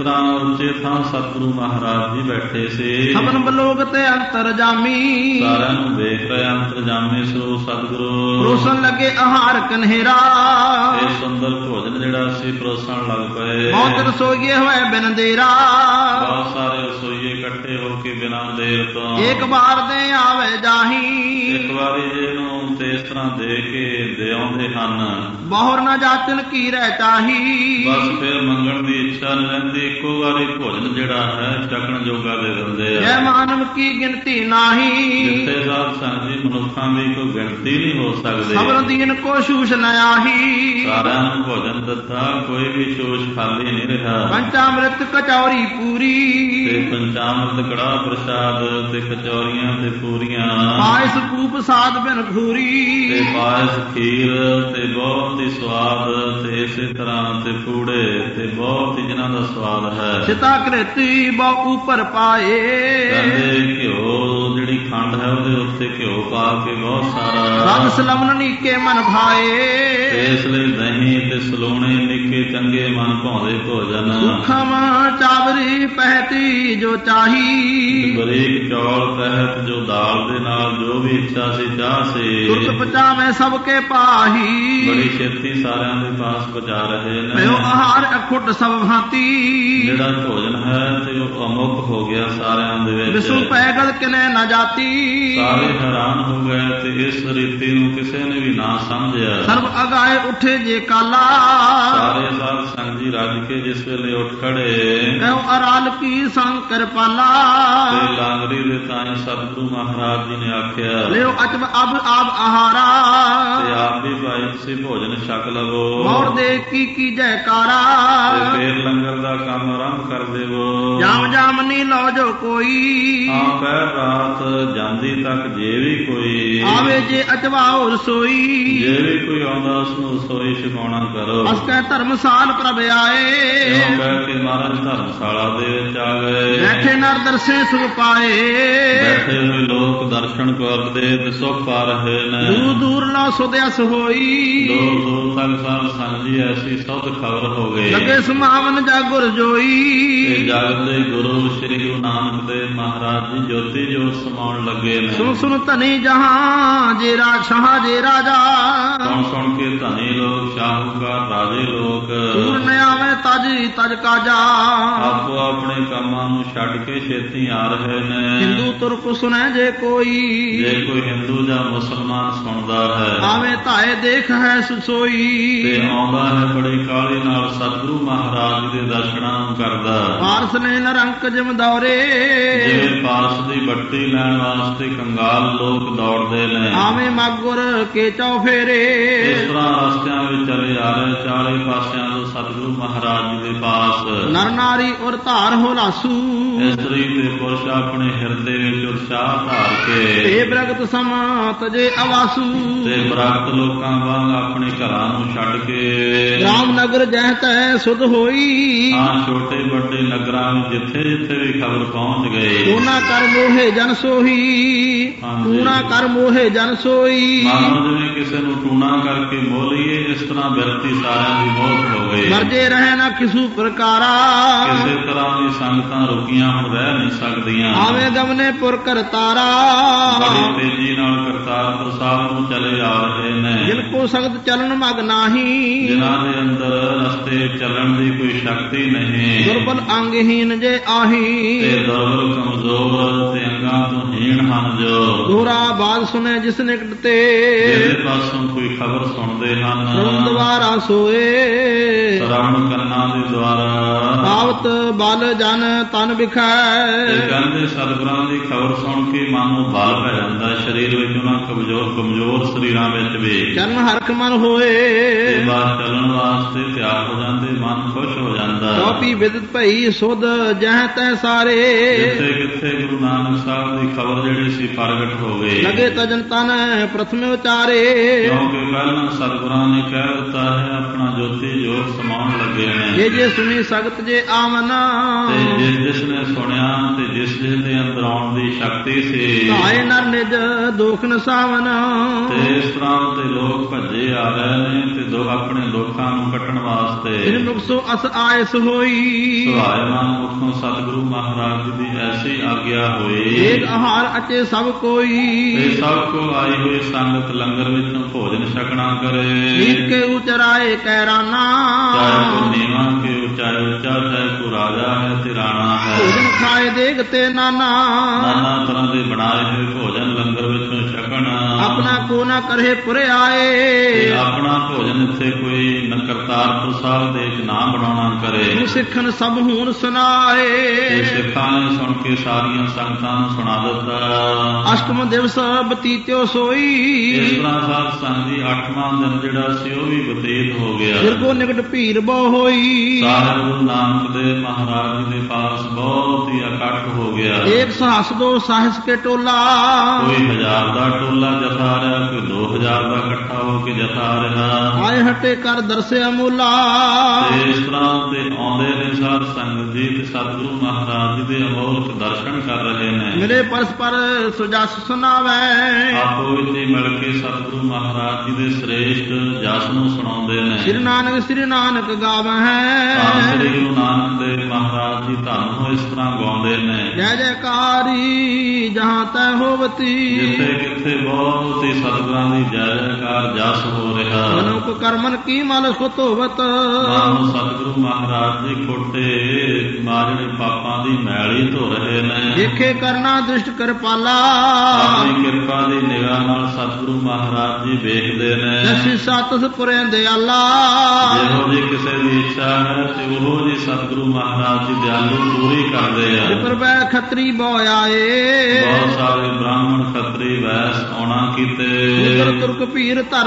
ਤਰ੍ਹਾਂ ਉੱਚੇ ਥਾਂ ਸਤਿਗੁਰੂ ਮਹਾਰਾਜ ਜੀ ਬੈਠੇ ਸੀ। ਸਭਨ ਬਲੋਕ ਤੇ ਅੰਤਰ ਜਾਮੀ, ਸਾਰਿਆਂ ਨੂੰ ਵੇਖ ਰਹੇ ਅੰਤਰਜਾਮੀ ਸੋ ਸਤਿਗੁਰੂ। ਪਰੋਸਣ ਲੱਗੇ ਆਹਾਰ ਕਨਹੇਰਾ, ਇਹ ਸੁੰਦਰ ਭੋਜਨ ਜਿਹੜਾ ਸੀ ਪਰੋਸਣ ਲੱਗ ਪਏ। ਬਹੁਤ ਰਸੋਈਏ ਹੋਏ ਬਿਨ ਦੇਰਾ, ਬਹੁਤ ਸਾਰੇ ਰਸੋਈਏ ਇਕੱਠੇ ਹੋ ਕੇ ਬਿਨਾਂ ਦੇਰ ਤੋਂ ਇੱਕ ਵਾਰ ਦੇ ਆਵੇ ਜਾਹੀ, ਇੱਕ ਵਾਰੀ ਇਹਨੂੰ ਤੇ ਇਸ ਤਰ੍ਹਾਂ ਦੇ ਕੇ ਦੇ ਆਉਂਦੇ ਹਨ। ਬਹੁਰ ਨਾ ਜਾਚਨ ਕੀ ਰਹਿ ਚਾਹੀ, ਬਸ ਫਿਰ ਮੰਗਣ ਦੀ ਇੱਛਾ ਨਹੀਂ ਰਹਿੰਦੀ, ਇੱਕੋ ਵਾਰੀ ਭੋਜਨ ਜਿਹੜਾ ਹੈ ਚੱਕਣ ਜੋਗਾ ਦੇ ਦਿੰਦੇ ਜੈ ਆ। ਮਾਨਵ ਕੀ ਗਿਣਤੀ ਨਾਹੀ, ਜਿੱਥੇ ਸਾਧ ਸੰਗਤ ਜੀ ਮਨੁੱਖਾਂ ਦੀ ਕੋਈ ਗਿਣਤੀ ਨਹੀਂ ਹੋ ਸਕਦੀ। ਸਬਰ ਦੀਨ ਕੋ ਸ਼ੂਸ਼ ਨ ਆਹੀ, ਸਾਰਿਆਂ ਨੂੰ ਭੋਜਨ ਦਿੱਤਾ, ਕੋਈ ਵੀ ਸ਼ੋਸ਼ ਖਾਲੀ ਨਹੀਂ ਰਿਹਾ। ਪੰਚਾਮ੍ਰਿਤ ਕਚੌਰੀ ਪੂਰੀ, ਤੇ ਪੰਚਾਮ੍ਰਿਤ ਕੜਾਹ ਪ੍ਰਸ਼ਾਦ ਤੇ ਕਚੌਰੀਆਂ ਤੇ ਪੂਰੀਆਂ, ਪਾਇਸ ਪੂਪ ਸਾਧ ਬਿਨ ਖੂਰੀ, ਤੇ ਪਾਇਸ ਖੀਰ ਤੇ ਬਹੁਤ ਹੀ ਸਵਾਦ, ਤੇ ਇਸੇ ਤਰ੍ਹਾਂ ਤੇ ਪੂੜੇ ਤੇ ਬਹੁਤ ਹੀ ਜਿਨ੍ਹਾਂ ਦਾ ਸਵਾਦ ਹੈ। ਸਿਤਾ ਕ੍ਰਿਤੀ ਬਹੁ ਉਪਰ ਪਾਏ, ਕਹਿੰਦੇ ਘਿਓ ਜਿਹੜੀ ਖੰਡ ਹੈ ਉਹਦੇ ਉੱਤੇ ਘਿਓ ਪਾ ਕੇ ਬਹੁਤ ਸਾਰਾ, ਸਭ ਸਲਵਨ ਨੀਕੇ ਮਨ ਭਾਏ, ਤੇ ਇਸ ਲਈ ਦਹੀਂ ਤੇ ਸਲੋਣੇ ਨਿੱਕੇ ਚੰਗੇ ਮਨ ਭਾਉਂਦੇ ਭੋਜਨ। ਸੁਖਮ ਚਾਵਰੀ ਪਹਿਤੀ ਜੋ ਚਾਹੀ, ਬਰੀਕ ਚੌਲ ਤਹਿਤ ਜੋ ਦਾਲ ਦੇ ਨਾਲ ਜੋ ਵੀ ਇੱਛਾ ਸੀ ਚਾਹ ਸੀ, ਤੁਰਤ ਪਚਾਵੇਂ ਸਭ ਕੇ ਪਾਹੀ, ਬੜੀ ਛੇਤੀ ਸਾਰਿਆਂ ਦੇ ਪਾਸ ਪਹੁੰਚਾ ਰਹੇ ਨੇ। ਭਇਓ ਆਹਾਰ ਅਖੁੱਟ ਸਭ ਭਾਂਤੀ, ਜਿਹੜਾ ਭੋਜਨ ਹੈ ਤੇ ਉਹ ਅਮੁੱਕ ਹੋ ਗਿਆ ਸਾਰਿਆਂ ਦੇ ਵਿੱਚ। ਵਿਸੂ ਪੈਗਲ ਕਿਨੇ ਨਾ ਜਾਤੀ, ਸਾਰੇ ਹੈਰਾਨ ਹੋ ਗਏ ਤੇ ਇਸ ਰੀਤੀ ਨੂੰ ਕਿਸੇ ਨੇ ਵੀ ਨਾ ਸਮਝਿਆ। ਸਰਬ ਅਗਾਏ ਉੱਠੇ ਜੇ ਕਾਲਾ, ਸਾਰੇ ਸਾਧ ਸੰਗਤ ਜੀ ਰੱਜ ਕੇ ਜਿਸ ਵੇਲੇ ਉੱਠ ਖੜੇ, ਕਹੋ ਅਰਾਲ ਕੀ ਸੰਕਰ ਪਾਲਾ, ਤੇ ਲਾਂਗਰੀ ਦੇ ਤਾਈ ਸਤਿਗੁਰੂ ਮਹਾਰਾਜ ਜੀ ਨੇ ਆਖਿਆ, ਲਿਓ ਅਚਬ ਅਬ ਆਬ ਆਹਾਰਾ, ਤੇ ਆਪ ਵੀ ਭਾਈ ਤੁਸੀਂ ਭੋਜਨ ਛਕ ਲਵੋ, ਮੋੜ ਦੇ ਕੀ ਕੀ ਜੈਕਾਰਾ, ਤੇ ਫੇਰ ਲੰਗਰ ਦਾ ਕੰਮ ਆਰੰਭ ਕਰ ਦੇਵੋ। ਜਾਮ ਜਾਮ ਨੀ ਲਓ ਜੋ ਕੋਈ, ਹਾਂ ਪਹਿਰ ਰਾਤ ਜਾਂਦੀ ਤੱਕ ਜੇ ਵੀ ਕੋਈ ਆਵੇ ਜੇ ਅਚਵਾਓ ਰਸੋਈ, ਜੇ ਵੀ ਕੋਈ ਆਉਂਦਾ ਉਸ ਨੂੰ ਰਸੋਈ ਛਕਾਉਣਾ ਕਰੋ। ਅਸ ਕਹਿ ਧਰਮਸਾਲ ਪ੍ਰਭ ਆਏ, ਇਉਂ ਕਹਿ ਕੇ ਮਹਾਰਾਜ ਧਰਮਸ਼ਾਲਾ ਦੇ ਵਿੱਚ ਆ ਗਏ। ਬੈਠੇ ਨਰ ਦਰਸੇ ਸੁਖ ਪਾਏ, ਬੈਠੇ ਹੋਏ ਲੋਕ ਦਰਸ਼ਨ ਕਰਦੇ ਤੇ ਸੁਖ ਪਾ ਰਹੇ ਨੇ। ਦੂਰ ਦੂਰ ਲਓ ਸੁਦਿਆਸ ਹੋਈ, ਦੂਰ ਦੂਰ ਤੱਕ ਸਾਧ ਸੰਗਤ ਜੀ ਐਸੀ ਸੁਧ ਖਬਰ ਹੋ ਗਈ। ਲਗੇ ਸਮਾਵਨ ਜਾਗੁਰ ਜੋਈ, ਤੇ ਜਗਤ ਦੇ ਗੁਰੂ ਸ੍ਰੀ ਗੁਰੂ ਨਾਨਕ ਦੇਵ ਮਹਾਰਾਜ ਜੀ ਜੋਤੀ ਜੋਤ ਸਮਾਉਣ ਲੱਗੇ ਨੇ। ਸੁਣ ਸੁਣ ਧਨੀ ਜਹਾਂ ਜੇ ਰਾਜਾ ਜੇ ਰਾਜਾ, ਸੁਣ ਸੁਣ ਕੇ ਧਨੀ ਲੋਕ ਸ਼ਾਹੂਕਾਰ ਰਾਜੇ ਲੋਕ ਦੂਰ ਨ ਆਵੇ ਤਜ ਤਜ ਕਾਜਾ, ਆਪੋ ਆਪਣੇ ਕੰਮਾਂ ਨੂੰ ਛੱਡ ਕੇ ਛੇਤੀ ਆ ਰਹੇ ਨੇ। ਹਿੰਦੂ ਤੁਰਕ ਸੁਣੈ ਜੇ ਕੋਈ, ਜੇ ਕੋਈ ਹਿੰਦੂ ਜਾਂ ਮੁਸਲਮਾਨ ਸੁਣਦਾ ਹੈ, ਆਵੇ ਧਾਏ ਦੇਖ ਹੈ ਸੁਸੋਈ, ਤੇ ਆਉਂਦਾ ਹੈ ਬੜੀ ਕਾਹਲੀ ਨਾਲ ਸਤਿਗੁਰੂ ਮਹਾਰਾਜ ਦੇ ਦਰਸ਼ਨਾਂ ਨੂੰ ਕਰਦਾ। ਪਾਰਸ ਨੇ ਨਰੰਕ ਜਿਮ ਦੌਰੇ, ਜਿਵੇਂ ਪਾਰਸ ਦੀ ਬੱਟੀ ਲੈਣ ਵਾਸਤੇ ਕੰਗਾਲ ਲੋਕ ਦੌੜਦੇ ਨੇ, ਆਵੇਂ ਮਾਗੁਰ ਕੇ ਚੌ ਫੇਰੇ, ਇਸ ਤਰ੍ਹਾਂ ਰਸਤਿਆਂ ਵਿੱਚ ਚਲੇ ਆ ਰਹੇ ਚਾਰੇ ਪਾਸਿਆਂ ਤੋਂ ਸਤਿਗੁਰੂ ਮਹਾਰਾਜ ਜੀ ਦੇ ਪਾਸ। ਨਰ ਨਾਰੀ ਔਰ ਧਾਰ ਹੋ ਲਾਸੂ, ਇਸਤਰੀ ਤੇ ਪੁਰਸ਼ ਆਪਣੇ ਹਿਰਦੇ ਵਿੱਚ ਉਤਸ਼ਾਹ ਧਾਰ ਕੇ, ਤੇ ਬ੍ਰਗਤ ਸਮਾ ਤਜੇ ਅਵਾਸੂ, ਤੇ ਬ੍ਰਗਤ ਲੋਕਾਂ ਵਾਂਗ ਆਪਣੇ ਘਰਾਂ ਨੂੰ ਛੱਡ ਕੇ ਰਾਮ ਨਗਰ ਜਹ ਤੈ ਸੁਧ ਹੋਈ, ਹਾਂ ਛੋਟੇ ਵੱਡੇ ਨਗਰਾਂ ਵਿੱਚ ਜਿੱਥੇ ਜਿੱਥੇ ਵੀ ਖਬਰ ਪਹੁੰਚ ਗਈ। ਤੂਨਾ ਕਰ ਮੋਹੇ ਜਨ ਸੋਹੀ, ਤੂਨਾ ਕਰ ਮੋਹੇ ਜਨ ਸੋਈ, ਮਾਨੋ ਜਿਵੇਂ ਕਿਸੇ ਨੂੰ ਟੂਣਾ ਕਰਕੇ ਮੋਹ ਲਈਏ, ਇਸ ਤਰ੍ਹਾਂ ਬਿਰਤੀ ਸਾਰਿਆਂ ਦੀ ਮੌਤ ਹੋ ਗਈ। ਮਰਜੇ ਰਹੇ ਨਾ ਕਿਸੂ ਪ੍ਰਕਾਰਾ, ਕਿਸੇ ਤਰ੍ਹਾਂ ਦੀ ਸੰਗਤਾਂ ਰੁਕੀਆਂ ਹੁਣ ਰਹਿ ਨਹੀਂ ਸਕਦੀਆਂ। ਆਵੇਂ ਗਮਨੇ ਪੁਰ ਕਰਤਾਰਾ, ਬੜੀ ਤੇਜ਼ੀ ਨਾਲ ਕਰਤਾਰਪੁਰ ਸਾਹਿਬ ਨੂੰ ਚਲੇ ਆ ਰਹੇ ਨੇ। ਜਿਨ ਕੋ ਸਖਤ ਚਲਨ ਮਗ ਨਾਹੀ, ਜਿਨ੍ਹਾਂ ਦੇ ਅੰਦਰ ਰਸਤੇ ਚੱਲਣ ਦੀ ਕੋਈ ਸ਼ਕਤੀ ਨਹੀਂ, ਦੁਰਬਲ ਅੰਗਹੀਨ ਜੇ ਆਹੀ, ਤੇ ਦੁਰਬਲ ਕਮਜ਼ੋਰ ਤੇ ਅੰਗਾਂ ਤੋਂ ਹੀਣ ਹਨ ਜੋ ਦੋਹਰਾ ਬਾਦ ਸੁਨੇ ਜਿਸ ਨਿਕਟ ਤੇ, ਜਿਹਦੇ ਪਾਸੋਂ ਕੋਈ ਖਬਰ ਸੁਣਦੇ ਹਨ, ਸ਼ਰਮ ਦੁਆਰਾ ਸੋਏ, ਸ਼ਰਵਣ ਕੰਨਾਂ ਦੇ ਦੁਆਰਾ ਪਾਵਤ ਬਲ ਜਨ ਤਨ ਵਿਖੈ, ਤੇ ਕਹਿੰਦੇ ਸਤਿਗੁਰਾਂ ਦੀ ਖਬਰ ਸੁਣ ਕੇ ਮਨ ਨੂੰ ਬਲ ਪੈ ਜਾਂਦਾ, ਸਰੀਰ ਵਿੱਚ ਉਹਨਾਂ ਕਮਜ਼ੋਰ ਕਮਜ਼ੋਰ ਸਰੀਰਾਂ ਵਿੱਚ ਵੀ ਚਰਨ ਹਰਖ ਮਨ ਹੋਏ, ਤੇ ਬਾਤ ਚੱਲਣ ਵਾਸਤੇ ਤਿਆਰ ਹੋ ਜਾਂਦੇ, ਮਨ ਖੁਸ਼ ਹੋ ਜਾਂਦਾ। ਚੌਪੀ ਵਿਦਤ ਭਈ ਸੁਧ ਜਹ ਤੈ ਸਾਰੇ, ਜਿੱਥੇ ਕਿੱਥੇ ਗੁਰੂ ਨਾਨਕ ਸਾਹਿਬ ਦੀ ਖਬਰ ਜਿਹੜੀ ਸੀ ਪ੍ਰਗਟ ਹੋ ਗਈ। ਲਗੇ ਤਜਨ ਤਨ ਪ੍ਰਥਮੇ ਉਚਾਰੇ, ਕਿਉਂਕਿ ਪਹਿਲਾਂ ਸਤਿਗੁਰਾਂ ਨੇ ਕਹਿ ਦਿੱਤਾ ਹੈ ਆਪਣਾ ਜੋਤੀ ਜੋਤ ਸਮਾਉਣ ਲੱਗੇ ਨੇ, ਜੇ ਜੇ ਸੁਣੀ ਸਗਤ ਜੇ ਆਵਨ, ਤੇ ਜਿਸ ਜਿਸ ਨੇ ਸੁਣਿਆ ਤੇ ਜਿਸ ਜਿਸ ਦੇ ਅੰਦਰ ਆਉਣ ਦੀ ਸ਼ਕਤੀ ਸੀ, ਧਾਏ ਨਰ ਨਿਜ ਦੁਖ ਨਸਾਵਨ। ਤੇ ਇਸ ਤਰ੍ਹਾਂ ਤੇ ਲੋਕ ਭੱਜੇ ਆ ਰਹੇ ਨੇ ਤੇ ਦੋ ਆਪਣੇ ਦੁੱਖਾਂ ਨੂੰ ਕੱਟਣ ਵਾਸਤੇ। ਜਿਨ ਮੁਖ ਸੋ ਅਸ ਆਇਸ ਹੋਈ, ਸੁਭਾਇਮਾਨ ਮੁਖੋਂ ਸਤਿਗੁਰੂ ਮਹਾਰਾਜ ਜੀ ਦੀ ਐਸੀ ਆਗਿਆ ਹੋਈ, ਏਕ ਆਹਾਰ ਅਚੇ ਸਭ ਕੋਈ। ਤੇ ਸਭ ਕੋ ਆਈ ਹੋਈ ਸੰਗਤ ਲੰਗਰ ਵਿੱਚੋਂ ਭੋਜਨ ਛਕਣਾ ਕਰੇ। ਨੀਤ ਕੇ ਉਚਰਾਏ ਕੈਰਾਨਾ, ਚਾਹੇ ਕੋ ਨੀਵਾਂ ਕੇ ਚਾਹੇ ਉੱਚਾ, ਚਾਹੇ ਕੋ ਰਾਜਾ ਹੈ ਤੇ ਰਾਣਾ ਹੈ। ਭੋਜਨ ਖਾਏ ਦੇਗ ਤੇ ਨਾਨਾ, ਨਾਨਾ ਤਰ੍ਹਾਂ ਦੇ ਬਣਾਏ ਹੋਏ ਭੋਜਨ ਲੰਗਰ ਵਿੱਚੋਂ ਛਕਣ। ਆਪਣਾ ਕੋ ਨਾ ਕਰੇ ਪੁਰੇ ਆਏ, ਤੇ ਆਪਣਾ ਭੋਜਨ ਇੱਥੇ ਕੋਈ ਨ ਕਰਤਾਰਪੁਰ ਸਾਹਿਬ ਦੇ ਵਿੱਚ ਨਾ ਬਣਾਉਣਾ ਕਰੇ। ਤੂੰ ਸਿੱਖਣ ਸਭ ਹੁਣ ਸੁਨਾਏ, ਤੇ ਸਿੱਖਾਂ ਨੇ ਸੁਣ ਕੇ ਸਾਰੀਆਂ ਸੰਗਤਾਂ ਨੂੰ ਸੁਣਾ ਦਿੱਤਾ। ਅਸ਼ਟਮ ਦਿਵਸ ਬਤੀਤਿਓ ਸੋਈ, ਇਸ ਤਰ੍ਹਾਂ ਸਾਧ ਸੰਗ ਜੀ ਅੱਠਵਾਂ ਦਿਨ ਜਿਹੜਾ ਸੀ ਉਹ ਵੀ ਬਤੀਤ ਹੋ ਗਿਆ। ਫਿਰਗੋ ਨਿਕਟ ਭੀੜ ਬਹੁ ਹੋਈ, ਸਾਹਿਬ ਗੁਰੂ ਨਾਨਕ ਦੇਵ ਮਹਾਰਾਜ ਜੀ ਦੇ ਪਾਸ ਬਹੁਤ ਹੀ ਇਕੱਠ ਹੋ ਗਿਆ। ਏਕ ਸਹਸ ਦੋ ਸਾਹਿਸ ਕੇ ਟੋਲਾ, ਕੋਈ ਹਜ਼ਾਰ ਦਾ ਟੋਲਾ ਜਥਾ ਰਿਹਾ, ਕੋਈ ਦੋ ਹਜ਼ਾਰ ਦਾ ਇਕੱਠਾ ਹੋ ਕੇ ਜਥਾ ਰਿਹਾ। ਆਏ ਹਟੇ ਕਰ ਦਰਸਿਆ ਮੂਲਾ, ਤੇ ਇਸ ਤਰ੍ਹਾਂ ਤੇ ਆਉਂਦੇ ਨੇ ਸਾਧ ਸੰਗਤ ਜੀ ਤੇ ਸਤਿਗੁਰੂ ਮਹਾਰਾਜ ਜੀ ਦੇ ਅਮੋਲਕ ਦਰਸ਼ਨ ਕਰ ਰਹੇ ਨੇ। ਮਿਲੇ ਪਰਸਪਰ ਸੁਜਸ ਸੁਨਾਵੇ, ਆਪੋ ਵਿੱਚ ਹੀ ਮਿਲ ਕੇ ਸਤਿਗੁਰੂ ਮਹਾਰਾਜ ਜੀ ਦੇ ਸ੍ਰੇਸ਼ਟ ਜਸ ਨੂੰ ਸੁਣਾਉਂਦੇ ਨੇ। ਸ੍ਰੀ ਨਾਨਕ ਸ੍ਰੀ ਨਾਨਕ ਗਾਵਹਿ, ਤਾਂ ਸ੍ਰੀ ਗੁਰੂ ਨਾਨਕ ਦੇਵ ਮਹਾਰਾਜ ਜੀ ਧੰਨ ਹੋ ਇਸ ਤਰ੍ਹਾਂ ਗਾਉਂਦੇ ਨੇ। ਜੈ ਜੈਕਾਰੀ ਜਹਾਂ ਤੈ ਹੋਵਤੀ, ਜਿੱਥੇ ਕਿੱਥੇ ਬਹੁਤ ਹੀ ਸਤਿਗੁਰਾਂ ਦੀ ਜੈ ਜੈਕਾਰ ਜਸ ਹੋ ਰਿਹਾ। ਮਨੁੱਖ ਕਰਮਨ ਕੀ ਮਲ ਸੁਤ ਹੋਵਤ, ਮਾਨੋ ਸਤਿਗੁਰੂ ਮਹਾਰਾਜ ਜੀ ਖੋਟੇ ਮਾਜੜੇ ਪਾਪਾਂ ਦੀ ਮੈਲੀ ਧੋ ਰਹੇ ਨੇ। ਦੇਖੇ ਕਰਨਾ ਦ੍ਰਿਸ਼ਟ ਕਿਰਪਾਲਾ, ਆਪਣੀ ਕਿਰਪਾ ਦੀ ਨਿਗਾਹ ਨਾਲ ਸਤਿਗੁਰੂ ਮਹਾਰਾਜ ਜੀ ਵੇਖਦੇ ਨੇ। ਦਸੀ ਸਤਿਸ ਪੁਰੇ ਦਿਆਲਾ, ਜਿਹੋ ਜੀ ਕਿਸੇ ਦੀ ਇੱਛਾ ਹੈ ਤੇ ਉਹੋ ਜੀ ਸਤਿਗੁਰੂ ਮਹਾਰਾਜ ਜੀ ਦਿਆਲੂ ਪੂਰੀ ਕਰਦੇ ਆ। ਜਿਪਰ ਬੈ ਖੱਤਰੀ ਬਹੁ ਆਏ, ਬਹੁਤ ਸਾਰੇ ਬ੍ਰਾਹਮਣ ਖੱਤਰੀ ਵੈਸ ਆਉਣਾ ਕੀਤੇ। ਉਦਰ ਤੁਰਕ ਭੀਰ ਧਰ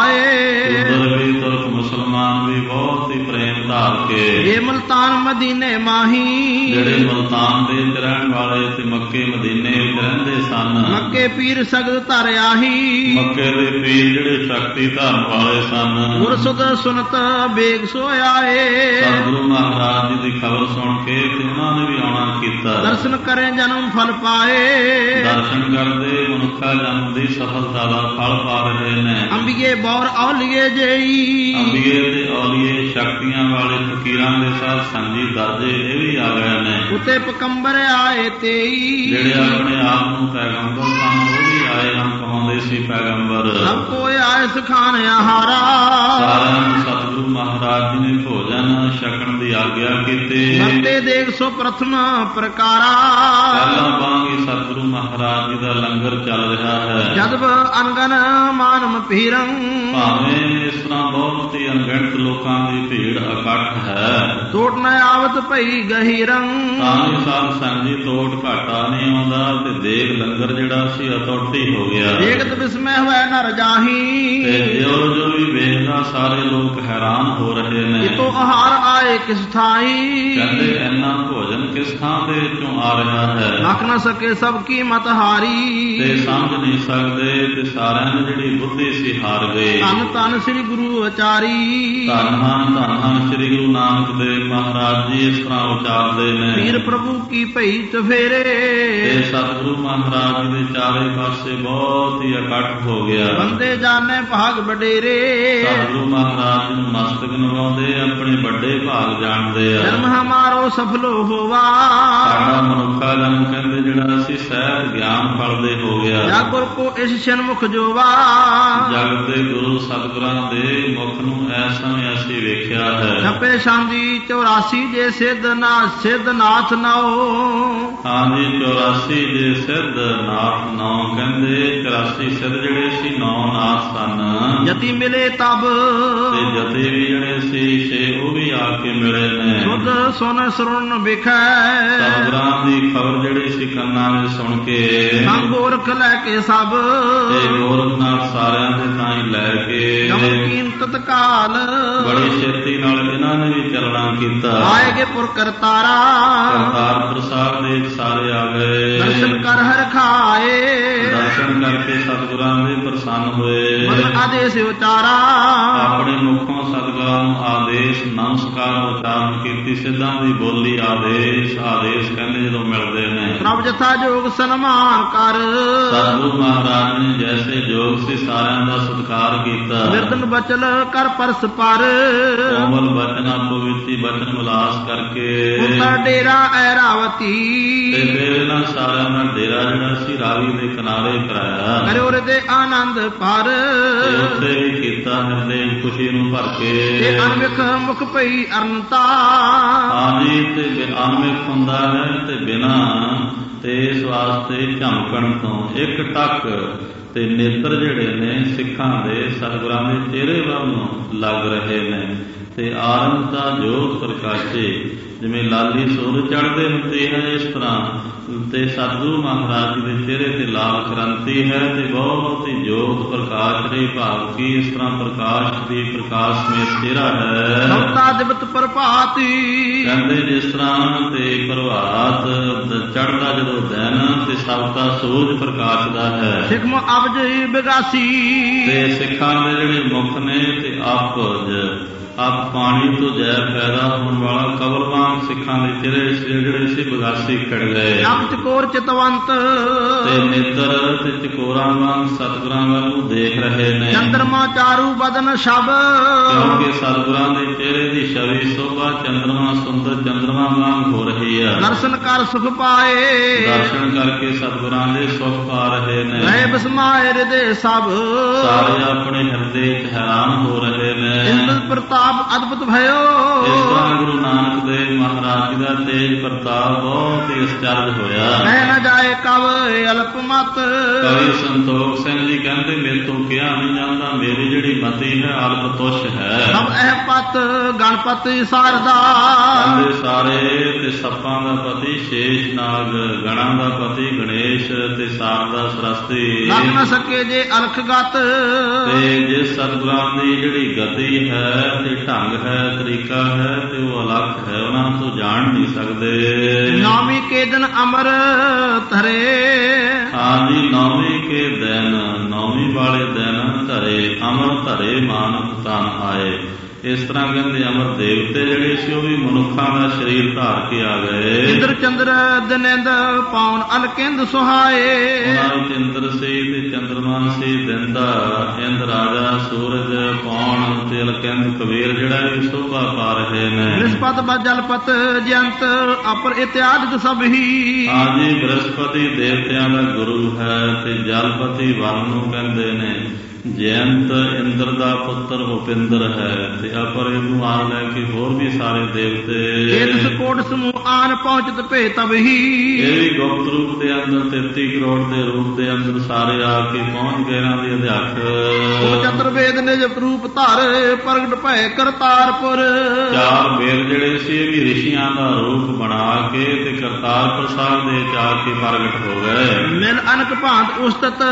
ਪਾਏ, ਉਧਰ ਵੀ ਤੁਰਕ ਮੁਸਲਮਾਨ ਵੀ ਬਹੁਤ ਹੀ ਪ੍ਰੇਮ ਧਾਰ ਕੇ। ਇਹ ਮਲਤਾਨ ਮਦੀਨੇ ਮਾਹੀ, ਜਿਹੜੇ ਮਲਤਾਨ ਦੇ ਵਿੱਚ ਰਹਿਣ ਵਾਲੇ ਤੇ ਮੱਕੇ ਮਦੀਨੇ ਵਿੱਚ ਰਹਿੰਦੇ ਸਨ। ਮੱਕੇ ਪੀਰ ਸਗਦ ਧਰ ਆਹੀ, ਮੱਕੇ ਦੇ ਪੀਰ ਜਿਹੜੇ ਸ਼ਕਤੀ ਧਾਰਨ ਵਾਲੇ ਸਨ। ਗੁਰ ਸੁਧ ਸੁਨਤ ਬੇਗ ਸੋਆਏ, ਸਤਿਗੁਰੂ ਮਹਾਰਾਜ ਜੀ ਦੀ ਖਬਰ ਸੁਣ ਕੇ ਤੇ ਉਹਨਾਂ ਨੇ ਵੀ ਆਉਣਾ ਕੀਤਾ। ਦਰਸ਼ਨ ਕਰੇ ਜਨਮ ਫਲ ਪਾਏ, ਦਰਸ਼ਨ ਕਰਦੇ ਮਨੁੱਖਾ ਜਨਮ ਦੀ ਸਫਲਤਾ ਦਾ ਫਲ ਪਾ ਰਹੇ ਨੇ। ਅੰਬੀਏ ਬੌਰ ਔਲੀਏ ਜਈ, ਅੰਬੀਏ ਤੇ ਔਲੀਏ ਸ਼ਕਤੀਆਂ ਵਾਲੇ ਫਕੀਰਾਂ ਦੇ ਸਾਥ ਸੰਜੀ ਦਰਜੇ ਇਹ ਵੀ ਆ ਗਏ ਨੇ। ਉਤੇ ਪਕੰਬਰ ਆਏ ਤੇਈ, ਜਿਹੜੇ ਆਪਣੇ ਆਪ ਨੂੰ ਪੈਗੰਬਰ ਸਨ ਉਹ ਵੀ ਆਏ ਹਨ, ਕਹਾਉਂਦੇ ਸੀ ਪੈਗੰਬਰ। ਸਭ ਕੋਏ ਆਏ ਸਖਾਨ ਆਹਾਰਾ, ਸਾਰਿਆਂ ਨੂੰ ਸਤਿਗੁਰੂ ਮਹਾਰਾਜ ਜੀ ਨੇ ਭੋਜਨ ਛਕਣ ਦੀ ਆਗਿਆ ਕੀਤੀ। ਸਤੇ ਦੇਖ ਸੋ ਪ੍ਰਥਮ ਪ੍ਰਕਾਰਾ, ਪਹਿਲਾਂ ਵਾਂਗ ਹੀ ਸਤਿਗੁਰੂ ਮਹਾਰਾਜ ਜੀ ਦਾ ਲੰਗਰ ਚੱਲ ਰਿਹਾ ਹੈ। ਜਦਬ ਅਨਗਨ ਮਾਨਮ ਪੀਰੰ, ਭਾਵੇਂ ਇਸ ਤਰ੍ਹਾਂ ਬਹੁਤ ਹੀ ਅਣਗਿਣਤ ਲੋਕਾਂ ਦੀ ਭੀੜ ਇਕੱਠ ਹੈ। ਤੋਟ ਨ ਆਵਤ ਭਈ ਗਹੀਰੰ, ਤਾਂ ਵੀ ਸਾਧ ਸੰਗ ਜੀ ਤੋਟ ਘਾਟਾ ਨਹੀਂ ਆਉਂਦਾ ਤੇ ਦੇਖ ਲੰਗਰ ਜਿਹੜਾ ਸੀ ਅਤੁੱਟੀ ਹੋ ਗਿਆ। ਦੇਖਤ ਬਿਸਮੈ ਹੋਇ ਨਰ ਜਾਹੀ, ਤੇ ਜੋ ਜੋ ਵੀ ਵੇਖਦਾ ਸਾਰੇ ਲੋਕ ਹੈਰਾਨ ਹੋ ਰਹੇ ਨੇ। ਇਤੋ ਆਹਾਰ ਆਏ ਕਿਸ ਥਾਈ, ਕਹਿੰਦੇ ਇੰਨਾ ਭੋਜਨ ਕਿਸ ਥਾਂ ਦੇ ਵਿੱਚੋਂ ਆ ਰਿਹਾ ਹੈ। ਲੱਖ ਨ ਸਕੇ ਸਭ ਕੀ ਮਤ ਹਾਰੀ, ਤੇ ਸਮਝ ਨਹੀਂ ਸਕਦੇ ਤੇ ਸਾਰਿਆਂ ਦੀ ਜਿਹੜੀ ਬੁੱਧੀ ਸੀ ਹਾਰ ਗਏ। ਧੰਨ ਧੰਨ ਸ੍ਰੀ ਗੁਰੂ ਆਚਾਰੀ, ਧੰਨ ਧੰਨ ਧੰਨ ਸ੍ਰੀ ਗੁਰੂ ਨਾਨਕ ਦੇਵ ਮਹਾਰਾਜ ਜੀ ਇਸ ਤਰ੍ਹਾਂ ਉਚਾਰਦੇ ਨੇ। ਪੀਰ ਪ੍ਰਭੂ ਕੀ ਭਈ ਚਫੇਰੇ, ਤੇ ਸਤਿਗੁਰੂ ਮਹਾਰਾਜ ਜੀ ਦੇ ਚਾਰੇ ਪਾਸੇ ਬਹੁਤ ਹੀ ਇਕੱਠ ਹੋ ਗਿਆ। ਬੰਦੇ ਜਾਣੇ ਭਾਗ ਵਡੇਰੇ, ਸਤਿਗੁਰੂ ਮਹਾਰਾਜ ਜੀ ਨੂੰ ਮਸਤਕ ਨਵਾਉਂਦੇ ਆਪਣੇ ਵੱਡੇ ਭਾਗ ਜਾਣਦੇ ਆ। ਜਨਮ ਹਮਾਰੋ ਸਫਲੋ ਹੋਵਾ, ਸਾਡਾ ਮਨੁੱਖਾ ਜਨਮ ਕਹਿੰਦੇ ਜਿਹੜਾ ਸੀ ਸਹਿਤ ਗਿਆਨ ਫਲ ਦੇ ਹੋ ਗਿਆ। ਜਾਗੁਰ ਕੋ ਇਸ ਸਨਮੁਖ ਜੋਵਾ, ਜਗਤ ਦੇ ਗੁਰੂ ਸਤਿਗੁਰਾਂ ਦੇ ਮੁਖ ਨੂੰ ਇਸ ਸਮੇਂ ਅਸੀਂ ਵੇਖਿਆ ਹੈ। ਛਪੇ ਸ਼ਾਂਦੀ ਚੌਰਾਸੀ ਜੇ ਸਿੱਧ ਨਾ ਸਿੱਧ ਨਾਥ ਨਾਓ, ਹਾਂਜੀ ਚੌਰਾਸੀ ਜੇ ਸਿੱਧ ਨਾਥ ਨੌ ਕਹਿੰਦੇ ਚੌਰਾਸੀ ਸਿੱਧ ਜਿਹੜੇ ਸੀ ਨੌ ਨਾਥ ਸਨ। ਜਤੀ ਮਿਲੇ ਤਬ, ਤੇ ਜਤੇ ਵੀ ਜਿਹੜੇ ਸੀ ਛੇ ਉਹ ਵੀ ਆ ਕੇ ਮਿਲੇ ਨੇ। ਸੁਧ ਸੁਨ ਸਰੁਣ ਵਿਖੈ, ਸਤਿਗੁਰਾਂ ਦੀ ਖਬਰ ਜਿਹੜੀ ਸੀ ਕੰਨਾਂ ਵਿੱਚ ਸੁਣ ਕੇ ਸੰਗ ਗੋਰਖ ਲੈ ਕੇ ਸਭ, ਤੇ ਗੋਰਖਨਾਥ ਸਾਰਿਆਂ ਦੇ ਤਾਂ ਹੀ ਲੈ ਕੇ ਜਮਕੀਨ ਤਤਕਾਲ, ਬੜੀ ਛੇਤੀ ਨਾਲ ਇਹਨਾਂ ਨੇ ਵੀ ਚੱਲਣਾ ਕੀਤਾ। ਆਏਗੇ ਪੁਰ ਕਰਤਾਰਾ, ਕਰਤਾਰਪੁਰ ਸਾਹਿਬ ਦੇ ਸਾਰੇ ਆ ਗਏ। ਦਰਸ਼ਨ ਕਰ ਹਰ ਖਾਏ, ਦਰਸ਼ਨ ਕਰਕੇ ਸਤਿਗੁਰਾਂ ਦੇ ਪ੍ਰਸੰਨ ਹੋਏ। ਮਨ ਆਦੇਸ ਉਚਾਰਾ, ਆਪਣੇ ਮੁਖੋਂ ਸਤਿਗੁਰਾਂ ਨੂੰ ਆਦੇਸ਼ ਨਮਸਕਾਰ ਪ੍ਰਕਾਰ ਉਚਾਰਨ ਕੀਤੀ। ਸਿੱਧਾਂ ਦੀ ਬੋਲੀ ਆਦੇਸ਼ ਆਦੇਸ਼ ਕਹਿੰਦੇ ਜਦੋਂ ਮਿਲਦੇ ਨੇ। ਪ੍ਰਭ ਜਥਾ ਜੋਗ ਸਨਮਾਨ ਕਰ, ਸਾਧੂ ਮਹਾਰਾਜ ਨੇ ਜੈਸੇ ਜੋਗ ਸੀ ਸਾਰਿਆਂ ਦਾ ਸਤਿਕਾਰ ਕੀਤਾ। ਨਿਰਦਨ ਬਚਨ ਕਰ ਪਰਸ ਪਰ, ਕੋਮਲ ਬਚਨ ਪਵਿੱਤੀ ਬਚਨ ਵਿਲਾਸ ਕਰਕੇ ਉਤਾ ਡੇਰਾ ਐਰਾਵਤੀ, ਤੇ ਫਿਰ ਇਹਨਾਂ ਸਾਰਿਆਂ ਦਾ ਡੇਰਾ ਜਿਹੜਾ ਸੀ ਰਾਵੀ ਦੇ ਕਿਨਾਰੇ ਕਰਾਇਆ। ਕਰਿਓ ਹਿਰਦੇ ਆਨੰਦ ਪਰ, ਤੇ ਉੱਥੇ ਵੀ ਕੀਤਾ ਹਿਰਦੇ ਖੁਸ਼ੀ ਨੂੰ ਭਰ ਕੇ। ਤੇ ਅਨਮਿਖ ਮੁਖ ਪਈ ਅਰਨਤਾ, ਹਾਂਜੀ ਤੇ ਅਨਮਿਖ ਹੁੰਦਾ ਹੈ ਤੇ ਬਿਨਾਂ ਤੇ ਇਸ ਵਾਸਤੇ ਝਮਕਣ ਤੋਂ ਇੱਕ ਟੱਕ ਤੇ ਨੇਤਰ ਜਿਹੜੇ ਨੇ ਸਿੱਖਾਂ ਦੇ ਸਤਿਗੁਰਾਂ ਦੇ ਚਿਹਰੇ ਵੱਲ ਨੂੰ ਲੱਗ ਰਹੇ ਨੇ। ਤੇ ਆਨੰਦਤਾ ਜੋਤ ਪ੍ਰਕਾਸ਼ੇ, ਜਿਵੇਂ ਲਾਲੀ ਸੂਰ ਚੜ੍ਹਦੇ ਹੁੰਦੀ ਹੈ ਇਸ ਤਰ੍ਹਾਂ ਤੇ ਸਤਿਗੁਰੂ ਮਹਾਰਾਜ ਜੀ ਦੇ ਚਿਹਰੇ ਤੇ ਲਾਲ ਕ੍ਰਾਂਤੀ ਹੈ ਤੇ ਬਹੁਤ ਹੀ ਜੋਤ ਪ੍ਰਕਾਸ਼ ਰੇ ਭਾਵ ਕੀ ਇਸ ਤਰ੍ਹਾਂ ਪ੍ਰਕਾਸ਼ ਦੀ ਪ੍ਰਕਾਸ਼ ਸਮੇਤ ਚਿਹਰਾ ਹੈ। ਸਵਤਾ ਦਿਵਤ ਪ੍ਰਭਾਤੀ, ਕਹਿੰਦੇ ਜਿਸ ਤਰ੍ਹਾਂ ਤੇ ਪ੍ਰਭਾਤ ਚੜ੍ਹਦਾ ਜਦੋਂ ਦਿਨ ਤੇ ਸਵਤਾ ਸੂਰਜ ਪ੍ਰਕਾਸ਼ ਦਾ ਹੈ। ਸਿਖਮ ਅਬਜ ਬਿਗਾਸੀ, ਤੇ ਸਿੱਖਾਂ ਦੇ ਜਿਹੜੇ ਮੁਖ ਨੇ ਤੇ ਆਪਜ ਆਪ ਪਾਣੀ ਤੋਂ ਜੈ ਪੈਦਾ ਹੋਣ ਵਾਲਾ ਕਵਲ ਵਾਂਗ ਸਿੱਖਾਂ ਦੇ ਚਿਹਰੇ ਜਿਹੜੇ ਸੀ ਬਗਾਸੀ ਖੜ ਗਏ। ਆਪ ਚਕੋਰ ਚਿਤਵੰਤ, ਤੇ ਨੇਤਰ ਤੇ ਚਕੋਰਾਂ ਵਾਂਗ ਸਤਿਗੁਰਾਂ ਵੱਲ ਨੂੰ ਦੇਖ ਰਹੇ ਨੇ। ਚੰਦਰਮਾ ਚਾਰੂ ਬਦਨ ਸ਼ਬ, ਕਿਉਂਕਿ ਸਤਿਗੁਰਾਂ ਦੇ ਚਿਹਰੇ ਦੀ ਛਵੀ ਸੋਭਾ ਚੰਦਰਮਾ ਸੁੰਦਰ ਚੰਦਰਮਾ ਵਾਂਗ ਹੋ ਰਹੀ ਹੈ। ਦਰਸ਼ਨ ਕਰ ਸੁਖ ਪਾਏ, ਦਰਸ਼ਨ ਕਰਕੇ ਸਤਿਗੁਰਾਂ ਦੇ ਸੁਖ ਪਾ ਰਹੇ ਨੇ। ਰਹਿ ਬਸਮਾਏ ਹਿਰਦੇ ਸਭ, ਸਾਰੇ ਆਪਣੇ ਹਿਰਦੇ ਚ ਹੈਰਾਨ ਹੋ ਰਹੇ ਨੇ। ਇੰਦਰ ਪ੍ਰਤਾਪ ਅਦਭੁਤ ਭਇਓ, ਇਸ ਤਰ੍ਹਾਂ ਗੁਰੂ ਨਾਨਕ ਦੇਵ ਮਹਾਰਾਜ ਜੀ ਦਾ ਤੇਜ ਪ੍ਰਤਾਪ ਬਹੁਤ ਹੀ ਅਚਰਜ ਹੋਇਆ। ਕਹਿ ਨਾ ਜਾਏ ਕਵ ਅਲਪ ਮਤ, ਕਵੀ ਸੰਤੋਖ ਸਿੰਘ ਜੀ ਕਹਿੰਦੇ ਮੇਰੇ ਤੋਂ ਕਿਹਾ ਨਹੀਂ ਜਾਂਦਾ, ਮੇਰੀ ਜਿਹੜੀ ਮਤੀ ਹੈ ਅਲਪ ਤੁਸ਼ ਹੈ। ਸਭ ਇਹ ਪਤ ਗਣਪਤੀ ਸਾਰਦਾ, ਕਹਿੰਦੇ ਸਾਰੇ ਤੇ ਸੱਪਾਂ ਦਾ ਪਤੀ ਸ਼ੇਸ਼ ਨਾਗ, ਗਣਾਂ ਦਾ ਪਤੀ ਗਣੇਸ਼ ਤੇ ਸਾਰਦਾ ਸਰਸਤੀ। ਲੱਗ ਨਾ ਸਕੇ ਜੇ ਅਲਖ ਗਤ, ਤੇ ਜਿਸ ਸਤਿਗੁਰਾਂ ਦੀ ਜਿਹੜੀ ਗਤੀ ਹੈ ਤੇ ਢੰਗ ਹੈ ਤਰੀਕਾ ਹੈ ਤੇ ਉਹ ਅਲੱਖ ਹੈ, ਉਹਨਾਂ ਤੋਂ ਜਾਣ ਨਹੀਂ ਸਕਦੇ। ਨੌਵੀਂ ਕੇ ਦਿਨ ਅਮਰ ਧਰੇ, ਹਾਂਜੀ ਨੌਵੀਂ ਕੇ ਦਿਨ ਨੌਵੀਂ ਵਾਲੇ ਦਿਨ ਧਰੇ ਅਮਰ ਧਰੇ ਮਾਨਵ ਤਨ ਆਏ। ਇਸ ਤਰ੍ਹਾਂ ਕਹਿੰਦੇ ਅਮਰ ਦੇਵਤੇ ਜਿਹੜੇ ਸੀ ਉਹ ਵੀ ਮਨੁੱਖਾਂ ਦਾ ਸਰੀਰ ਧਾਰ ਕੇ ਆ ਗਏ। ਇੰਦਰ ਚੰਦਰ ਦਿਨਿੰਦ ਪਾਉਣ ਅਨਕਿੰਦ ਸੁਹਾਏ, ਉਹਨਾਂ ਵਿੱਚ ਇੰਦਰ ਸੀ ਤੇ ਚੰਦਰਮਾ ਸੀ ਦਿਨ ਦਾ, ਇੰਦ ਰਾਜਾ ਸੂਰਜ ਪੌਣ ਤੇ ਅਲਕਿੰਦ ਕਬੀਰ ਜਿਹੜਾ ਵੀ ਸ਼ੋਭਾ ਪਾ ਰਹੇ ਨੇ। ਬ੍ਰਿਹਸਪਤ ਬਜਲਪਤ ਜੰਤ ਅਪਰ ਇਤਿਆਦਿਕ ਸਭ ਹੀ, ਹਾਂਜੀ ਬ੍ਰਹਸਪਤੀ ਦੇਵਤਿਆਂ ਦਾ ਗੁਰੂ ਹੈ ਤੇ ਜਲਪਤੀ ਵਨ ਨੂੰ ਕਹਿੰਦੇ ਨੇ। ਜਯੰਤ ਇੰਦਰ ਦਾ ਪੁੱਤਰ ਭੁਪਿੰਦਰ ਹੈ ਤੇ ਅਪਰ ਇਹਨੂੰ ਆਣ ਲੈ ਕੇ ਹੋਰ ਵੀ ਸਾਰੇ ਦੇਵਤੇ। ਇਸ ਕੋਟ ਸਮੂਹ ਆਨ ਪਹੁੰਚਤ ਭੇ ਤਬ ਹੀ, ਇਹ ਵੀ ਗੁਪਤ ਰੂਪ ਦੇ ਅੰਦਰ ਤੇਤੀ ਕਰੋੜ ਦੇ ਰੂਪ ਦੇ ਅੰਦਰ ਸਾਰੇ ਆ ਕੇ ਪਹੁੰਚ ਗਏ ਇਹਨਾਂ ਦੇ ਅਧਿਆਖ। ਚਤੁਰਵੇਦ ਨਿਜ ਰੂਪ ਧਾਰ ਪ੍ਰਗਟ ਭੈ ਕਰਤਾਰਪੁਰ, ਚਾਰ ਵੇਦ ਜਿਹੜੇ ਸੀ ਇਹ ਵੀ ਰਿਸ਼ੀਆਂ ਦਾ ਰੂਪ ਬਣਾ ਕੇ ਤੇ ਕਰਤਾਰਪੁਰ ਸਾਹਿਬ ਦੇ ਚ ਆ ਕੇ ਪ੍ਰਗਟ ਹੋ ਗਏ। ਮਿਲ ਅਨਕ ਭਾਂਤ ਉਸਤਤ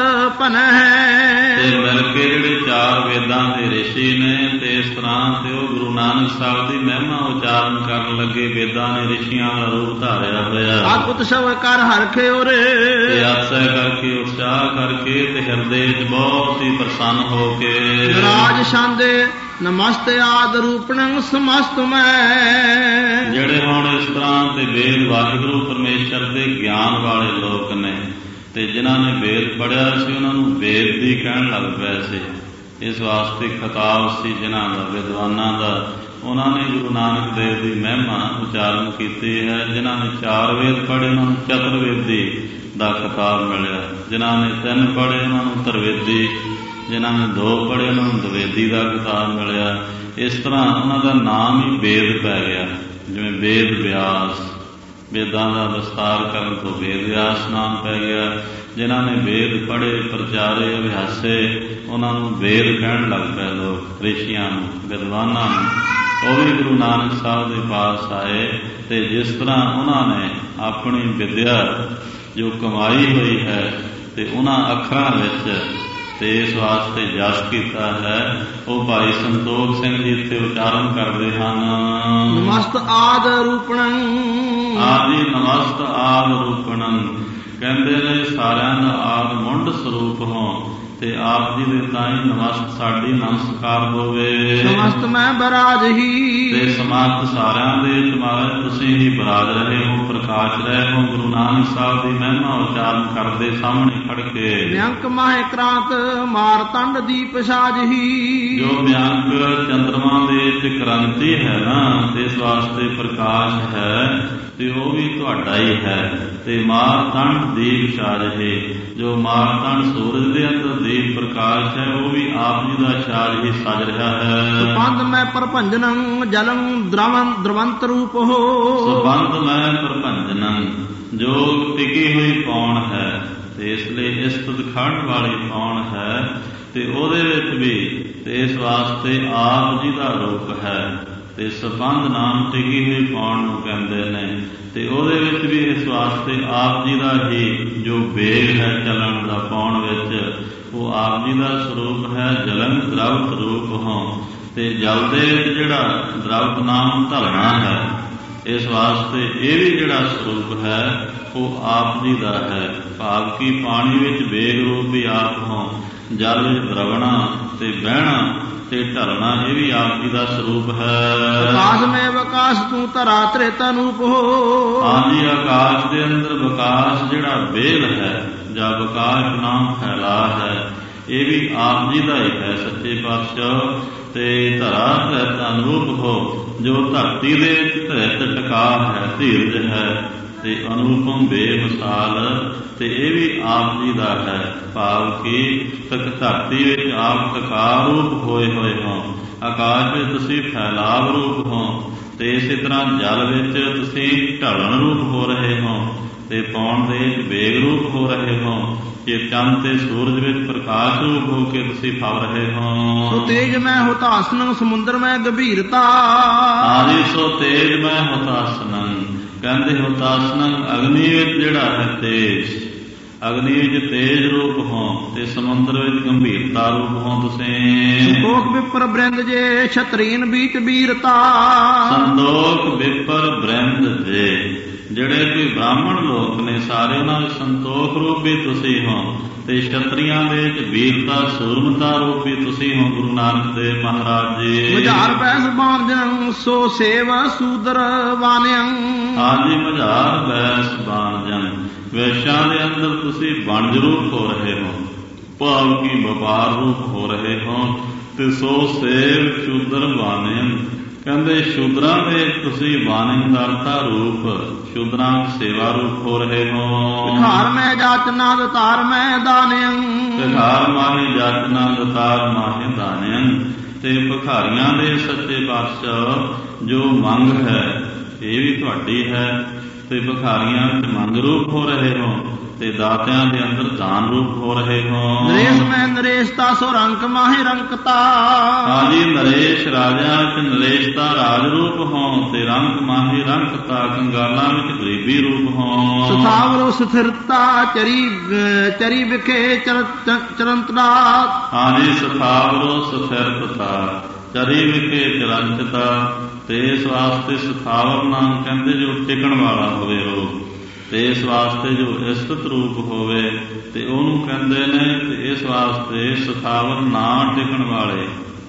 ਭਨੈ, ਕੇ ਜਿਹੜੇ ਚਾਰ ਵੇਦਾਂ ਦੇ ਰਿਸ਼ੀ ਨੇ ਤੇ ਇਸ ਤਰ੍ਹਾਂ ਤੇ ਉਹ ਗੁਰੂ ਨਾਨਕ ਸਾਹਿਬ ਦੀ ਮਹਿਮਾ ਉਚਾਰਨ ਕਰਨ ਲੱਗੇ। ਵੇਦਾਂ ਨੇ ਰਿਸ਼ੀਆਂ ਦਾ ਰੂਪ ਧਾਰਿਆ ਹੋਇਆ। ਆਪ ਉਤਸਵ ਕਰ ਹਰਖੇ ਉਰੇ, ਤੇ ਆਸਾ ਕਰਕੇ ਉਤਸ਼ਾਹ ਕਰਕੇ ਤੇ ਹਿਰਦੇ ਚ ਬਹੁਤ ਹੀ ਪ੍ਰਸੰਨ ਹੋ ਕੇ ਰਾਜ ਛਾਂਦੇ ਨਮਸਤੇ ਆਦ ਰੂਪਣੰ ਸਮਸਤ ਮੈਂ। ਜਿਹੜੇ ਹੁਣ ਇਸ ਤਰ੍ਹਾਂ ਤੇ ਵੇਦ ਵਾਹਿਗੁਰੂ ਪਰਮੇਸ਼ਰ ਦੇ ਗਿਆਨ ਵਾਲੇ ਲੋਕ ਨੇ ਤੇ ਜਿਨ੍ਹਾਂ ਨੇ ਵੇਦ ਪੜ੍ਹਿਆ ਸੀ ਉਹਨਾਂ ਨੂੰ ਵੇਦ ਦੀ ਕਹਿਣ ਲੱਗ ਪਏ ਸੀ। ਇਸ ਵਾਸਤੇ ਖਿਤਾਬ ਸੀ ਜਿਨ੍ਹਾਂ ਦਾ ਵਿਦਵਾਨਾਂ ਦਾ, ਉਹਨਾਂ ਨੇ ਗੁਰੂ ਨਾਨਕ ਦੇਵ ਦੀ ਮਹਿਮਾ ਉਚਾਰਨ ਕੀਤੀ ਹੈ। ਜਿਨ੍ਹਾਂ ਨੇ ਚਾਰ ਵੇਦ ਪੜ੍ਹੇ ਉਹਨਾਂ ਨੂੰ ਚਤੁਰਵੇਦੀ ਦਾ ਖਿਤਾਬ ਮਿਲਿਆ। ਜਿਨ੍ਹਾਂ ਨੇ ਤਿੰਨ ਪੜ੍ਹੇ ਉਹਨਾਂ ਨੂੰ ਤਰਵੇਦੀ, ਜਿਨ੍ਹਾਂ ਨੇ ਦੋ ਪੜ੍ਹੇ ਉਹਨਾਂ ਨੂੰ ਦਵੇਦੀ ਦਾ ਖਿਤਾਬ ਮਿਲਿਆ। ਇਸ ਤਰ੍ਹਾਂ ਉਹਨਾਂ ਦਾ ਨਾਮ ਹੀ ਵੇਦ ਪੈ ਗਿਆ। ਜਿਵੇਂ ਵੇਦ ਵਿਆਸ, ਵੇਦਾਂ ਦਾ ਵਿਸਤਾਰ ਕਰਨ ਤੋਂ ਵੇਦ ਵਿਆਸ ਨਾਮ ਪੈ ਗਿਆ। ਜਿਨ੍ਹਾਂ ਨੇ ਵੇਦ ਪੜ੍ਹੇ ਪ੍ਰਚਾਰੇ ਅਭਿਆਸੇ ਉਹਨਾਂ ਨੂੰ ਵੇਦ ਕਹਿਣ ਲੱਗ ਪਏ ਲੋਕ, ਰਿਸ਼ੀਆਂ ਨੂੰ ਵਿਦਵਾਨਾਂ ਨੂੰ। ਉਹ ਵੀ ਗੁਰੂ ਨਾਨਕ ਸਾਹਿਬ ਦੇ ਪਾਸ ਆਏ ਤੇ ਜਿਸ ਤਰ੍ਹਾਂ ਉਹਨਾਂ ਨੇ ਆਪਣੀ ਵਿਦਿਆ ਜੋ ਕਮਾਈ ਹੋਈ ਹੈ ਤੇ ਉਹਨਾਂ ਅੱਖਰਾਂ ਵਿੱਚ ਤੇ ਇਸ ਵਾਸਤੇ ਜਸ ਕੀਤਾ ਹੈ, ਉਹ ਭਾਈ ਸੰਤੋਖ ਸਿੰਘ ਜੀ ਇੱਥੇ ਉਚਾਰਨ ਕਰਦੇ ਹਨ। ਨਮਸਤ ਆਦ ਰੂਪਣੰ, ਆਦਿ ਨਮਸਤ ਆਦ ਰੂਪਣੰ, ਕਹਿੰਦੇ ਨੇ ਸਾਰਿਆਂ ਦਾ ਆਦ ਮੁੰਡ ਸਰੂਪ ਹੋ ਤੇ ਆਪ ਜੀ ਦੇ ਤਾਈ ਨਮਸਤ ਸਾਡੀ ਨਮਸਕਾਰ ਹੋਵੇ। ਸਮਸਤ ਮੈਂ ਬਰਾਜ ਹੀ ਤੇ ਸਮਸਤ ਸਾਰਿਆਂ ਦੇ ਤੁਮਾਰੇ ਤੁਸੀਂ ਹੀ ਬਰਾਜ ਰਹੇ ਹੋ, ਪ੍ਰਕਾਸ਼ ਰਹੇ ਹੋ। ਗੁਰੂ ਨਾਨਕ ਸਾਹਿਬ ਦੀ ਮਹਿਮਾ ਉਚਾਰਨ ਕਰਦੇ ਸਾਹਮਣੇ ਖੜ ਕੇ ਬਿਅੰਕ ਮਾਹੇ ਕ੍ਰਾਂਤ ਮਾਰਤੰਡ ਦੀਪ ਸਾਜਹੀ। ਜੋ ਬਿਅੰਕ ਚੰਦਰਮਾ ਦੇ ਵਿੱਚ ਕ੍ਰਾਂਤੀ ਹੈ ਨਾ, ਤੇ ਇਸ ਵਾਸਤੇ ਪ੍ਰਕਾਸ਼ ਹੈ ਤੇ ਉਹ ਵੀ ਤੁਹਾਡਾ ਹੀ ਹੈ। ਤੇ ਮਾਰਤੰਡ ਦੀਪ ਸਾਜਹੇ, ਜੋ ਮਾਰਤੰਡ ਸੂਰਜ ਦੇ ਅੰਦਰ ਦੀਪ ਪ੍ਰਕਾਸ਼ ਹੈ, ਉਹ ਵੀ ਆਪ ਜੀ ਦਾ ਸਾਜ ਹੀ ਸਜ ਰਿਹਾ ਹੈ। ਸੁਬੰਧ ਮੈਂ ਪ੍ਰਭੰਜਨੰ ਜਲੰ ਦ੍ਰਵੰ ਦ੍ਰਵੰਤ ਰੂਪ ਹੋ। ਸੁਬੰਧ ਮੈਂ ਪ੍ਰਭੰਜਨੰ, ਜੋ ਟਿਕੀ ਹੋਈ ਪੌਣ ਹੈ, ਤੇ ਇਸ ਲਈ ਇਸਤਤ ਖੜਨ ਵਾਲੀ ਪੌਣ ਹੈ, ਤੇ ਉਹਦੇ ਵਿੱਚ ਵੀ ਤੇ ਇਸ ਵਾਸਤੇ ਆਪ ਜੀ ਦਾ ਰੂਪ ਹੈ। ਤੇ ਸੁਬੰਧ ਨਾਮ ਟਿਕੀ ਹੋਈ ਪੌਣ ਨੂੰ ਕਹਿੰਦੇ ਨੇ, ਤੇ ਉਹਦੇ ਵਿੱਚ ਵੀ ਇਸ ਵਾਸਤੇ ਆਪ ਜੀ ਦਾ ਹੀ ਜੋ ਵੇਗ ਹੈ ਚੱਲਣ ਦਾ ਪੌਣ ਵਿੱਚ, ਉਹ ਆਪ ਜੀ ਦਾ ਸਰੂਪ ਹੈ। ਜਲਨ ਦ੍ਰਵਤ ਰੂਪ ਹੋ, ਤੇ ਜਲ ਦੇ ਵਿੱਚ ਜਿਹੜਾ ਦ੍ਰਵਤ ਨਾਮ ਧਰਣਾ ਹੈ, ਇਸ ਵਾਸਤੇ ਇਹ ਵੀ ਜਿਹੜਾ ਸਰੂਪ ਹੈ ਉਹ ਆਪ ਜੀ ਦਾ ਹੈ। ਭਾਵ ਕਿ ਪਾਣੀ ਵਿੱਚ ਵੇਗ ਰੂਪ ਵੀ ਆਪ ਹੋ, ਜਲ ਵਿੱਚ ਦਰਵਣਾ ਤੇ ਬਹਿਣਾ ਤੇ ਢਲਣਾ, ਇਹ ਵੀ ਆਪ ਜੀ ਦਾ ਸਰੂਪ ਹੈ। ਆਕਾਸ਼ ਮੈਂ ਵਿਕਾਸ ਤੂੰ ਧਰਾ ਤ੍ਰੇਤਾ ਨੂਪ ਹੋ। ਹਾਂਜੀ, ਆਕਾਸ਼ ਦੇ ਅੰਦਰ ਵਿਕਾਸ ਜਿਹੜਾ ਵੇਲ ਹੈ ਜਾਂ ਵਿਕਾਸ ਨਾਮ ਫੈਲਾ ਹੈ, ਇਹ ਵੀ ਆਪ ਜੀ ਦਾ ਹੀ ਹੈ ਸੱਚੇ ਪਾਤਸ਼ਾਹ। ਤੇ ਧਰਾ ਤ੍ਰੇਤਾ ਨੂਪ ਹੋ, ਜੋ ਧਰਤੀ ਦੇ ਧਰਿਤ ਟਿਕਾ ਹੈ, ਧੀਰਜ ਹੈ ਤੇ ਅਨੂਪਮ ਬੇਮਿਸਾਲ, ਤੇ ਇਹ ਵੀ ਆਪ ਜੀ ਦਾ ਹੈ। ਭਾਵ ਕਿ ਤਕ ਧਰਤੀ ਵਿੱਚ ਆਪ ਟਿਕਾ ਰੂਪ ਹੋਏ ਹੋਏ ਹੋ, ਆਕਾਸ਼ ਵਿੱਚ ਤੁਸੀਂ ਫੈਲਾਵ ਰੂਪ ਹੋ, ਤੇ ਇਸੇ ਤਰ੍ਹਾਂ ਜਲ ਵਿੱਚ ਤੁਸੀਂ ਢਲਣ ਰੂਪ ਹੋ ਰਹੇ ਹੋ, ਤੇ ਪੌਣ ਦੇ ਵਿੱਚ ਵੇਗ ਰੂਪ ਹੋ ਰਹੇ ਹੋ, ਕਿ ਚੰਦ ਤੇ ਸੂਰਜ ਵਿੱਚ ਪ੍ਰਕਾਸ਼ ਰੂਪ ਹੋ ਕੇ ਤੁਸੀਂ ਫਲ ਰਹੇ ਹੋ। ਸੋ ਤੇਜ ਮੈਂ ਹੁਤਾਸਨ ਸਮੁੰਦਰ ਮੈਂ ਗੰਭੀਰਤਾ। ਹਾਂਜੀ, ਸੋ ਤੇਜ ਮੈਂ ਹੁਤਾਸਨ, ਕਹਿੰਦੇ ਹੁਤਾਸਨ ਅਗਨੀ ਵਿੱਚ ਜਿਹੜਾ ਹੈ ਤੇਜ, ਅਗਨੀ ਵਿੱਚ ਤੇਜ ਰੂਪ ਹੋ, ਤੇ ਸਮੁੰਦਰ ਵਿੱਚ ਗੰਭੀਰਤਾ ਰੂਪ ਹੋ ਤੁਸੀਂ। ਸੰਤੋਖ ਵਿਪਰ ਬ੍ਰਿੰਦ ਜੇ ਛਤਰੀਨ ਬੀਚ ਵੀਰਤਾ। ਸੰਤੋਖ ਵਿਪਰ ਬ੍ਰਿੰਦ ਜੇ, ਜਿਹੜੇ ਕੋਈ ਬ੍ਰਾਹਮਣ ਲੋਕ ਨੇ ਸਾਰੇ, ਉਹਨਾਂ ਵਿੱਚ ਸੰਤੋਖ ਰੂਪ ਵੀ ਤੁਸੀਂ ਹੋ, ਤੇ ਛਤਰੀਆਂ ਦੇ ਵਿੱਚ ਵੀਰਤਾ ਸੂਰਮਤਾ ਰੂਪ ਵੀ ਤੁਸੀਂ ਹੋ ਗੁਰੂ ਨਾਨਕ ਦੇਵ ਮਹਾਰਾਜ ਜੀ। ਮਝਾਰ ਬੈਸ ਬਾਣਜਨ ਸੋ ਸੇਵ ਸੂਦਰ ਵਾਨਿਅੰ। ਹਾਂਜੀ, ਮਝਾਰ ਬੈਸ ਬਾਣਜਨ, ਵੈਸ਼ਾਂ ਦੇ ਅੰਦਰ ਤੁਸੀਂ ਵਣਜ ਰੂਪ ਹੋ ਰਹੇ ਹੋ, ਭਾਵ ਕਿ ਵਪਾਰ ਰੂਪ ਹੋ ਰਹੇ ਹੋ। ਤੇ ਸੋ ਸੇਵ ਸ਼ੂਦਰ ਵਾਨਿਅੰ, ਕਹਿੰਦੇ ਸ਼ੂਦਰਾਂ ਦੇ ਤੁਸੀਂ ਵਾਨਿਅੰ ਦਾ ਅਰਥ ਰੂਪ, ਸ਼ੂਦਰਾਂ ਸੇਵਾ ਰੂਪ ਹੋ ਰਹੇ ਹੋ। ਭਿਖਾਰ ਮੈਂ ਜਾਚਨਾ ਦਤਾਰ ਮੈਂ ਦਾਨਿਅੰ। ਭਿਖਾਰ ਮਾਹੇ ਜਾਚਨਾ ਦਤਾਰ ਮਾਹੇ ਦਾਨਿਅੰ, ਤੇ ਭਿਖਾਰੀਆਂ ਦੇ ਸੱਚੇ ਪਾਤਸ਼ਾਹ ਜੋ ਮੰਗ ਹੈ ਇਹ ਵੀ ਤੁਹਾਡੀ ਹੈ, ਤੇ ਭਿਖਾਰੀਆਂ ਵਿੱਚ ਮੰਗ ਰੂਪ ਹੋ ਰਹੇ ਹੋ, ਤੇ ਦਾਤਿਆਂ ਦੇ ਅੰਦਰ ਦਾਨ ਰੂਪ ਹੋ ਰਹੇ ਹੋ। ਨਰੇਸ਼ ਮੈਂ ਨਰੇਸ਼ਤਾ ਸੋ ਰੰਕ ਮਾਹੇ ਰੰਕਤਾ। ਹਾਂਜੀ, ਨਰੇਸ਼ ਰਾਜਿਆਂ ਵਿੱਚ ਨਰੇਸ਼ਤਾ ਰਾਜ ਰੂਪ ਹੋ, ਤੇ ਰੰਕ ਮਾਹੇ ਰੰਕਤਾ ਕੰਗਾਲਾਂ ਵਿੱਚ ਗਰੀਬੀ ਰੂਪ ਹੋ। ਸਥਾਵਰੋ ਸਥਿਰਤਾ ਚਰੀ ਚਰੀ ਵਿਖੇ ਚਰੰਤਰਾ। ਹਾਂਜੀ, ਸਥਾਵਰੋ ਸਥਿਰਤਾ ਚਰੀ ਵਿਖੇ ਚਰੰਤਤਾ, ਤੇ ਇਸ ਵਾਸਤੇ ਸਥਾਵਰ ਨਾਮ ਕਹਿੰਦੇ ਜੋ ਟਿਕਣ ਵਾਲਾ ਹੋਵੇ ਰੂਪ, ਤੇ ਇਸ ਵਾਸਤੇ ਜੋ ਇਸਤਤ ਰੂਪ ਹੋਵੇ, ਤੇ ਉਹਨੂੰ ਕਹਿੰਦੇ ਨੇ। ਤੇ ਇਸ ਵਾਸਤੇ ਸਥਾਵਰ ਨਾ ਟਿਕਣ ਵਾਲੇ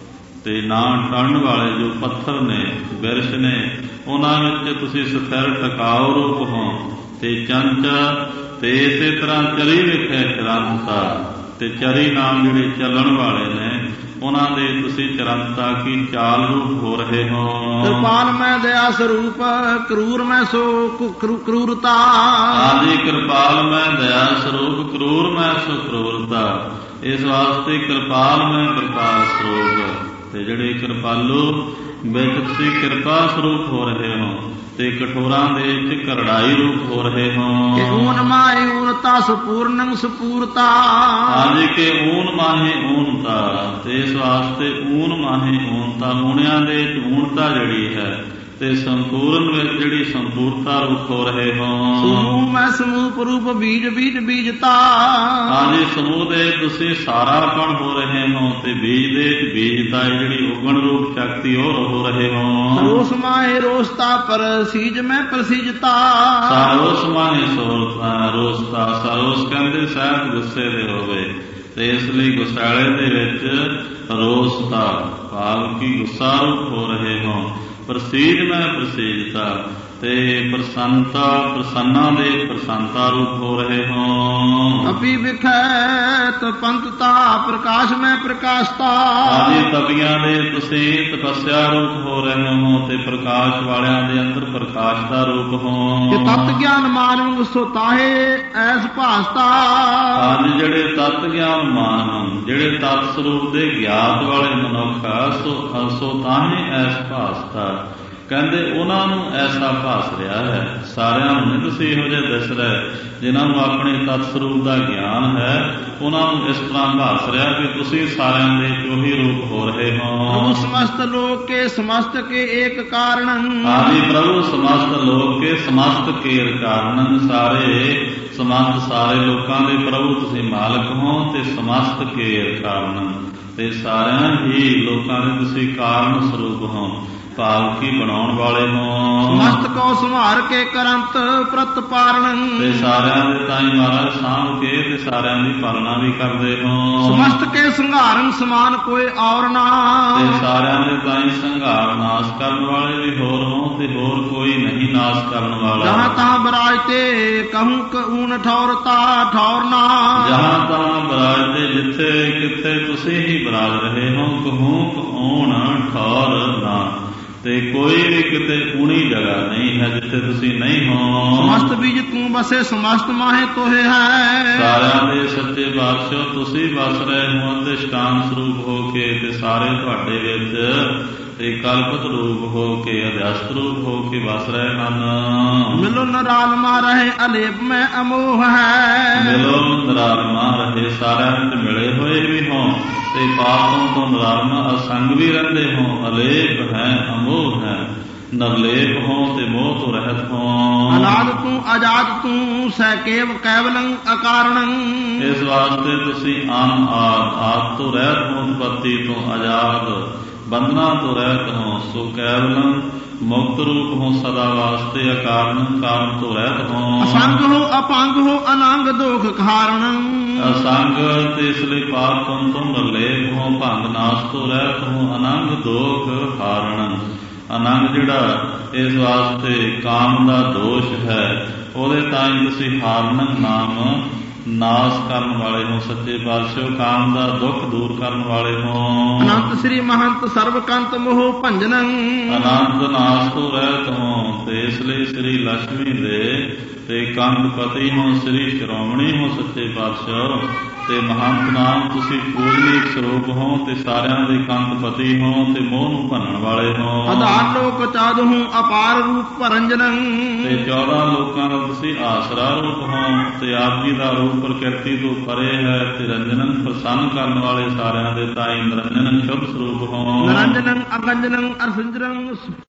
ਤੇ ਨਾ ਟਲਣ ਵਾਲੇ ਜੋ ਪੱਥਰ ਨੇ, ਬਿਰਸ਼ ਨੇ, ਉਹਨਾਂ ਵਿੱਚ ਤੁਸੀਂ ਸਥਿਰ ਟਿਕਾਊ ਰੂਪ ਹੋ, ਤੇ ਚੰਚਲ, ਤੇ ਇਸੇ ਤਰ੍ਹਾਂ ਚਰੀ ਵਿਖੇ ਚਰੰਤਤਾ, ਤੇ ਚਰੀ ਨਾਮ ਜਿਹੜੇ ਚੱਲਣ ਵਾਲੇ ਨੇ, ਉਹਨਾਂ ਦੇ ਤੁਸੀਂ ਚਰੰਤਤਾ ਕੀ ਚਾਲ ਰੂਪ ਹੋ ਰਹੇ ਹੋ। ਕਿਰਪਾਲ ਮੈਂ ਦਇਆ ਸਰੂਪ ਕਰੂਰ ਮੈਂ ਸੋ ਕਰੂਰਤਾ। ਹਾਂਜੀ, ਕਿਰਪਾਲ ਮੈਂ ਦਇਆ ਸਰੂਪ ਕਰੂਰ ਮੈਂ ਸੋ ਕਰੂਰਤਾ, ਇਸ ਵਾਸਤੇ ਕਿਰਪਾਲ ਮੈਂ ਕਿਰਪਾਲ ਸਰੂਪ, ਤੇ ਜਿਹੜੇ ਕਿਰਪਾਲੂ ਵਿੱਚ ਤੁਸੀਂ ਕਿਰਪਾ ਸਰੂਪ ਹੋ ਰਹੇ ਹੋ, ਤੇ ਕਠੋਰਾਂ ਦੇ ਵਿੱਚ ਕਰੜਾਈ ਰੂਪ ਹੋ ਰਹੇ ਹੋ। ਊਨ ਮਾਹੇ ਊਨਤਾ ਸੁਪੂਰਨੰ ਸੁਪੂਰਤਾ। ਹਾਂਜੀ, ਕਿ ਊਨ ਮਾਹੇ ਊਨਤਾ, ਤੇ ਇਸ ਵਾਸਤੇ ਊਨ ਮਾਹੇ ਊਨਤਾ, ਊਣਿਆਂ ਦੇ ਵਿੱਚ ਊਨਤਾ ਜਿਹੜੀ ਹੈ, ਤੇ ਸੰਪੂਰਨ ਵਿੱਚ ਜਿਹੜੀ ਸੰਪੂਰਤਾ ਰੂਪ ਹੋ ਰਹੇ ਹੋ। ਸਮੂਹ ਮੈਂ ਸਮੂਹ ਰੂਪ ਬੀਜ ਬੀਜ ਬੀਜਤਾ। ਹਾਂਜੀ, ਸਮੂਹ ਦੇ ਤੁਸੀਂ ਸਾਰਾਪਣ ਹੋ ਰਹੇ ਹੋ, ਤੇ ਬੀਜ ਦੇ ਬੀਜਤਾ ਜਿਹੜੀ ਉਗਣ ਰੂਪ ਸ਼ਕਤੀ ਉਹ ਹੋ ਰਹੇ ਹੋ। ਰੋਸ ਮਾਹੇ ਰੋਸਤਾ ਪਰ ਸੀਜ ਮੈਂ ਪ੍ਰਸੀਜਤਾ। ਸਾਰੋਸ ਮਾਹੇ ਸੋਰਤਾ ਰੋਸਤਾ, ਸਾਰੋਸ ਕਹਿੰਦੇ ਸਹਿਤ ਗੁੱਸੇ ਦੇ ਹੋਵੇ, ਤੇ ਇਸ ਲਈ ਗੁਸਾਲੇ ਦੇ ਵਿੱਚ ਰੋਸਤਾ ਭਾਵ ਕਿ ਗੁੱਸਾ ਰੂਪ ਹੋ ਰਹੇ ਹੋ। ਪ੍ਰਸੀਦ ਮੈਂ ਪ੍ਰਸੀਦਤਾ ਤੇ ਪ੍ਰਸੰਨਤਾ ਪ੍ਰਸੰਨਾ ਦੇ ਪ੍ਰਸੰਨਤਾ ਰੂਪ ਹੋ ਰਹੇ ਹੋ। ਅਪੀ ਵਿਖੈਤ ਪੰਤਤਾ ਪ੍ਰਕਾਸ਼ ਮੈਂ ਪ੍ਰਕਾਸ਼ਤਾ ਆਦਿ ਤਪੀਆਂ ਦੇ ਤੁਸੀਂ ਤਪੱਸਿਆ ਰੂਪ ਹੋ ਰਹੇ ਹੋ ਤੇ ਪ੍ਰਕਾਸ਼ ਵਾਲਿਆਂ ਦੇ ਅੰਦਰ ਪ੍ਰਕਾਸ਼ ਦਾ ਰੂਪ ਹੋ। ਕਿ ਤਤ ਗਿਆਨ ਮਾਨਵ ਸੋ ਤਾਹੇ ਐਸ ਭਾਸਤਾ ਆਦਿ ਜਿਹੜੇ ਤਤ ਗਿਆਨ ਮਾਨ ਜਿਹੜੇ ਤਤ ਸਰੂਪ ਦੇ ਗਿਆਤ ਵਾਲੇ ਮਨੁੱਖ ਸੋ ਸੋ ਤਾਹੇ ਐਸ ਭਾਸਤਾ ਕਹਿੰਦੇ ਉਹਨਾਂ ਨੂੰ ਐਸਾ ਭਾਸ ਰਿਹਾ ਹੈ। ਸਾਰਿਆਂ ਨੂੰ ਨਹੀਂ ਤੁਸੀਂ ਇਹੋ ਜਿਹੇ ਦਿਸ ਰਹੇ ਜਿਨ੍ਹਾਂ ਨੂੰ ਆਪਣੇ ਤਤ ਸਰੂਪ ਦਾ ਗਿਆਨ ਹੈ, ਉਹਨਾਂ ਨੂੰ ਇਸ ਤਰ੍ਹਾਂ ਭਾਸ ਰਿਹਾ ਕਿ ਤੁਸੀਂ ਸਾਰਿਆਂ ਦੇ ਚੋਹੀ ਰੂਪ ਹੋ ਰਹੇ ਹੋ। ਸਮਸਤ ਲੋਕ ਕੇ ਸਮਸਤ ਕੇ ਏਕ ਕਾਰਨ ਆਦਿ ਪ੍ਰਭੂ ਸਮਸਤ ਲੋਕ ਕੇ ਸਮਸਤ ਕੇਰ ਕਾਰਨ ਸਾਰੇ ਸਮਸਤ ਸਾਰੇ ਲੋਕਾਂ ਦੇ ਪ੍ਰਭੂ ਤੁਸੀਂ ਮਾਲਕ ਹੋ ਤੇ ਸਮਸਤ ਕੇਰ ਕਾਰਨ ਤੇ ਸਾਰਿਆਂ ਹੀ ਲੋਕਾਂ ਦੇ ਤੁਸੀਂ ਕਾਰਨ ਸਰੂਪ ਹੋ ਭਾਵ ਕੀ ਬਣਾਉਣ ਵਾਲੇ ਹੋ। ਸਮਸਤ ਕੋ ਸੰਭਾਰ ਕੇ ਕਰੰਤ ਪ੍ਰਤ ਪਾਰਨ ਤੇ ਸਾਰਿਆਂ ਦੇ ਤਾਈਂ ਮਹਾਰਾਜ ਸਾਂਭ ਕੇ ਤੇ ਸਾਰਿਆਂ ਦੀ ਪਾਲਣਾ ਵੀ ਕਰਦੇ ਹੋ। ਸਮਸਤ ਕੇ ਸੰਘਾਰਨ ਸਮਾਨ ਕੋਈ ਔਰ ਨਾ ਤੇ ਸਾਰਿਆਂ ਦੇ ਤਾਈਂ ਸੰਘਾਰ ਨਾਸ਼ ਕਰਨ ਵਾਲੇ ਵੀ ਹੋਰ ਹੋ ਤੇ ਹੋਰ ਕੋਈ ਨਹੀਂ ਨਾਸ਼ ਕਰਨ ਵਾਲਾ। ਜਹਾਂ ਤਾਂ ਬਰਾਜਤੇ ਕਹੂੰ ਕੂਨ ਠੌਰਤਾ ਠੌਰਨਾ ਜਹਾਂ ਤਾਂ ਬਰਾਜਤੇ ਜਿੱਥੇ ਕਿੱਥੇ ਤੁਸੀਂ ਹੀ ਬਰਾਜ ਰਹੇ ਹੋ ਕਹੂੰ ਕੌਣ ਠੌਰ ਨਾ ਤੇ ਕੋਈ ਵੀ ਕਿਤੇ ਊਣੀ ਜਗ੍ਹਾ ਨਹੀਂ ਹੈ ਜਿੱਥੇ ਤੁਸੀਂ ਨਹੀਂ ਹੋ। ਸਮਸਤ ਬੀਜ ਤੂੰ ਬਸੇ ਸਮਸਤ ਮਾਹੇ ਤੋਹੇ ਹੈ ਸਾਰਿਆਂ ਦੇ ਸੱਚੇ ਬਾਦਸ਼ਾਹ ਤੁਸੀਂ ਵਸ ਰਹੇ ਹੋ ਤੇ ਸ਼ਾਂਤ ਸਰੂਪ ਹੋ ਕੇ ਤੇ ਸਾਰੇ ਤੁਹਾਡੇ ਵਿੱਚ ਤੇ ਕਲਪਤ ਰੂਪ ਹੋ ਕੇ ਅਧਿਆਸਤ ਰੂਪ ਹੋ ਕੇ ਵਸ ਰਹੇ ਹਨ। ਮਿਲੋ ਨਰਾਲਮਾ ਰਹੇ ਅਲੇਪ ਮੈਂ ਅਮੋਹ ਹੈ ਮਿਲੋ ਨਰਾਲਮਾ ਰਹੇ ਸਾਰਿਆਂ ਵਿੱਚ ਮਿਲੇ ਹੋਏ ਵੀ ਹੋ ਤੇ ਪਾਪੋਂ ਤੋਂ ਨਰਾਲਮਾ ਅਸੰਗ ਵੀ ਰਹਿੰਦੇ ਹੋ। ਅਲੇਪ ਹੈ ਅਮੋਹ ਹੈ ਨਵਲੇਪ ਹੋ ਤੇ ਮੋਹ ਤੋਂ ਰਹਿਤ ਹੋ। ਅਨਾਦ ਤੂੰ ਆਜ਼ਾਦ ਤੂੰ ਸੈਕੇਵ ਕੈਵਲੰ ਅਕਾਰਣੰ ਇਸ ਵਾਸਤੇ ਤੁਸੀਂ ਆਨ ਆਦ ਆਦ ਤੋਂ ਰਹਿਤ ਹੋ ਉਤਪਤੀ ਤੋਂ ਆਜ਼ਾਦ ਬੰਧਨਾ ਤੋਂ ਰਹਿਤ ਹੋ ਸੋ ਕੈਵਲੰ ਮੁਕਤ ਰੂਪ ਹੋ ਸਦਾ ਵਾਸਤੇ ਅਕਾਰਨ ਕਾਰਨ ਤੋਂ ਰਹਿਤ ਹੋ। ਅਸੰਗ ਹੋ ਅਪੰਗ ਹੋ ਅਨੰਗ ਦੋਖ ਖਾਰਣ ਅਸੰਗ ਤੇ ਇਸ ਲਈ ਪਾਪ ਤੋਂ ਤੋਂ ਨਿਰਲੇਪ ਹੋ ਭੰਗ ਨਾਸ਼ ਤੋਂ ਰਹਿਤ ਹੋ ਅਨੰਗ ਦੋਖ ਹਾਰਣ। ਅਨੰਗ ਜਿਹੜਾ ਇਸ ਵਾਸਤੇ ਕਾਮ ਦਾ ਦੋਸ਼ ਹੈ ਉਹਦੇ ਤਾਂ ਹੀ ਤੁਸੀਂ ਹਾਰਨ ਨਾਮ ਨਾਸ਼ ਕਰਨ ਵਾਲੇ ਹੋ। ਸੱਚੇ ਪਾਤਸ਼ਾਹ ਕਾਮ ਦਾ ਦੁੱਖ ਦੂਰ ਕਰਨ ਵਾਲੇ ਹੋ। ਅਨੰਤ ਸ੍ਰੀ ਮਹੰਤ ਸਰਬਕੰਤ ਮੋਹ ਭੰਜਨੰ ਅਨੰਤ ਨਾਸ਼ ਤੋਂ ਰਹਿਤ ਹੋ ਤੇ ਇਸ ਲਈ ਸ੍ਰੀ ਲక్ష్ਮੀ ਦੇ ਤੇ ਕੰਧ ਪਤੀ ਹੋ ਸ੍ਰੀ ਸ਼੍ਰੋਮਣੀ ਹੋ ਸੱਚੇ ਪਾਤਸ਼ਾਹ ਤੇ ਮਹੰਤ ਨਾਮ ਤੁਸੀਂ ਪੂਜਨੀਕ ਸਰੂਪ ਹੋ ਤੇ ਸਾਰਿਆਂ ਦੇ ਕੰਧ ਪਤੀ ਹੋ ਤੇ ਮੋਹ ਨੂੰ ਭੰਨਣ ਵਾਲੇ ਹੋ। ਆਧਾਰ ਲੋਕ ਚਾਦਹੂ ਅਪਾਰ ਰੂਪ ਭਰੰਜਨੰ ਤੇ ਚੌਦਾਂ ਲੋਕਾਂ ਦਾ ਤੁਸੀਂ ਆਸਰਾ ਰੂਪ ਹੋ ਤੇ ਆਪ ਜੀ ਦਾ ਰੂਪ ਪ੍ਰਕਿਰਤੀ ਤੋਂ ਪਰੇ ਹੈ ਤੇ ਰੰਜਨੰ ਪ੍ਰਸੰਨ ਕਰਨ ਵਾਲੇ ਸਾਰਿਆਂ ਦੇ ਤਾਈ ਨਿਰੰਜਨੰ ਸ਼ੁਭ ਸਰੂਪ ਹੋ। ਨਿਰੰਜਨੰ ਅਗੰਜਨੰ ਅਰਸੰਜਨੰ